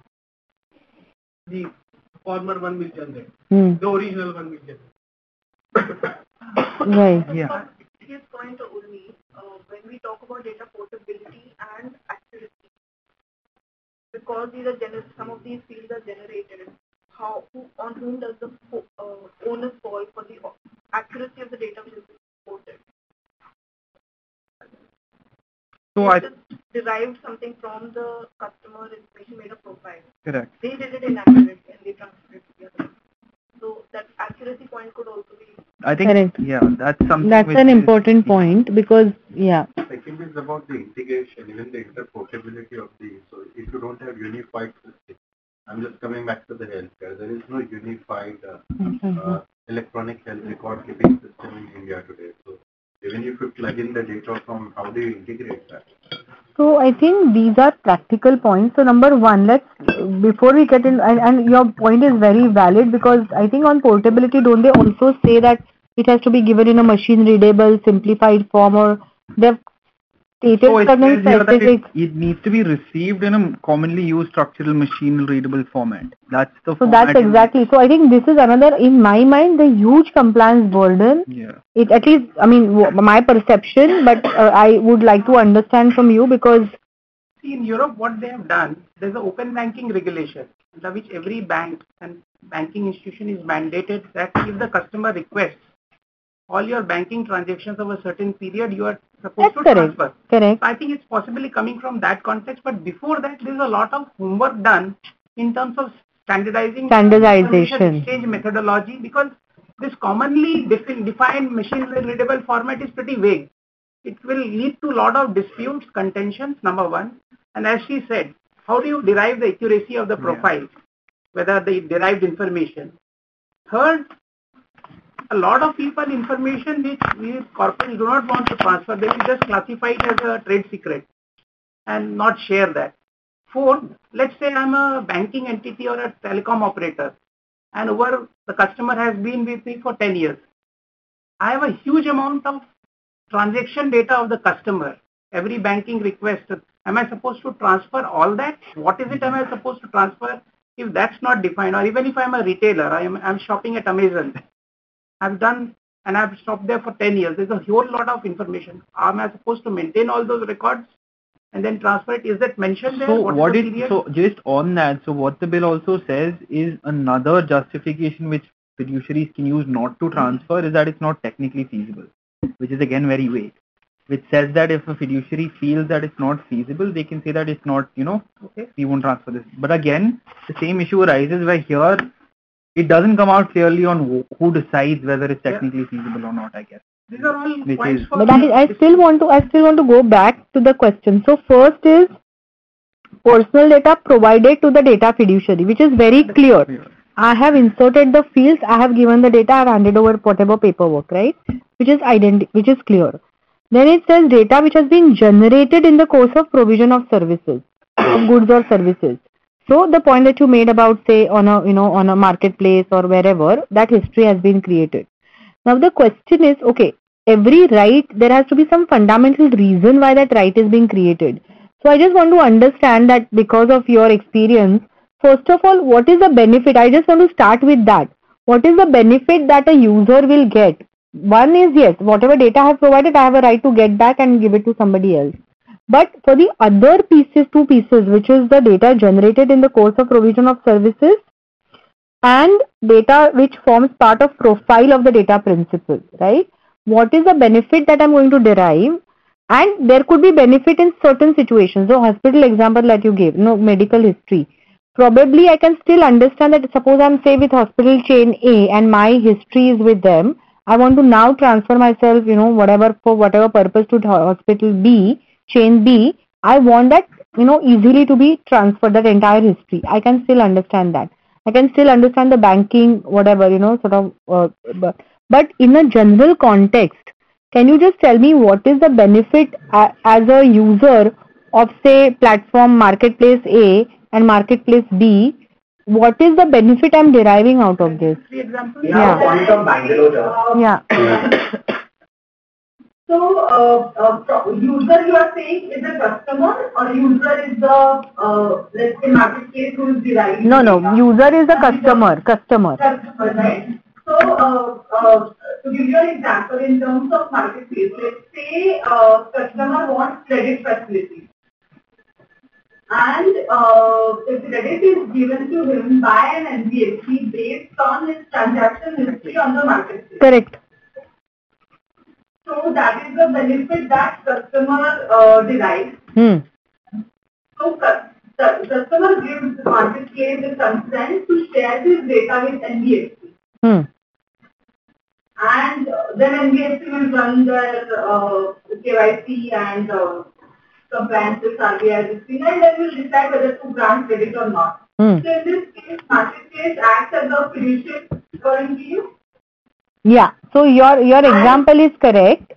the former one will generate, the original one will generate. Right. Yeah. His point only, when we talk about data portability and accuracy, because these are some of these fields are generated, on whom does the onus fall for the accuracy of the data which is reported? So they I just derived something from the customer information, made a profile. Correct. They did it inaccurately and they transferred it to the other. So that accuracy point could also be. I think, Correct. yeah, that's something. That's which an is- important point, because, yeah. Second is about the integration, even the interoperability of these. So if you don't have unified system, I'm just coming back to the healthcare. There is no unified electronic health record keeping system in India today. So even if you plug in the data from, how do you integrate that? So I think these are practical points. So number one, before we get in, and your point is very valid, because I think on portability, don't they also say that it has to be given in a machine readable, simplified form, or they've stated So it certain says here that specific. it needs to be received in a commonly used structural machine readable format. That's the So format. that's exactly. So I think this is another, in my mind, the huge compliance burden. Yeah. It at least, I mean, my perception, but I would like to understand from you, because See, in Europe, what they have done, there's an open banking regulation, under which every bank and banking institution is mandated that if the customer requests all your banking transactions of a certain period, you are supposed to transfer. Correct. I think it's possibly coming from that context, but before that, there's a lot of homework done in terms of standardization exchange methodology, because this commonly defined machine readable format is pretty vague. It will lead to a lot of disputes, contentions, number one. And as she said, how do you derive the accuracy of the profile, whether the derived information? Third, a lot of people information which we corporates do not want to transfer, they will just classify it as a trade secret and not share that. Fourth, let's say I'm a banking entity or a telecom operator, and over the customer has been with me for 10 years. I have a huge amount of transaction data of the customer, every banking request. Am I supposed to transfer all that? What is it am I supposed to transfer? If that's not defined, or even if I'm a retailer, I'm shopping at Amazon. I've done and I've shopped there for 10 years. There's a whole lot of information. Am I supposed to maintain all those records and then transfer it? Is that mentioned there? So just on that, so what the bill also says is another justification which fiduciaries can use not to transfer is that it's not technically feasible, which is again very vague. Which says that if a fiduciary feels that it's not feasible, they can say that it's not, we won't transfer this. But again, the same issue arises where here it doesn't come out clearly on who decides whether it's technically feasible or not, I guess. These are all points But I still want to go back to the question. So first is personal data provided to the data fiduciary, which is very clear. I have inserted the fields, I have given the data, I have handed over whatever paperwork, right? Which is clear. Then it says data which has been generated in the course of provision of services, of goods or services. So the point that you made about, say, on a marketplace or wherever, that history has been created. Now the question is, okay, every right, there has to be some fundamental reason why that right is being created. So I just want to understand that because of your experience, first of all, what is the benefit? I just want to start with that. What is the benefit that a user will get? One is, yes, whatever data I have provided, I have a right to get back and give it to somebody else. But for the other pieces, two pieces, which is the data generated in the course of provision of services and data which forms part of profile of the data principle, right? What is the benefit that I'm going to derive? And there could be benefit in certain situations. So hospital example that you gave, medical history. Probably I can still understand that suppose I'm, say, with hospital chain A and my history is with them. I want to now transfer myself, for whatever purpose to hospital B, chain B. I want that, easily to be transferred, that entire history. I can still understand that. I can still understand the banking, whatever, but in a general context, can you just tell me what is the benefit as a user of, say, platform marketplace A and marketplace B? What is the benefit I'm deriving out of this? Yeah. One from Bangalore. Yeah. So, user you are saying is a customer or user is the, let's say, marketplace who is deriving? No, user is a customer. Customer, right. So, to give you an example, in terms of marketplace, let's say customer wants credit facility. And if credit is given to him by an NBFC based on his transaction history on the marketplace. Correct. So that is the benefit that customer derives. So customer gives marketplace the consent to share his data with NBFC. And then NBFC will run their KYC and compliance with RBI and then will decide whether to grant credit or not. So in this case, marketplace acts as a fiduciary according to you? Yeah. So your example is correct.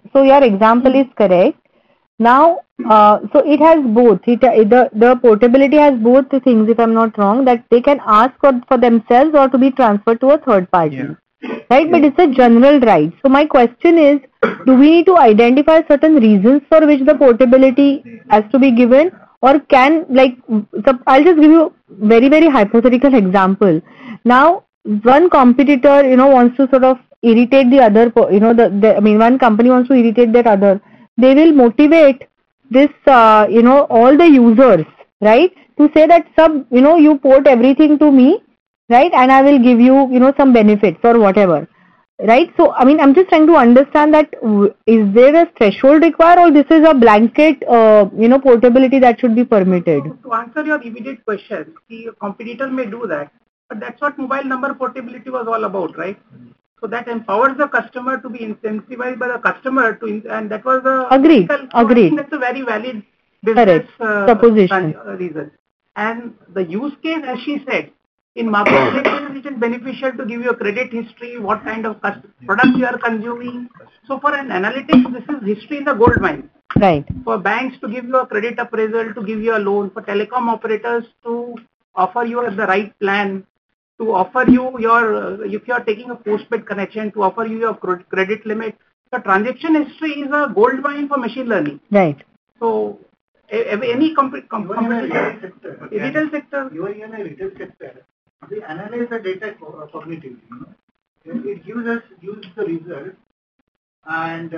Now, so it has both. The portability has both the things, if I'm not wrong, that they can ask for themselves or to be transferred to a third party. Yeah. Right? But it's a general right. So my question is, do we need to identify certain reasons for which the portability has to be given? Or can, I'll just give you very, very hypothetical example. Now, one competitor, wants to sort of irritate the other, one company wants to irritate that other. They will motivate this, all the users, right? To say that you port everything to me, right? And I will give you, some benefits or whatever, right? So, I'm just trying to understand that is there a threshold required or this is a blanket, portability that should be permitted? To answer your immediate question, the competitor may do that, but that's what mobile number portability was all about, right? So that empowers the customer to be incentivized by the customer and that was the agreed. I think that's a very valid business proposition reason. And the use case, as she said, in marketplaces it is beneficial to give you a credit history, what kind of products you are consuming. So for an analytics, this is history in the gold mine. Right. For banks to give you a credit appraisal, to give you a loan, for telecom operators to offer you the right plan, to offer you if you are taking a postpaid connection, to offer you your credit limit. The transaction history is a gold mine for machine learning. Right. So any company, retail sector, even a retail sector, they analyze the data cognitively. It gives the result, and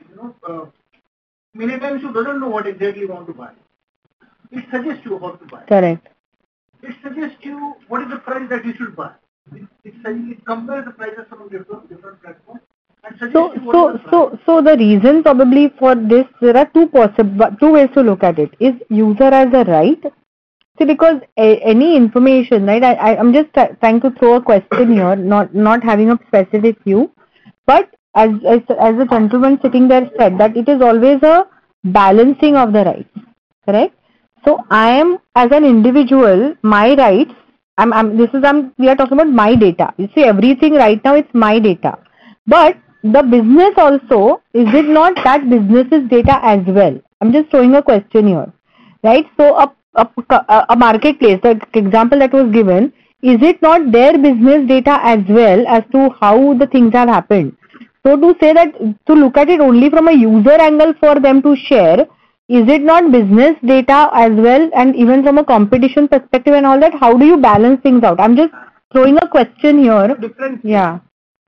many times you don't know what exactly you want to buy. It suggests you what to buy. Correct. It suggests you what is the price that you should buy. It compares the prices from different platforms. So the reason probably for this, there are two ways to look at it. Is user as a right? See, because any information, right? I'm just trying to throw a question here, not having a specific view, but as the gentleman sitting there said, that it is always a balancing of the rights, correct? So I am, as an individual, my rights. We are talking about my data. You see, everything right now, it's my data, but the business also, is it not that business's data as well? I'm just throwing a question here, right? So a marketplace, the example that was given, is it not their business data as well as to how the things have happened? So to say that, to look at it only from a user angle for them to share, is it not business data as well, and even from a competition perspective and all that, how do you balance things out? I'm just throwing a question here. Different. Yeah.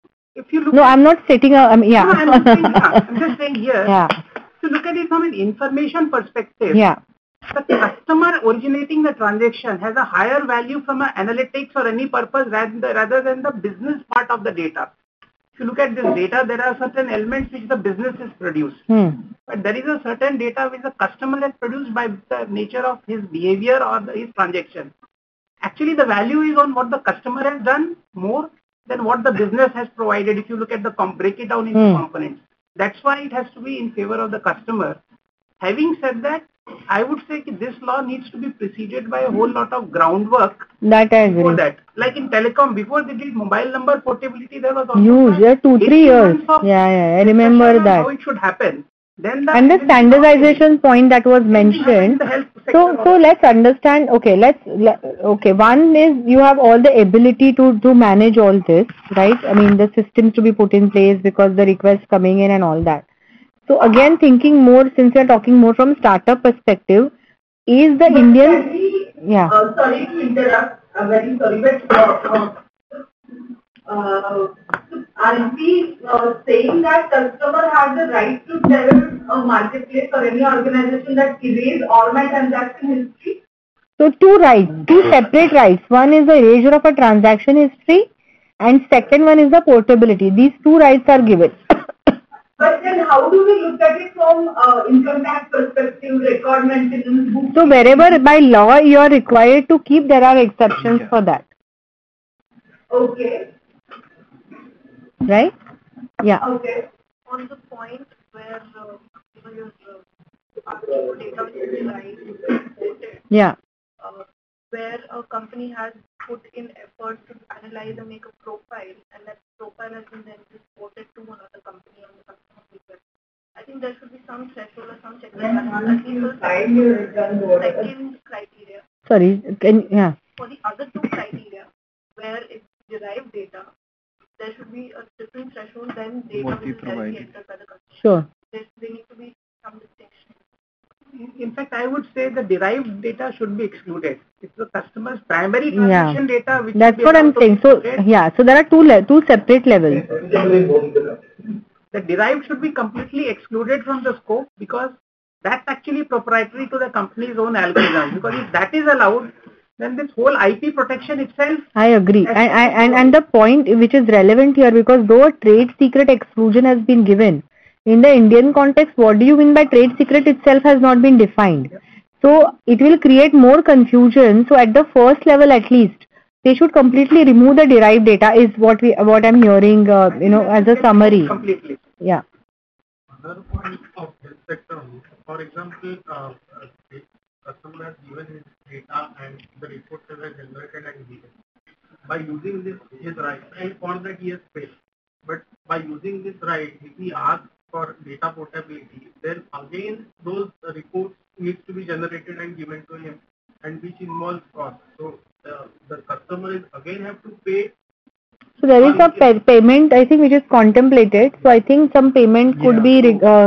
If you look no, I'm not stating a, yeah. No, I'm just saying here, yeah. to look at it from an information perspective, yeah. the customer originating the transaction has a higher value from an analytics or any purpose rather than the business part of the data. If you look at this data, there are certain elements which the business has produced. But there is a certain data which the customer has produced by the nature of his behavior or his transaction. Actually, the value is on what the customer has done more than what the business has provided. If you look at the break it down into components, that's why it has to be in favor of the customer. Having said that, I would say this law needs to be preceded by a whole lot of groundwork. That I agree. Before that, like in telecom, before they did mobile number portability, there was also huge. 2-3 years. Yeah, I remember that. How it should happen. Then and the standardization point that was mentioned. So let's understand. Okay, okay. One is you have all the ability to manage all this, right? I mean, the systems to be put in place because the requests coming in and all that. So again, thinking more, since we are talking more from startup perspective, is the Indian. Yeah. Sorry to interrupt. I'm very sorry, but. Are we saying that customer has the right to tell a marketplace or any organization that erase all my transaction history? So two separate rights. One is the erasure of a transaction history, and second one is the portability. These two rights are given. But then how do we look at it from income tax perspective, record maintenance, book? So wherever by law you are required to keep, there are exceptions for that. Okay. Right? Yeah. Okay. On the point where your data is derived, yeah. Where a company has put in effort to analyze and make a profile, and that profile has been then exported to another company on the customer request. I think there should be some threshold or some checklist. Second criteria. Sorry, yeah. For the other two criteria, where it's derived data, there should be a different threshold than data which is directly entered by the customer. Sure. There need to be some distinction. In fact, I would say the derived data should be excluded. It's the customer's primary transaction data. Which that's what I'm saying. So yeah, so there are two separate levels. The derived should be completely excluded from the scope because that's actually proprietary to the company's own algorithm. Because if that is allowed, then this whole IP protection itself. I agree. And the point which is relevant here, because though a trade secret exclusion has been given, in the Indian context, what do you mean by trade secret itself has not been defined. So it will create more confusion. So at the first level at least, they should completely remove the derived data is what I'm hearing, as a summary. Completely. Yeah. Another point of this sector, for example, the customer has given his data and the reports are generated and given. By using this, his right, and for that he has paid. But by using this right, if he asks for data portability, then again those reports needs to be generated and given to him, and which involves cost. So the customer is again have to pay. So there is a payment, I think, which is contemplated. So I think some payment could be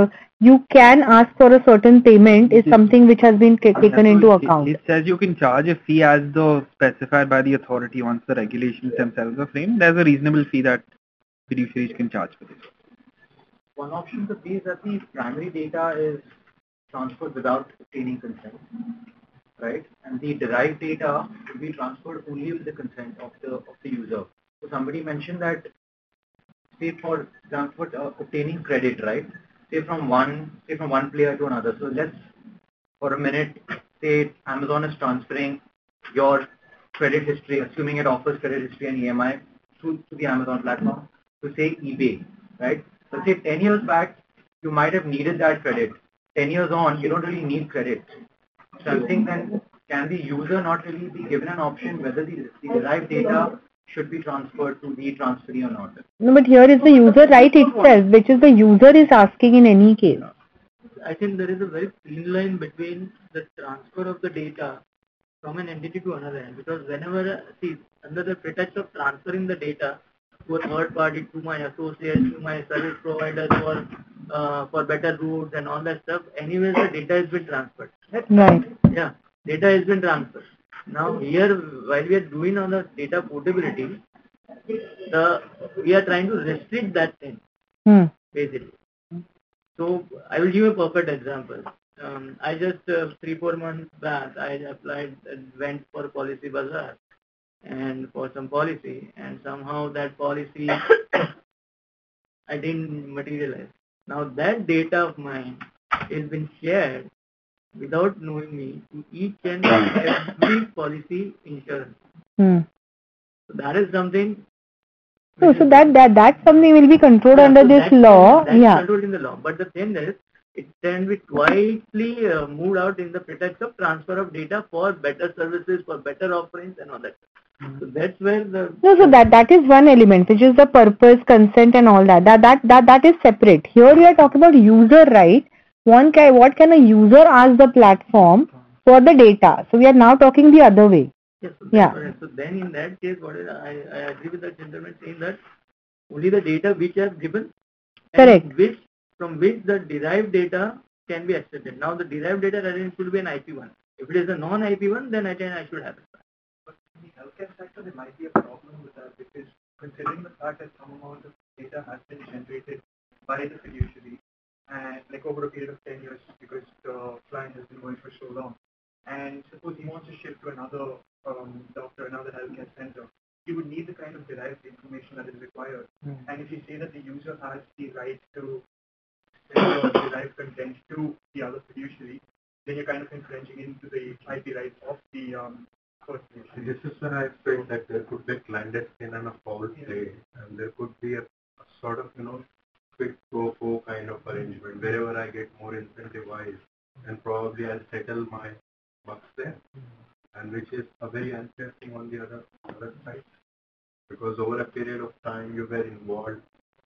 you can ask for a certain payment is something which has been taken into account. It says you can charge a fee as though specified by the authority once the regulations themselves are framed. There's a reasonable fee that fiduciaries can charge for this. One option could be that the primary data is transferred without obtaining consent, right? And the derived data will be transferred only with the consent of the user. So somebody mentioned that, say for example, obtaining credit, right? Say from one player to another. So let's for a minute say Amazon is transferring your credit history, assuming it offers credit history and EMI to the Amazon platform to say eBay, right? So say 10 years back, you might have needed that credit. 10 years on, you don't really need credit. So I'm saying then, can the user not really be given an option whether the derived data should be transferred to the transferee or not? No, but here is the user right itself, which is the user is asking in any case. I think there is a very thin line between the transfer of the data from an entity to another end, because whenever, see, under the pretext of transferring the data to a third party, to my associates, to my service providers for better routes and all that stuff, anyways the data has been transferred. Right. Yeah, data has been transferred. Now here, while we are doing on the data portability, we are trying to restrict that thing, basically. So I will give a perfect example. I just 3-4 months back, I applied and went for Policy Bazaar and for some policy, and somehow that policy I didn't materialize. Now that data of mine has been shared without knowing me to each and every policy insurance. So that is something. So that's something will be controlled under this law. That's controlled in the law. But the thing is, it can be quietly moved out in the pretext of transfer of data for better services, for better offerings and all that. So that's where the... No, so that is one element, which is the purpose, consent and all that. That is separate. Here we are talking about user right. What can a user ask the platform for the data? So we are now talking the other way. Yes, so so then in that case, I agree with the gentleman saying that only the data which are given, correct, and from which the derived data can be accepted. Now the derived data should be an IP1. If it is a non-IP1, then I should have it. But in the healthcare sector, there might be a problem with that, because considering the fact that some amount of data has been generated by the fiduciary, and like over a period of 10 years, because the client has been going for so long, and suppose he wants to shift to another doctor, another healthcare center, you would need the kind of derived information that is required. And if you say that the user has the right to send your derived content to the other fiduciary, then you're kind of infringing into the IP rights of the first fiduciary. This is where I felt that there could be a clandestine and a foul play, and there could be a sort of, quid pro quo kind of arrangement. Wherever I get more incentivized, and probably I'll settle my bucks there. And which is a very unfair thing on the other side, because over a period of time you were involved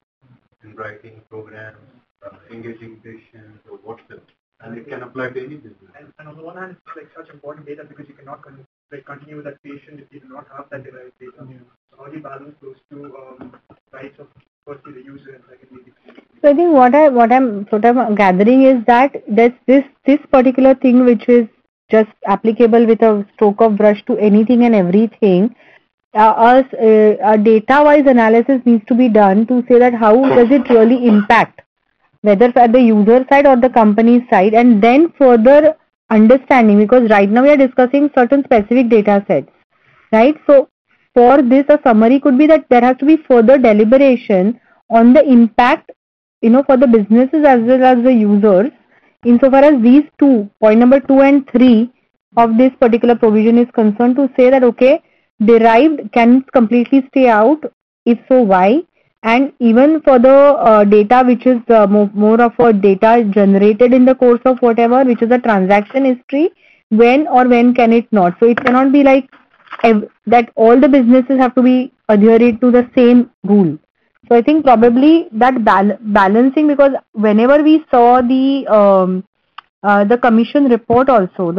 in writing programs, engaging patients or whatever, and it can apply to any business. And on the one hand, it's like such important data because you cannot continue with that patient if you do not have that derived data. So how do you balance those two rights of firstly the user and secondly the patient? So I think what I'm sort of gathering is that this particular thing which is just applicable with a stroke of brush to anything and everything, a data-wise analysis needs to be done to say that how does it really impact, whether at the user side or the company side, and then further understanding, because right now we are discussing certain specific data sets, right? So for this, a summary could be that there has to be further deliberation on the impact, for the businesses as well as the users, insofar as these two, point number 2 and 3 of this particular provision is concerned, to say that, okay, derived can completely stay out, if so, why? And even for the data which is more of a data generated in the course of whatever, which is a transaction history, when can it not? So it cannot be like that all the businesses have to be adhered to the same rule. So I think probably that balancing, because whenever we saw the commission report also,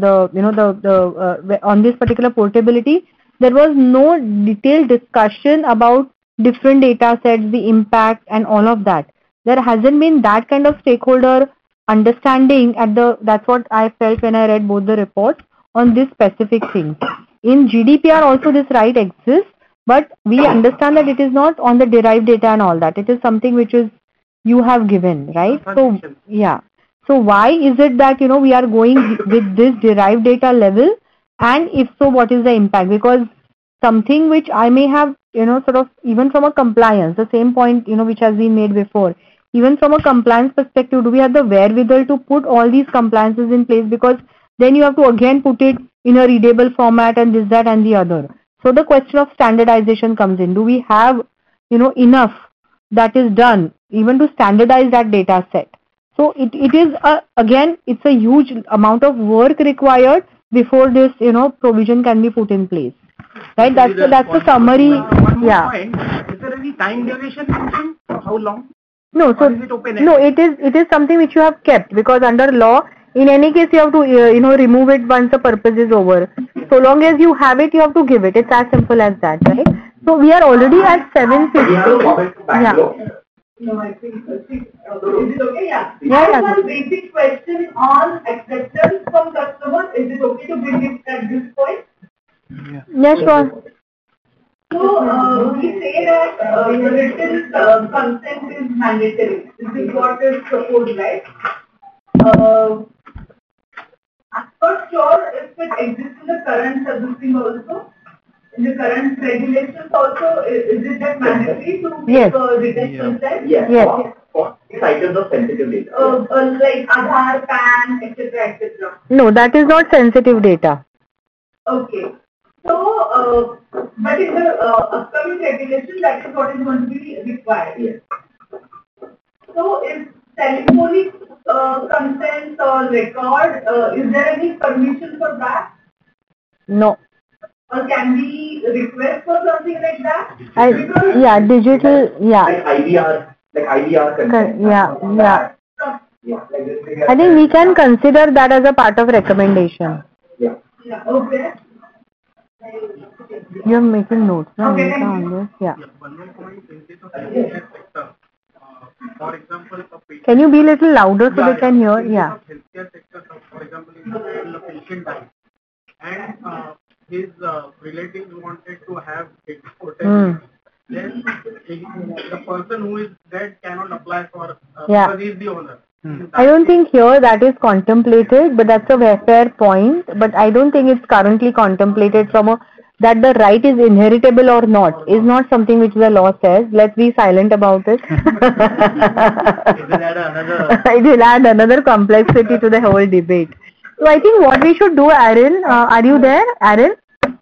on this particular portability, there was no detailed discussion about different data sets, the impact and all of that. there hasn't been that kind of stakeholder understanding that's what I felt when I read both the reports on this specific thing. In GDPR also this right exists, but we understand that it is not on the derived data and all that. It is something which is you have given, right? So yeah. So why is it that we are going with this derived data level, and if so, what is the impact? Because something which I may have sort of even from a compliance, the same point which has been made before, even from a compliance perspective, do we have the wherewithal to put all these compliances in place? Because then you have to again put it in a readable format and this, that and the other. So the question of standardization comes in. Do we have enough that is done even to standardize that data set? So it is again it's a huge amount of work required before this provision can be put in place. Right? That's the summary. Yeah. Is there any time duration mentioned? How long? No, so it is something which you have kept, because under law, in any case you have to remove it once the purpose is over. So long as you have it, you have to give it. It's as simple as that, right? So we are already at 7:50. Yeah. No, I think is it okay? Yeah. I have one basic question on acceptance from customers. Is it okay to bring it at this point? Yes, sure. So we say that the written consent is mandatory. This is what is proposed, right? I'm not sure if it exists in the current subsystem also. In the current regulations also, is it that mandatory to make a written consent? Yes. For items of sensitive data. Like Aadhaar, PAN, etc., etc. No, that is not sensitive data. Okay. So, but in the upcoming regulation, that is what is going to be required. Yes. So, if telephonic consent or record, is there any permission for that? No. Or can we request for something like that? Digital, Like IVR consent. I think we can consider that as a part of recommendation. Yeah, okay. You're making notes, no? Okay, Yeah. One more point in case of healthcare sector. For example, Can you be a little louder so they can hear? Yeah. Healthcare sector, for example, in the patient died, and his relatives wanted to have it protected. Then the person who is dead cannot apply for because he is the owner. I don't think here that is contemplated, but that's a fair point. But I don't think it's currently contemplated that the right is inheritable or not is not something which the law says. Let's be silent about it. It will add another complexity to the whole debate. So I think what we should do, Aaron, are you there, Aaron?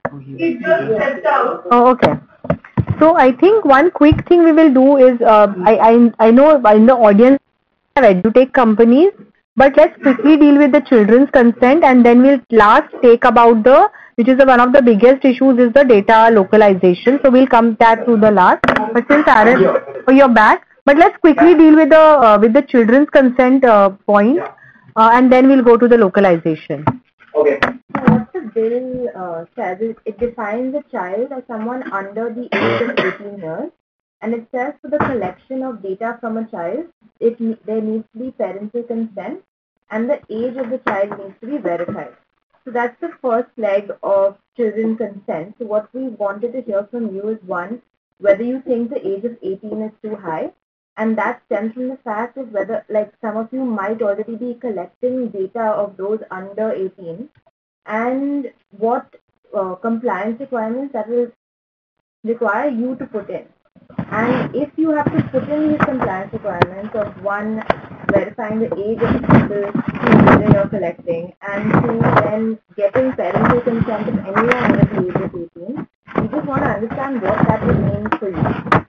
Oh, okay. So I think one quick thing we will do is, I know in the audience have edutech companies, but let's quickly deal with the children's consent, and then we'll last take about which is one of the biggest issues is the data localization. So we'll come that to the last. But since Aaron, you're back, but let's quickly deal with the children's consent point, and then we'll go to the localization. Okay. So what the bill says is it defines a child as someone under the age of 18 years, and it says for the collection of data from a child, there needs to be parental consent, and the age of the child needs to be verified. So that's the first leg of children consent. So what we wanted to hear from you is, one, whether you think the age of 18 is too high, and that stems from the fact of whether, like, some of you might already be collecting data of those under 18, and what compliance requirements that will require you to put in. And if you have to put in these compliance requirements of, one, verifying the age of the people who you're collecting, and two, then getting parental consent of anyone under the age of 18, we just want to understand what that would mean for you.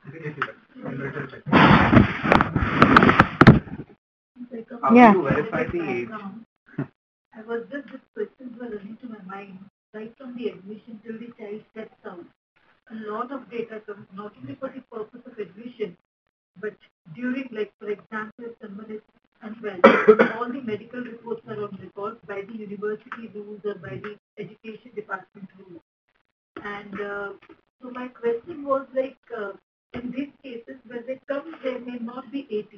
How do you verify the age? I was just, these questions were running to my mind, right from the admission till the child steps out. A lot of data comes not only for the purpose of admission, but during, like, for example, if someone is unwell, all the medical reports are on record by the university rules or by the education department rules. And so my question was, like, in these cases, when they come, they may not be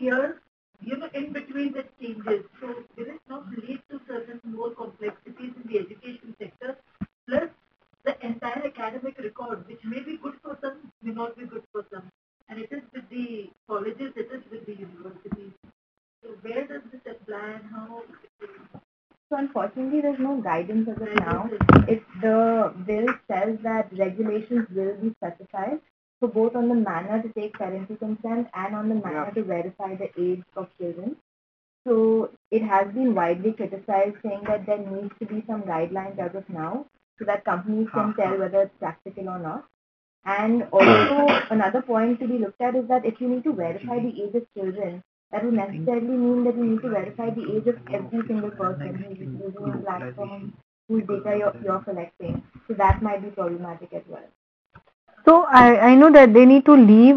here, in between the changes, so there is not lead to certain more complexities in the education sector, plus the entire academic record, which may be good for some, may not be good for some. And it is with the colleges, it is with the universities. So where does this apply and how? So unfortunately, there's no guidance as of now. If the bill says that regulations will be specified, so both on the manner to take parental consent and on the manner to verify the age of children. So it has been widely criticized, saying that there needs to be some guidelines as of now, so that companies can tell whether it's practical or not. And also another point to be looked at is that if you need to verify the age of children, that would necessarily mean that you need to verify the age of every single person who is using your platform, whose data you're collecting. So that might be problematic as well. So I know that they need to leave,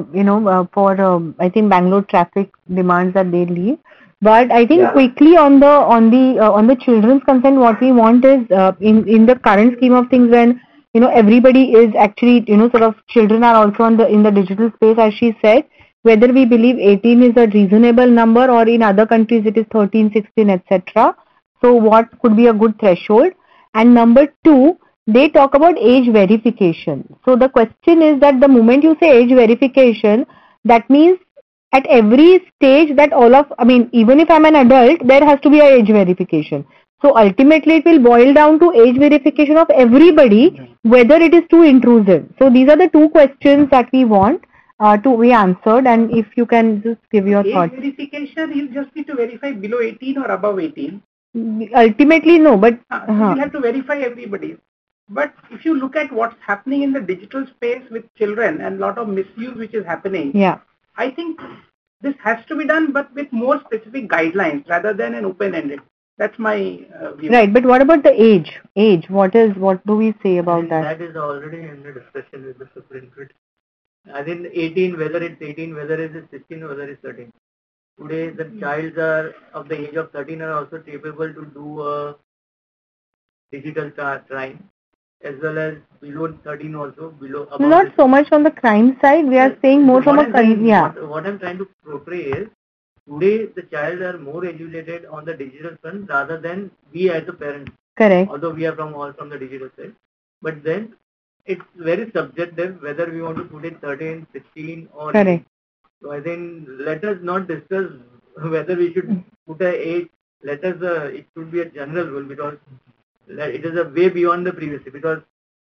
for I think Bangalore traffic demands that they leave. But I think quickly on the children's consent, what we want is in the current scheme of things, when everybody is actually sort of children are also in the digital space, as she said, whether we believe 18 is a reasonable number or in other countries it is 13, 16, etc. So what could be a good threshold? And number two, they talk about age verification. So the question is that the moment you say age verification, that means at every stage that even if I'm an adult, there has to be an age verification. So ultimately it will boil down to age verification of everybody, whether it is too intrusive. So these are the two questions that we want to be answered, and if you can just give your thoughts. Age verification, you just need to verify below 18 or above 18. Ultimately no, but you have to verify everybody. But if you look at what's happening in the digital space with children and a lot of misuse which is happening, I think this has to be done, but with more specific guidelines rather than an open-ended. That's my view. Right, but what about the age? What do we say about that? That is already under discussion with the Supreme Court. I think 18, whether it's 18, whether it's 16, or whether it's 13. Today, the child are of the age of 13 are also capable to do a digital crime, as well as below 13 also, Not so much on the crime side, we are saying more from a What I'm trying to portray is, today the child are more educated on the digital front rather than we as the parents. Correct. Although we are all from the digital side. But then it's very subjective whether we want to put it 13, 16 or 18. So I think let us not discuss whether we should put an age. Let us, it should be a general rule, because it is a way beyond the privacy, because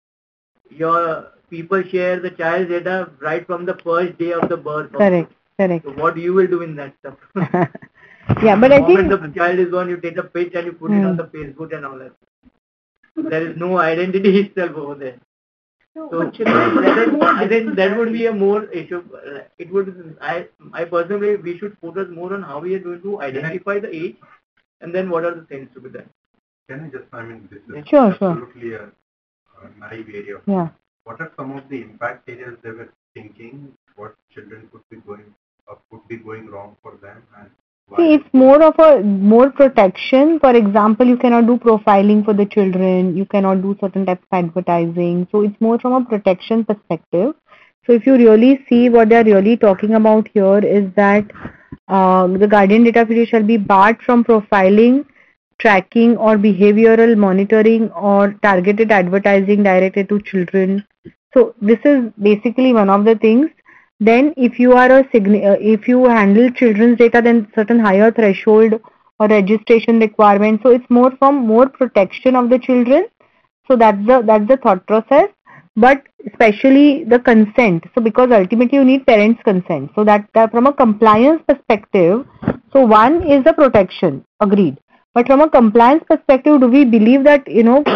your people share the child's data right from the first day of the birth. Correct. So what you will do in that stuff? But I think the child is born, you take a picture and you put it on the Facebook and all that. There is no identity itself over there. So I think that would be a more issue. It would. I personally, we should focus more on how we are going to identify the age, and then what are the things to be done. Can I just, this is Sure. absolutely a naive area. What are some of the impact areas they were thinking? What children could be going wrong for them, and why? See, it's more protection. For example, you cannot do profiling for the children. You cannot do certain types of advertising. So it's more from a protection perspective. So if you really see what they are really talking about here is that the guardian data fiduciary shall be barred from profiling, tracking or behavioral monitoring or targeted advertising directed to children. So this is basically one of the things. Then if you are if you handle children's data, then certain higher threshold or registration requirement. So it's more protection of the children. So that's the thought process. But especially the consent. So because ultimately you need parents' consent. So that from a compliance perspective, so one is the protection, agreed. But from a compliance perspective, do we believe that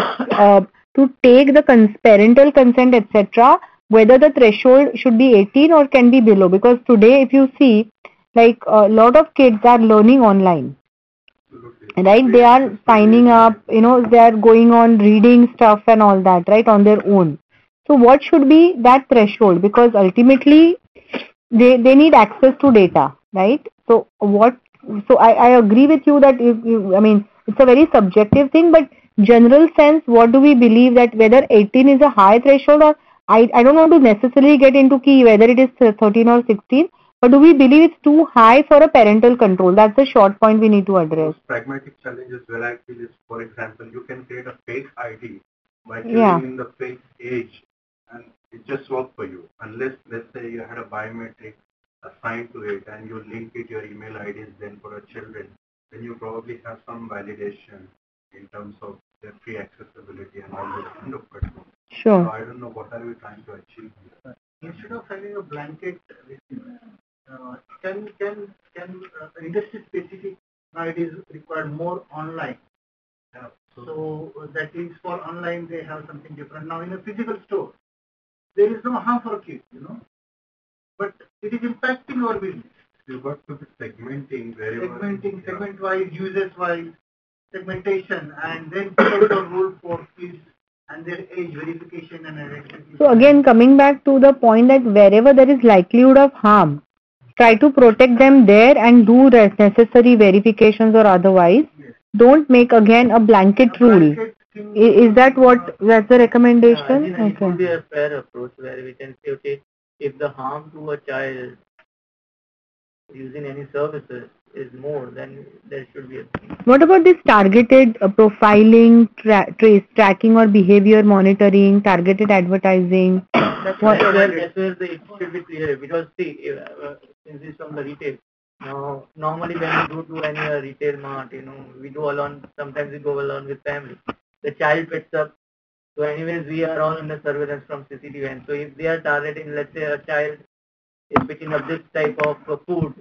to take the parental consent, etc., whether the threshold should be 18 or can be below? Because today, if you see, like a lot of kids are learning online, right? They are signing up, they are going on reading stuff and all that, right, on their own. So what should be that threshold? Because ultimately, they need access to data, right? So I agree with you that it's a very subjective thing, but general sense, what do we believe that whether 18 is a high threshold, or I don't want to necessarily get into whether it is 13 or 16, Or do we believe it's too high for a parental control? That's the short point we need to address. Pragmatic challenges where I feel is, for example, you can create a fake ID by Yeah. filling in the fake age and it just works for you. Unless, let's say, you had a biometric assigned to it and you link it your email IDs then for your children, then you probably have some validation in terms of their free accessibility and all this kind of control. Sure. So I don't know what are we trying to achieve here. Instead of having a blanket, can industry specific nowadays required more online. So that is for online they have something different. Now in a physical store, there is no harm for kids, but it is impacting our business. You've got to be segmenting Segment wise, users wise, segmentation, and then put out the rule for kids and their age verification and identification. So again, coming back to the point that wherever there is likelihood of harm, try to protect them there and do necessary verifications or otherwise. Yes. Don't make again a blanket rule. Is that what, that's the recommendation? Yeah, it would be a fair approach where we can say, okay, if the harm to a child using any services is more, then there should be a thing. What about this targeted profiling, tracking or behavior monitoring, targeted advertising? That's where it should be clear, because see, since it's from the retail, now normally when we go to any retail mart, we go along, sometimes we go along with family. The child picks up, so anyways we are all under surveillance from CCTV, and so if they are targeting, let's say a child is picking up this type of food,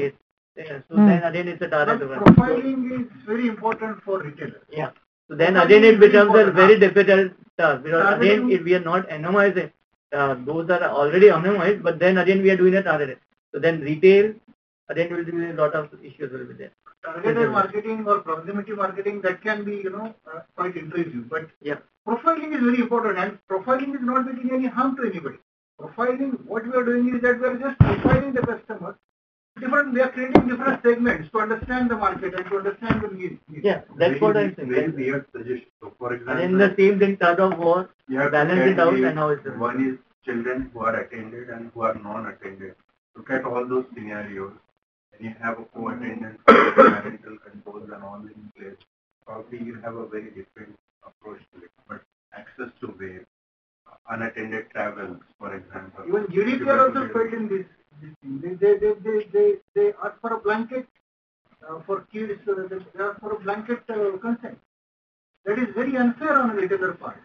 then again it's a target. Profiling is very important for retailers. Yeah. So then again it becomes a very difficult task, because again if we are not anonymizing, those are already anonymized, but then again we are doing a targeted. So then retail, again will be a lot of issues will be there. Targeted marketing or proximity marketing, that can be, quite intrusive. But yeah, profiling is very important, and profiling is not making any harm to anybody. Profiling, what we are doing is that we are just profiling the customer. We are creating different segments to understand the market and to understand the needs. Yeah, that's what I'm saying. Very weird suggestion. So for example, and in the same thing, start of war, balance it out, and how it's done. One is children who are attended and who are non-attended. Look at all those scenarios. And you have a co-attendant, parental controls and all in place. Probably you have a very different approach to it. But access to where unattended travels, for example. Even GDPR also felt in this thing. They ask for a blanket for kids. They ask for a blanket consent. That is very unfair on a retailer part.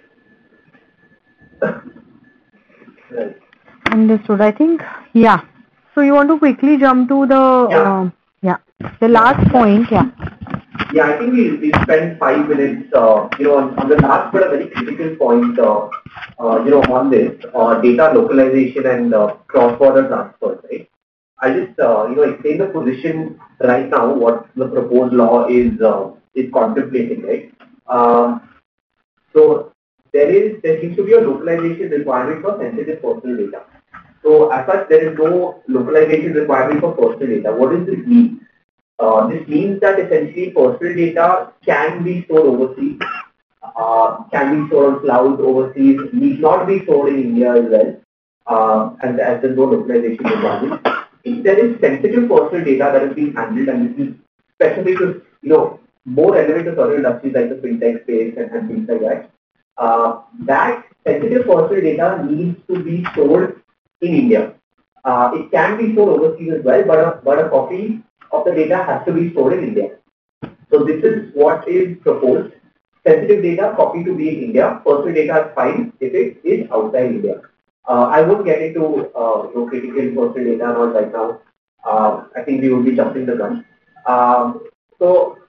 Understood. I think, yeah. So you want to quickly jump to the, the last point, Yeah, I think we spent 5 minutes, on the last but a very critical point, on this, data localization and cross-border transfers, right? I just, explain the position right now, what the proposed law is contemplating, right? So there seems to be a localization requirement for sensitive personal data. So as such, there is no localization requirement for personal data. What does this mean? This means that essentially personal data can be stored overseas, can be stored on cloud overseas, need not be stored in India as well, as there's no localization requirement. If there is sensitive personal data that is being handled, and this is specific to, more relevant to certain industries like the fintech space and things like that, that sensitive personal data needs to be stored in India. It can be stored overseas as well, but a copy of the data has to be stored in India. So this is what is proposed. Sensitive data, copy to be in India. Personal data is fine if it is outside India. I won't get into critical personal data and all right now. I think we would be jumping the gun. So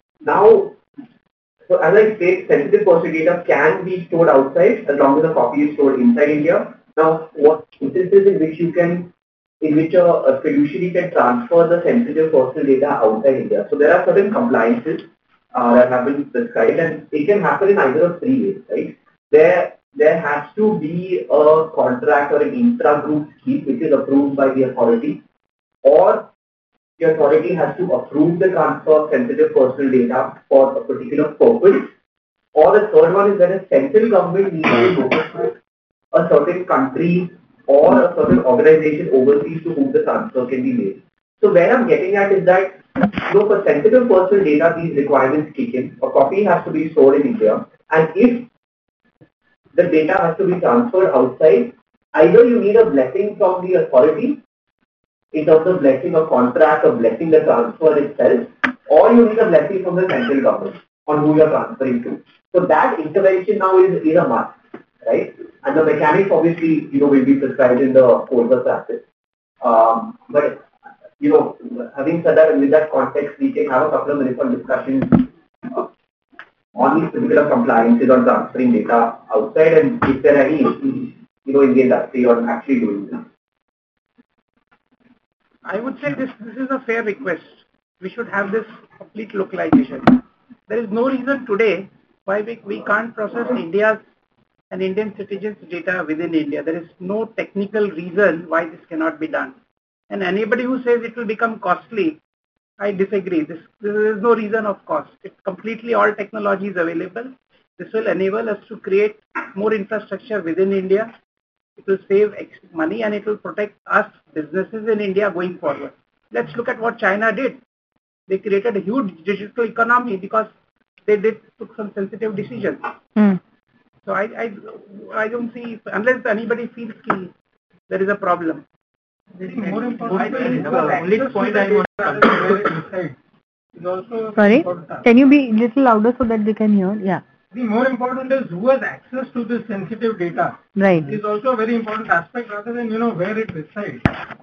as I said, sensitive personal data can be stored outside as long as the copy is stored inside India. Now, what instances in which a fiduciary can transfer the sensitive personal data outside India. So there are certain compliances that have been prescribed, and it can happen in either of 3 ways, right? There has to be a contract or an intra-group scheme which is approved by the authority, or the authority has to approve the transfer of sensitive personal data for a particular purpose, or the third one is that a central government needs to notify a certain country or a certain organization overseas to whom the transfer can be made. So where I'm getting at is that, for sensitive personal data, these requirements kick in. A copy has to be stored in India, and if the data has to be transferred outside, either you need a blessing from the authority in terms of blessing a contract or blessing the transfer itself, or you need a blessing from the central government on who you're transferring to. So that intervention now is a must, right? And the mechanics obviously, will be prescribed in the course of practice. But having said that, and with that context, we can have a couple of minutes on discussions on these particular compliances on transferring data outside, and if there are any issues, in the industry on actually doing this. I would say this is a fair request. We should have this complete localization. There is no reason today why we can't process India's and Indian citizens' data within India. There is no technical reason why this cannot be done. And anybody who says it will become costly, I disagree. There is no reason of cost. It's completely all technology is available. This will enable us to create more infrastructure within India. It will save money and it will protect us businesses in India going forward. Let's look at what China did. They created a huge digital economy because they took some sensitive decisions. So I don't see, unless anybody feels there is a problem. More important, only point I want to is also Sorry, can you be little louder so that they can hear? Yeah. The more important is who has access to this sensitive data. Right. It is also a very important aspect rather than where it resides.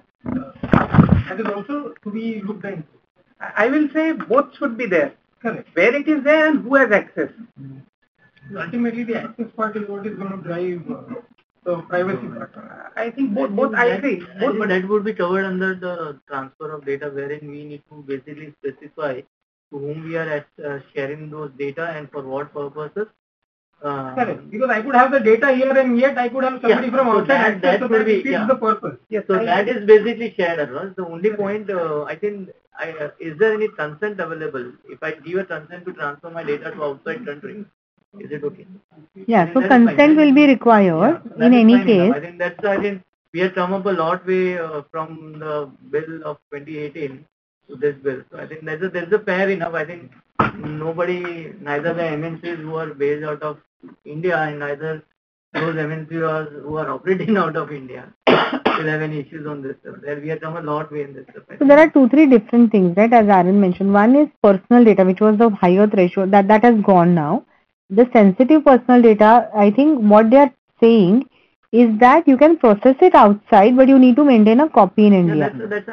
That is also to be looked into. I will say both should be there. Correct. Where it is there and who has access. Ultimately, the access part is what is going to drive the privacy part. I think both I agree. But that would be covered under the transfer of data, wherein we need to basically specify to whom we are sharing those data and for what purposes. Correct. Because I could have the data here and yet I could have somebody from outside access so that it fits the purpose. Yes, so that is basically shared across. The only point I think, is there any consent available? If I give a consent to transfer my data to outside country, is it okay? Yeah, so consent will be required in any case. I think we have come up a lot way from the bill of 2018 to this bill. So I think there's a fair enough. I think nobody, neither the MNCs who are based out of India and neither those MNCs who are operating out of India will have any issues on this stuff. There we have come a lot way in this stuff. So there are 2-3 different things, right? As Aaron mentioned, one is personal data, which was the higher threshold that has gone now. The sensitive personal data, I think what they are saying is that you can process it outside, but you need to maintain a copy in India. The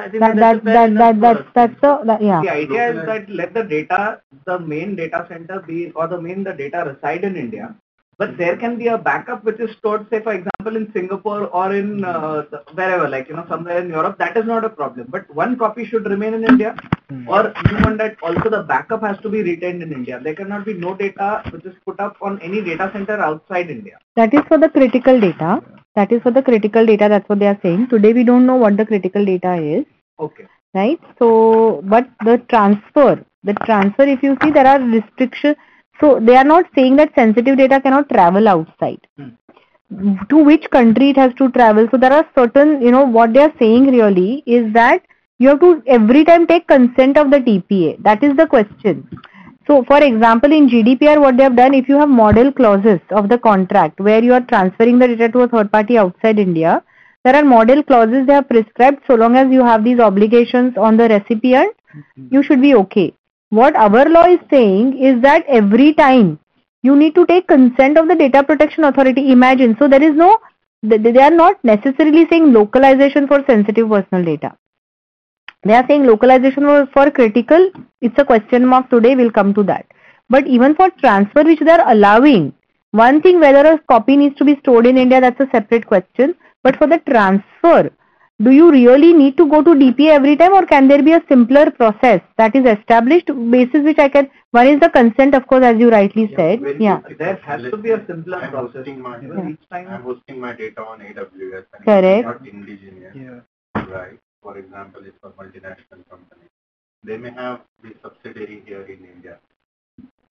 idea is that let the data, the main data center be, or the data reside in India, but there can be a backup which is stored, say for example in Singapore or in wherever, like somewhere in Europe. That is not a problem. But one copy should remain in India, or you want that also the backup has to be retained in India. There cannot be no data which is put up on any data center outside India. That is for the critical data. That's what they are saying. Today we don't know what the critical data is. Okay. Right? So, but the transfer, if you see, there are restrictions. So they are not saying that sensitive data cannot travel outside. To which country it has to travel. So there are certain, what they are saying really is that you have to every time take consent of the TPA. That is the question. So for example, in GDPR, what they have done, if you have model clauses of the contract where you are transferring the data to a third party outside India, there are model clauses they have prescribed. So long as you have these obligations on the recipient, you should be okay. What our law is saying is that every time you need to take consent of the Data Protection Authority. Imagine, so there is no, they are not necessarily saying localization for sensitive personal data. They are saying localization for critical. It's a question mark today. We'll come to that. But even for transfer, which they are allowing, one thing whether a copy needs to be stored in India, that's a separate question. But for the transfer, do you really need to go to DPA every time, or can there be a simpler process that is established basis which I can? One is the consent, of course, as you rightly said. Yeah. There has to be a simpler process. I'm hosting my data on AWS. And Correct. It's not indigenous. Right. For example, it's a multinational company. They may have the subsidiary here in India.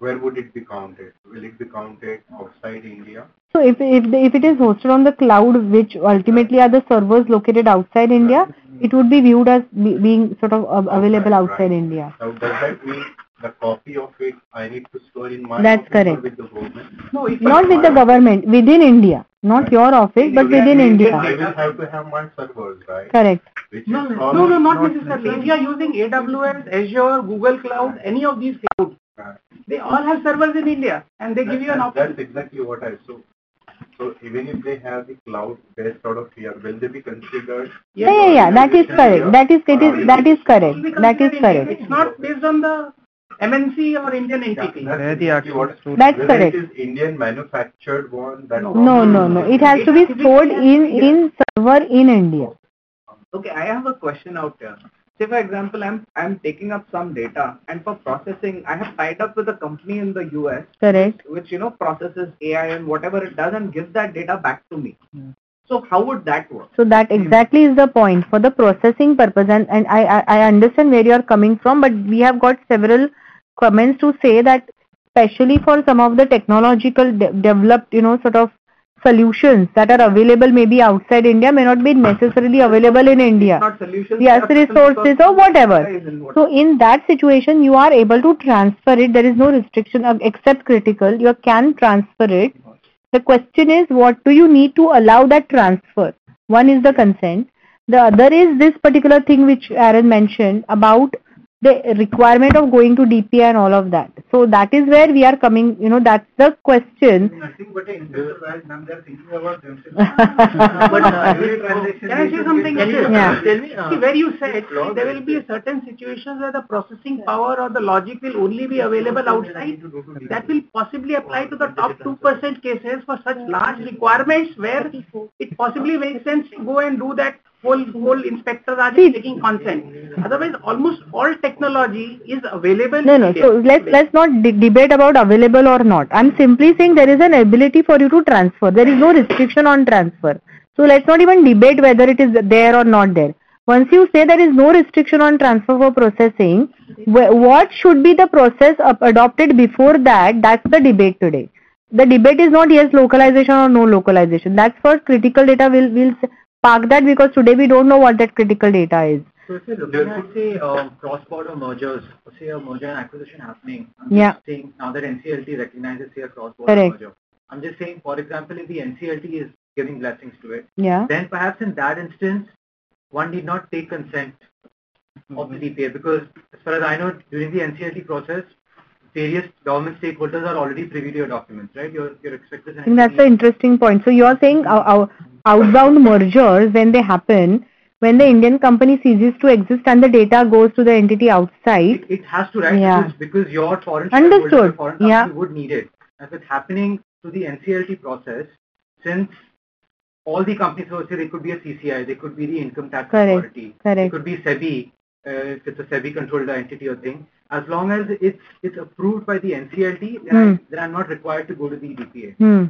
where would it be counted? Will it be counted outside India? So if it is hosted on the cloud, which ultimately are the servers located outside India, it would be viewed as being sort of available outside India. Now, does that mean the copy of it I need to store in my That's office correct. or with the government? No, if Not with the government, within India, not your office, but within I India. will have to have my servers, right? Correct. Which No, is not necessarily. If you are using AWS, Azure, Google Cloud, any of these clouds, they all have servers in India and they give you an option. That's exactly what I saw. So even if they have the cloud based out of here, will they be considered? Yeah. That is correct. That is correct. That is correct. It's not based on the MNC or Indian entity. That's correct. It is Indian manufactured one. That No. It has to be stored in server in India. Okay, I have a question out here. Say for example, I'm taking up some data, and for processing, I have tied up with a company in the US, Correct. which processes AI and whatever it does and gives that data back to me. So how would that work? So that exactly is the point for the processing purpose, and I understand where you are coming from, but we have got several comments to say that especially for some of the technological developed sort of solutions that are available maybe outside India may not be necessarily available in India. Not solutions. Yes, resources or whatever. So in that situation, you are able to transfer it. There is no restriction except critical. You can transfer it. The question is, what do you need to allow that transfer? One is the consent. The other is this particular thing which Aaron mentioned about the requirement of going to DPI and all of that. So that is where we are coming, that's the question. Nothing but an inspector, right? Ma'am, they're thinking about themselves. Can I say something? Yeah. Tell me. See, where you said there will be certain situations where the processing power or the logic will only be available outside. That will possibly apply to the top 2% cases for such large requirements where it possibly makes sense to go and do that whole inspector are just taking consent. Otherwise, almost all technology is available. No. So let's not debate about available or not. I'm simply saying there is an ability for you to transfer. There is no restriction on transfer. So let's not even debate whether it is there or not there. Once you say there is no restriction on transfer for processing, what should be the process adopted before that? That's the debate today. The debate is not yes localization or no localization. That's for critical data. We'll park that because today we don't know what that critical data is. So if you're looking at, say, cross-border mergers, or say a merger and acquisition happening, I'm Yeah. just saying now that NCLT recognizes, say, a cross-border Correct. merger. I'm just saying, for example, if the NCLT is giving blessings to it, Yeah. then perhaps in that instance, one need not take consent of the DPA because as far as I know, during the NCLT process, various government stakeholders are already privy to your documents, right? You're expected. I think that's an interesting point. So you are saying outbound mergers, when they happen, when the Indian company ceases to exist and the data goes to the entity outside. It has to, right? Yeah. Because your foreign Understood. shareholder, your foreign company Yeah. would need it. If it's happening through the NCLT process, since all the companies, so say they could be a CCI, they could be the income tax authority, Correct. it could be SEBI, if it's a SEBI controlled entity or thing. As long as it's approved by the NCLT, then I'm not required to go to the DPA.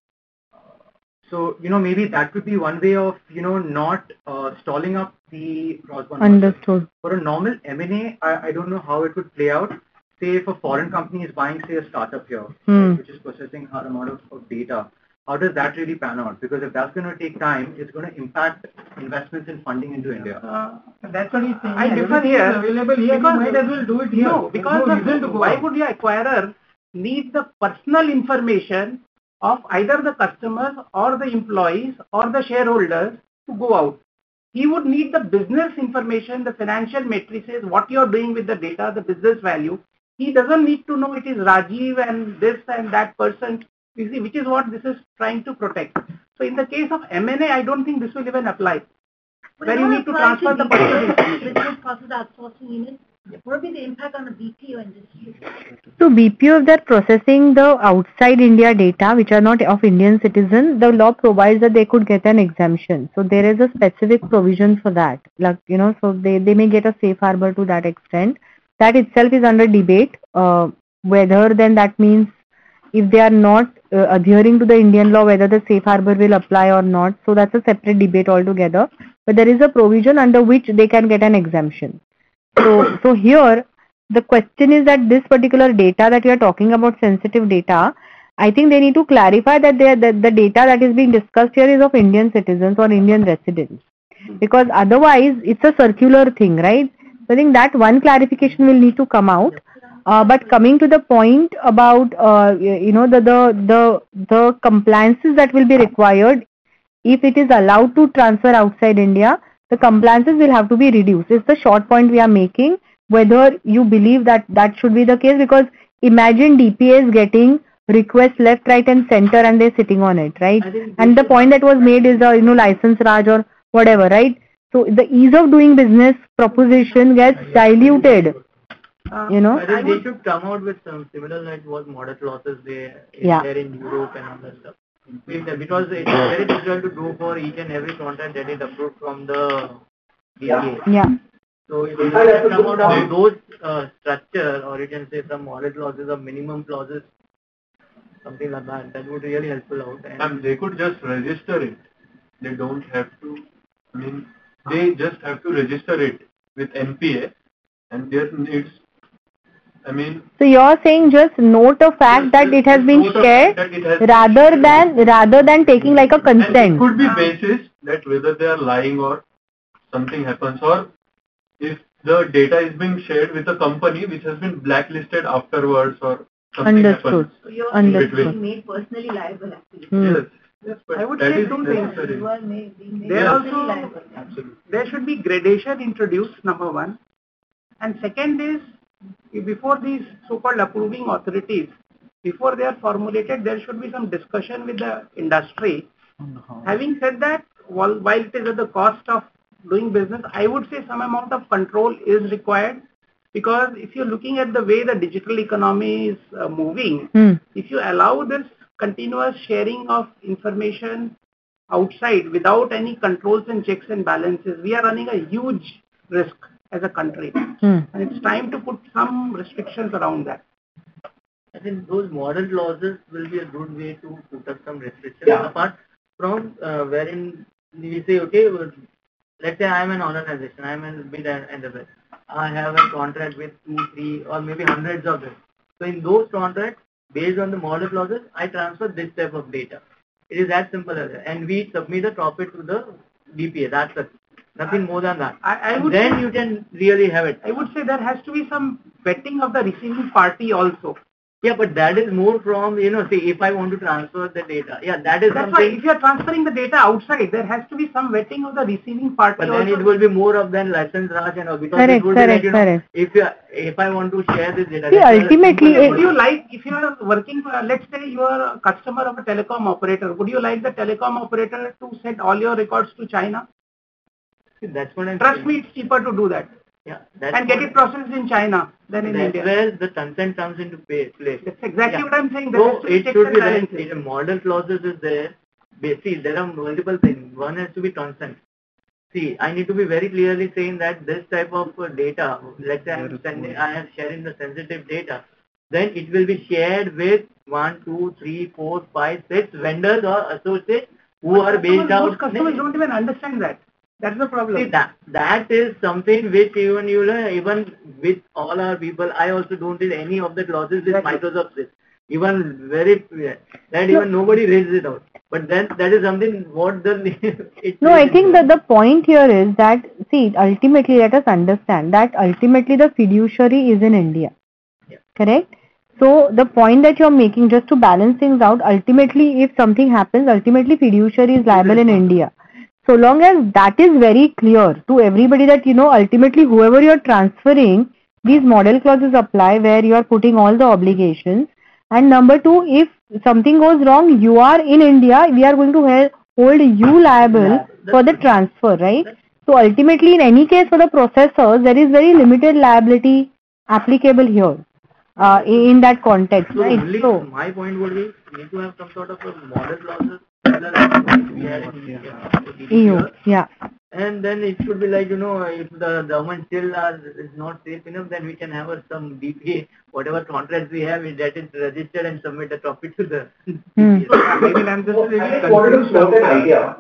So, maybe that could be one way of, not stalling up the cross-border. Understood. For a normal M&A, I don't know how it would play out. Say if a foreign company is buying, say, a startup here, which is processing our amount of data, how does that really pan out? Because if that's going to take time, it's going to impact investments and funding into India. That's what he's saying. I differ here. Available here, Because- you might as well do it here. No, because There's no reason to go why out. would the acquirer need the personal information of either the customers or the employees or the shareholders to go out? He would need the business information, the financial matrices, what you're doing with the data, the business value. He doesn't need to know it is Rajiv and this and that person, you see, which is what this is trying to protect. So in the case of M&A, I don't think this will even apply. Where you need to transfer the personal information. business process outsourcing unit. What will be the impact on the BPO industry? So BPO, if they're processing the outside India data, which are not of Indian citizens, the law provides that they could get an exemption. So there is a specific provision for that. Like, so they may get a safe harbor to that extent. That itself is under debate. Whether then that means if they are not adhering to the Indian law, whether the safe harbor will apply or not. So that's a separate debate altogether. But there is a provision under which they can get an exemption. So here, the question is that this particular data that we are talking about, sensitive data, I think they need to clarify that the data that is being discussed here is of Indian citizens or Indian residents, because otherwise it's a circular thing, right? So I think that one clarification will need to come out. But coming to the point about the compliances that will be required if it is allowed to transfer outside India, the compliances will have to be reduced. It's the short point we are making. Whether you believe that that should be the case, because imagine DPA is getting requests left, right, and center, and they're sitting on it, right? And the point that was made is license Raj or whatever, right? So the ease of doing business proposition gets diluted. I think they should come out with some similar like what model clauses there in Europe and all that stuff. Because it's very difficult to do for each and every contract that is approved from the DPA. Yeah. So if you can come out of those structure, or you can say some model clauses or minimum clauses, something like that, that would really helpful out. And they could just register it. They don't have to. I mean, they just have to register it with NPA, and there needs. I mean. So you're saying just note a fact that it has been shared, rather than taking like a consent. It could be basis that whether they are lying or something happens, or if the data is being shared with a company which has been blacklisted afterwards, or something happens. So you're being made personally liable actually. Yes, I would say two things. You are being made There personally also liable. there should be gradation introduced, number one, and second is before these so-called approving authorities, before they are formulated, there should be some discussion with the industry. Having said that, while it is at the cost of doing business, I would say some amount of control is required, because if you're looking at the way the digital economy is moving, if you allow this continuous sharing of information outside without any controls and checks and balances, we are running a huge risk as a country. And it's time to put some restrictions around that. I think those model clauses will be a good way to put up some restrictions, apart from wherein we say, okay, let's say I am an organization, I am a big enterprise. I have a contract with 2, 3, or maybe hundreds of them. So in those contracts, based on the model clauses, I transfer this type of data. It is as simple as that. And we submit a copy to the DPA. That's it. Nothing more than that. Then you can really have it. I would say there has to be some vetting of the receiving party also. Yeah, but that is more from, say if I want to transfer the data. Yeah, that's something. Why if you are transferring the data outside, there has to be some vetting of the receiving party. But then it will be more of than license Raj and all, because correct, it would be like, if I want to share this data. See, ultimately, would you like, if you are working, let's say you are a customer of a telecom operator, would you like the telecom operator to send all your records to China? See, that's what I'm Trust me, it's cheaper to do that. Yeah, and get it processed in China than in India. That's where the consent comes into place. That's exactly what I'm saying. So it should be like the model clauses is there. See, there are multiple things. One has to be consent. See, I need to be very clearly saying that this type of data, let's say I am sharing the sensitive data, then it will be shared with 1, 2, 3, 4, 5, 6 vendors or associates who are based out. Most customers don't even understand that. That's the problem. See, that is something which even with all our people, I also don't read any of the clauses with Microsoft says. Even even nobody raises it out. But then that is something what the no, I think that the point here is that, see, ultimately let us understand that ultimately the fiduciary is in India. Yeah. Correct? So the point that you're making, just to balance things out, ultimately if something happens, ultimately fiduciary is liable in India. So long as that is very clear to everybody that, ultimately whoever you're transferring, these model clauses apply where you are putting all the obligations. And number two, if something goes wrong, you are in India, we are going to hold you liable for the transfer, right? So ultimately, in any case for the processors, there is very limited liability applicable here in that context, so right? Only So my point would be, we need to have some sort of a model clauses similar as we had in EU, yeah. And then it should be like, if the government still is not safe enough, then we can have some DPA, whatever contracts we have, that is registered and submit a copy to the DPA. Maybe I'm just really I wanted to float an idea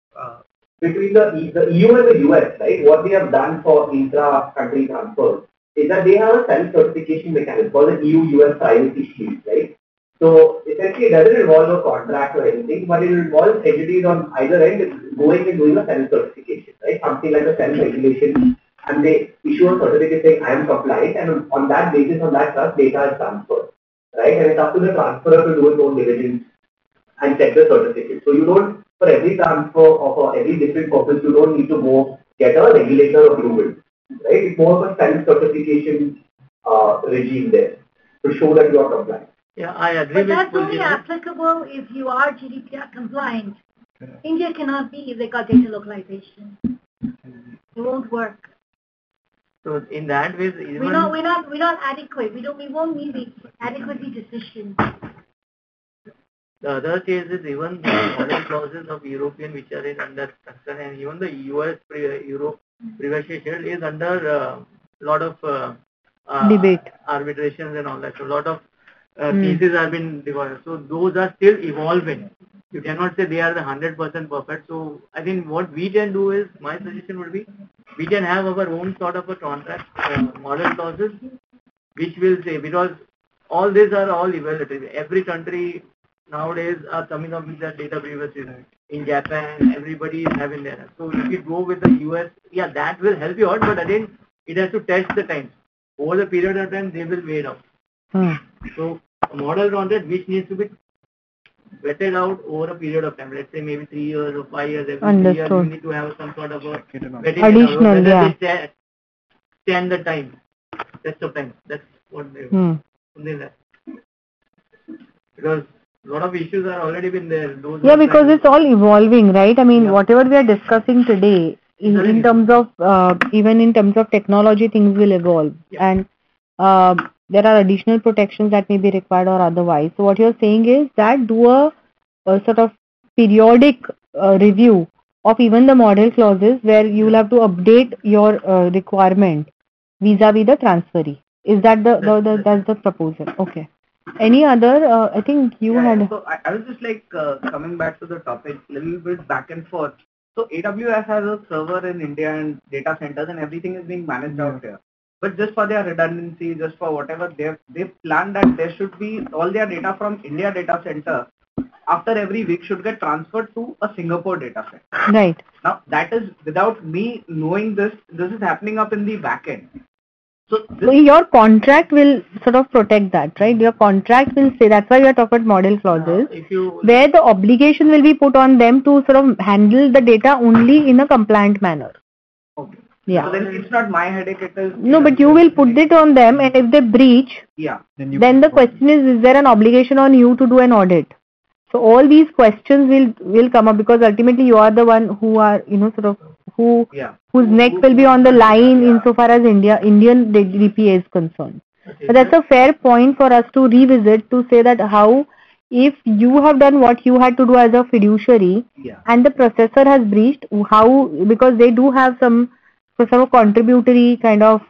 between the EU and the US, right? What we have done for intra-country transfers is that they have a self-certification mechanism called the EU-US Privacy Shield, right? So essentially, it doesn't involve a contract or anything, but it involves entities on either end going and doing a self-certification, right? Something like a self-regulation, and they issue a certificate saying I am compliant, and on that basis, on that trust, data is transferred, right? And it's up to the transferor to do its own diligence and check the certificate. So you don't, for every transfer or for every different purpose, you don't need to go get a regulator approval, right? It's more of a self-certification regime there to show that you are compliant. Yeah, I agree But with that's only Pulji. applicable if you are GDPR compliant. India cannot be if they got data localization. It won't work. So in that way, even We're not adequate. We won't meet the adequacy decision. the other case is even the model clauses of European which are in under concern, and even the US Europe privacy shield is under lot of Debate. arbitrations and all that. So a lot of cases have been divided. So those are still evolving. You cannot say they are the 100% perfect. So I think what we can do is, my suggestion would be, we can have our own sort of a contract model clauses, which will say, because all these are all evaluative. Every country nowadays are coming up with their data privacy. In Japan, everybody is having their. So if you go with the US, yeah, that will help you out. But again, it has to test the time. Over the period of time, they will wait out. So a model contract which needs to be vetted out over a period of time. Let's say maybe 3 years or 5 years. Every 3 years, you need to have some sort of a vetting Additional, whether yeah. they stand the time, test of time. That's what they Hmm. something like that. Because a lot of issues are already been there. Those Yeah, who are because trying it's all evolving, right? I mean, whatever we are discussing today, in terms of even in terms of technology, things will evolve, and there are additional protections that may be required or otherwise. So what you're saying is that do a sort of periodic review of even the model clauses where you will have to update your requirement vis-a-vis the transferee. Is that that's the proposal? Okay. Any other? I think you had. So I was just like coming back to the topic, little bit back and forth. So AWS has a server in India and data centers, and everything is being managed out here. But just for their redundancy, just for whatever they've planned that there should be all their data from India data center after every week should get transferred to a Singapore data center. Right. Now that is without me knowing this. This is happening up in the back end. So your contract will sort of protect that, right? Your contract will say, that's why we are talking about model clauses, where the obligation will be put on them to sort of handle the data only in a compliant manner. Okay. Yeah. So then it's not my headache, it is. No, but you will put it on them, and if they breach, yeah, then the question is there an obligation on you to do an audit? So all these questions will come up, because ultimately you are the one who are, sort of whose neck will be on the line insofar as Indian DPA is concerned. But that's a fair point for us to revisit, to say that how, if you have done what you had to do as a fiduciary and the processor has breached, how, because they do have some sort of contributory kind of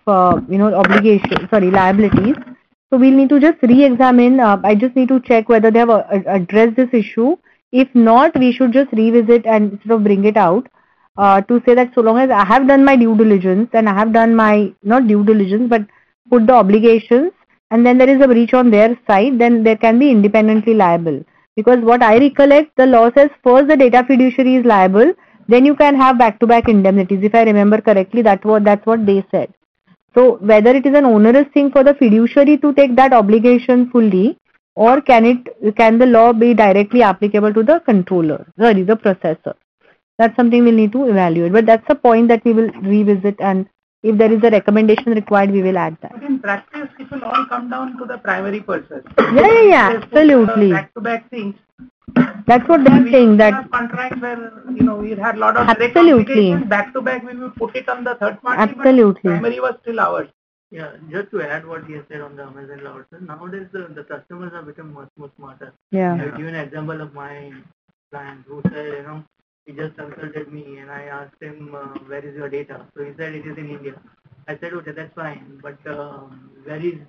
liabilities. So we'll need to just re-examine. I just need to check whether they have addressed this issue. If not, we should just revisit and sort of bring it out to say that so long as I have done my due diligence and I have done my, not due diligence, but put the obligations, and then there is a breach on their side, then there can be independently liable. Because what I recollect, the law says first the data fiduciary is liable, then you can have back-to-back indemnities. If I remember correctly, that's what they said. So whether it is an onerous thing for the fiduciary to take that obligation fully, or can the law be directly applicable to the the processor? That's something we'll need to evaluate. But that's a point that we will revisit, and if there is a recommendation required, we will add that. But in practice, it will all come down to the primary person. Yeah, absolutely. Back-to-back things. That's what they're saying. That Contracts where, we had a lot of direct absolutely obligations, back-to-back we will put it on the third party, absolutely. but primary was still ours. Yeah, just to add what he has said on the Amazon law, nowadays the customers have become much more smarter. Yeah. I'll give an example of my client who said, he just consulted me and I asked him, where is your data? So he said it is in India. I said, okay, that's fine, but where is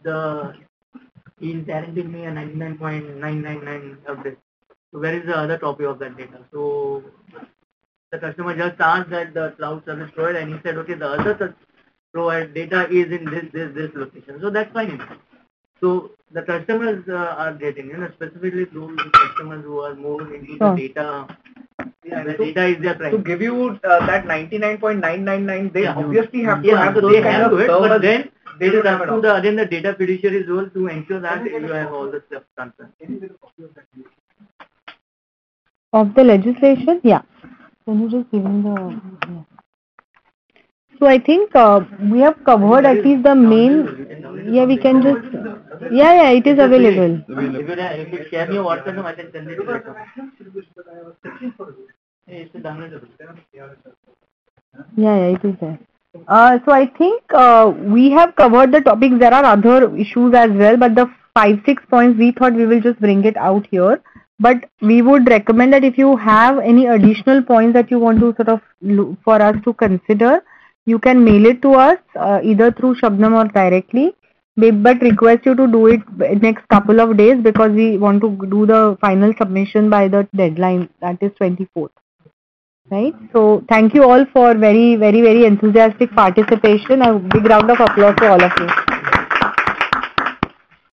he's guaranteeing me a 99.999 update. So where is the other copy of that data? So the customer just asked that the cloud service provider, and he said, okay, the other provide data is in this location. So that's fine. So the customers are getting, specifically those customers who are more into the data. Yeah, the data is their prime. To give you that 99.999, they obviously have to have so those they kind have of to it, but servers. then They it is don't have up it to all. the data fiduciary's role to ensure that you have all the stuff concerned. Of the legislation, yeah. Can you just give me the? Yeah. So I think we have covered at least the main. Yeah, we can just. Yeah, it is available. If you share your WhatsApp, I can send it later. It's downloadable. Yeah, it is there. So I think we have covered the topics. There are other issues as well, but the 5-6 points we thought we will just bring it out here. But we would recommend that if you have any additional points that you want to sort of for us to consider, you can mail it to us either through Shabnam or directly. But request you to do it next couple of days because we want to do the final submission by the deadline, that is 24th. Right. So thank you all for very, very, very enthusiastic participation. A big round of applause to all of you.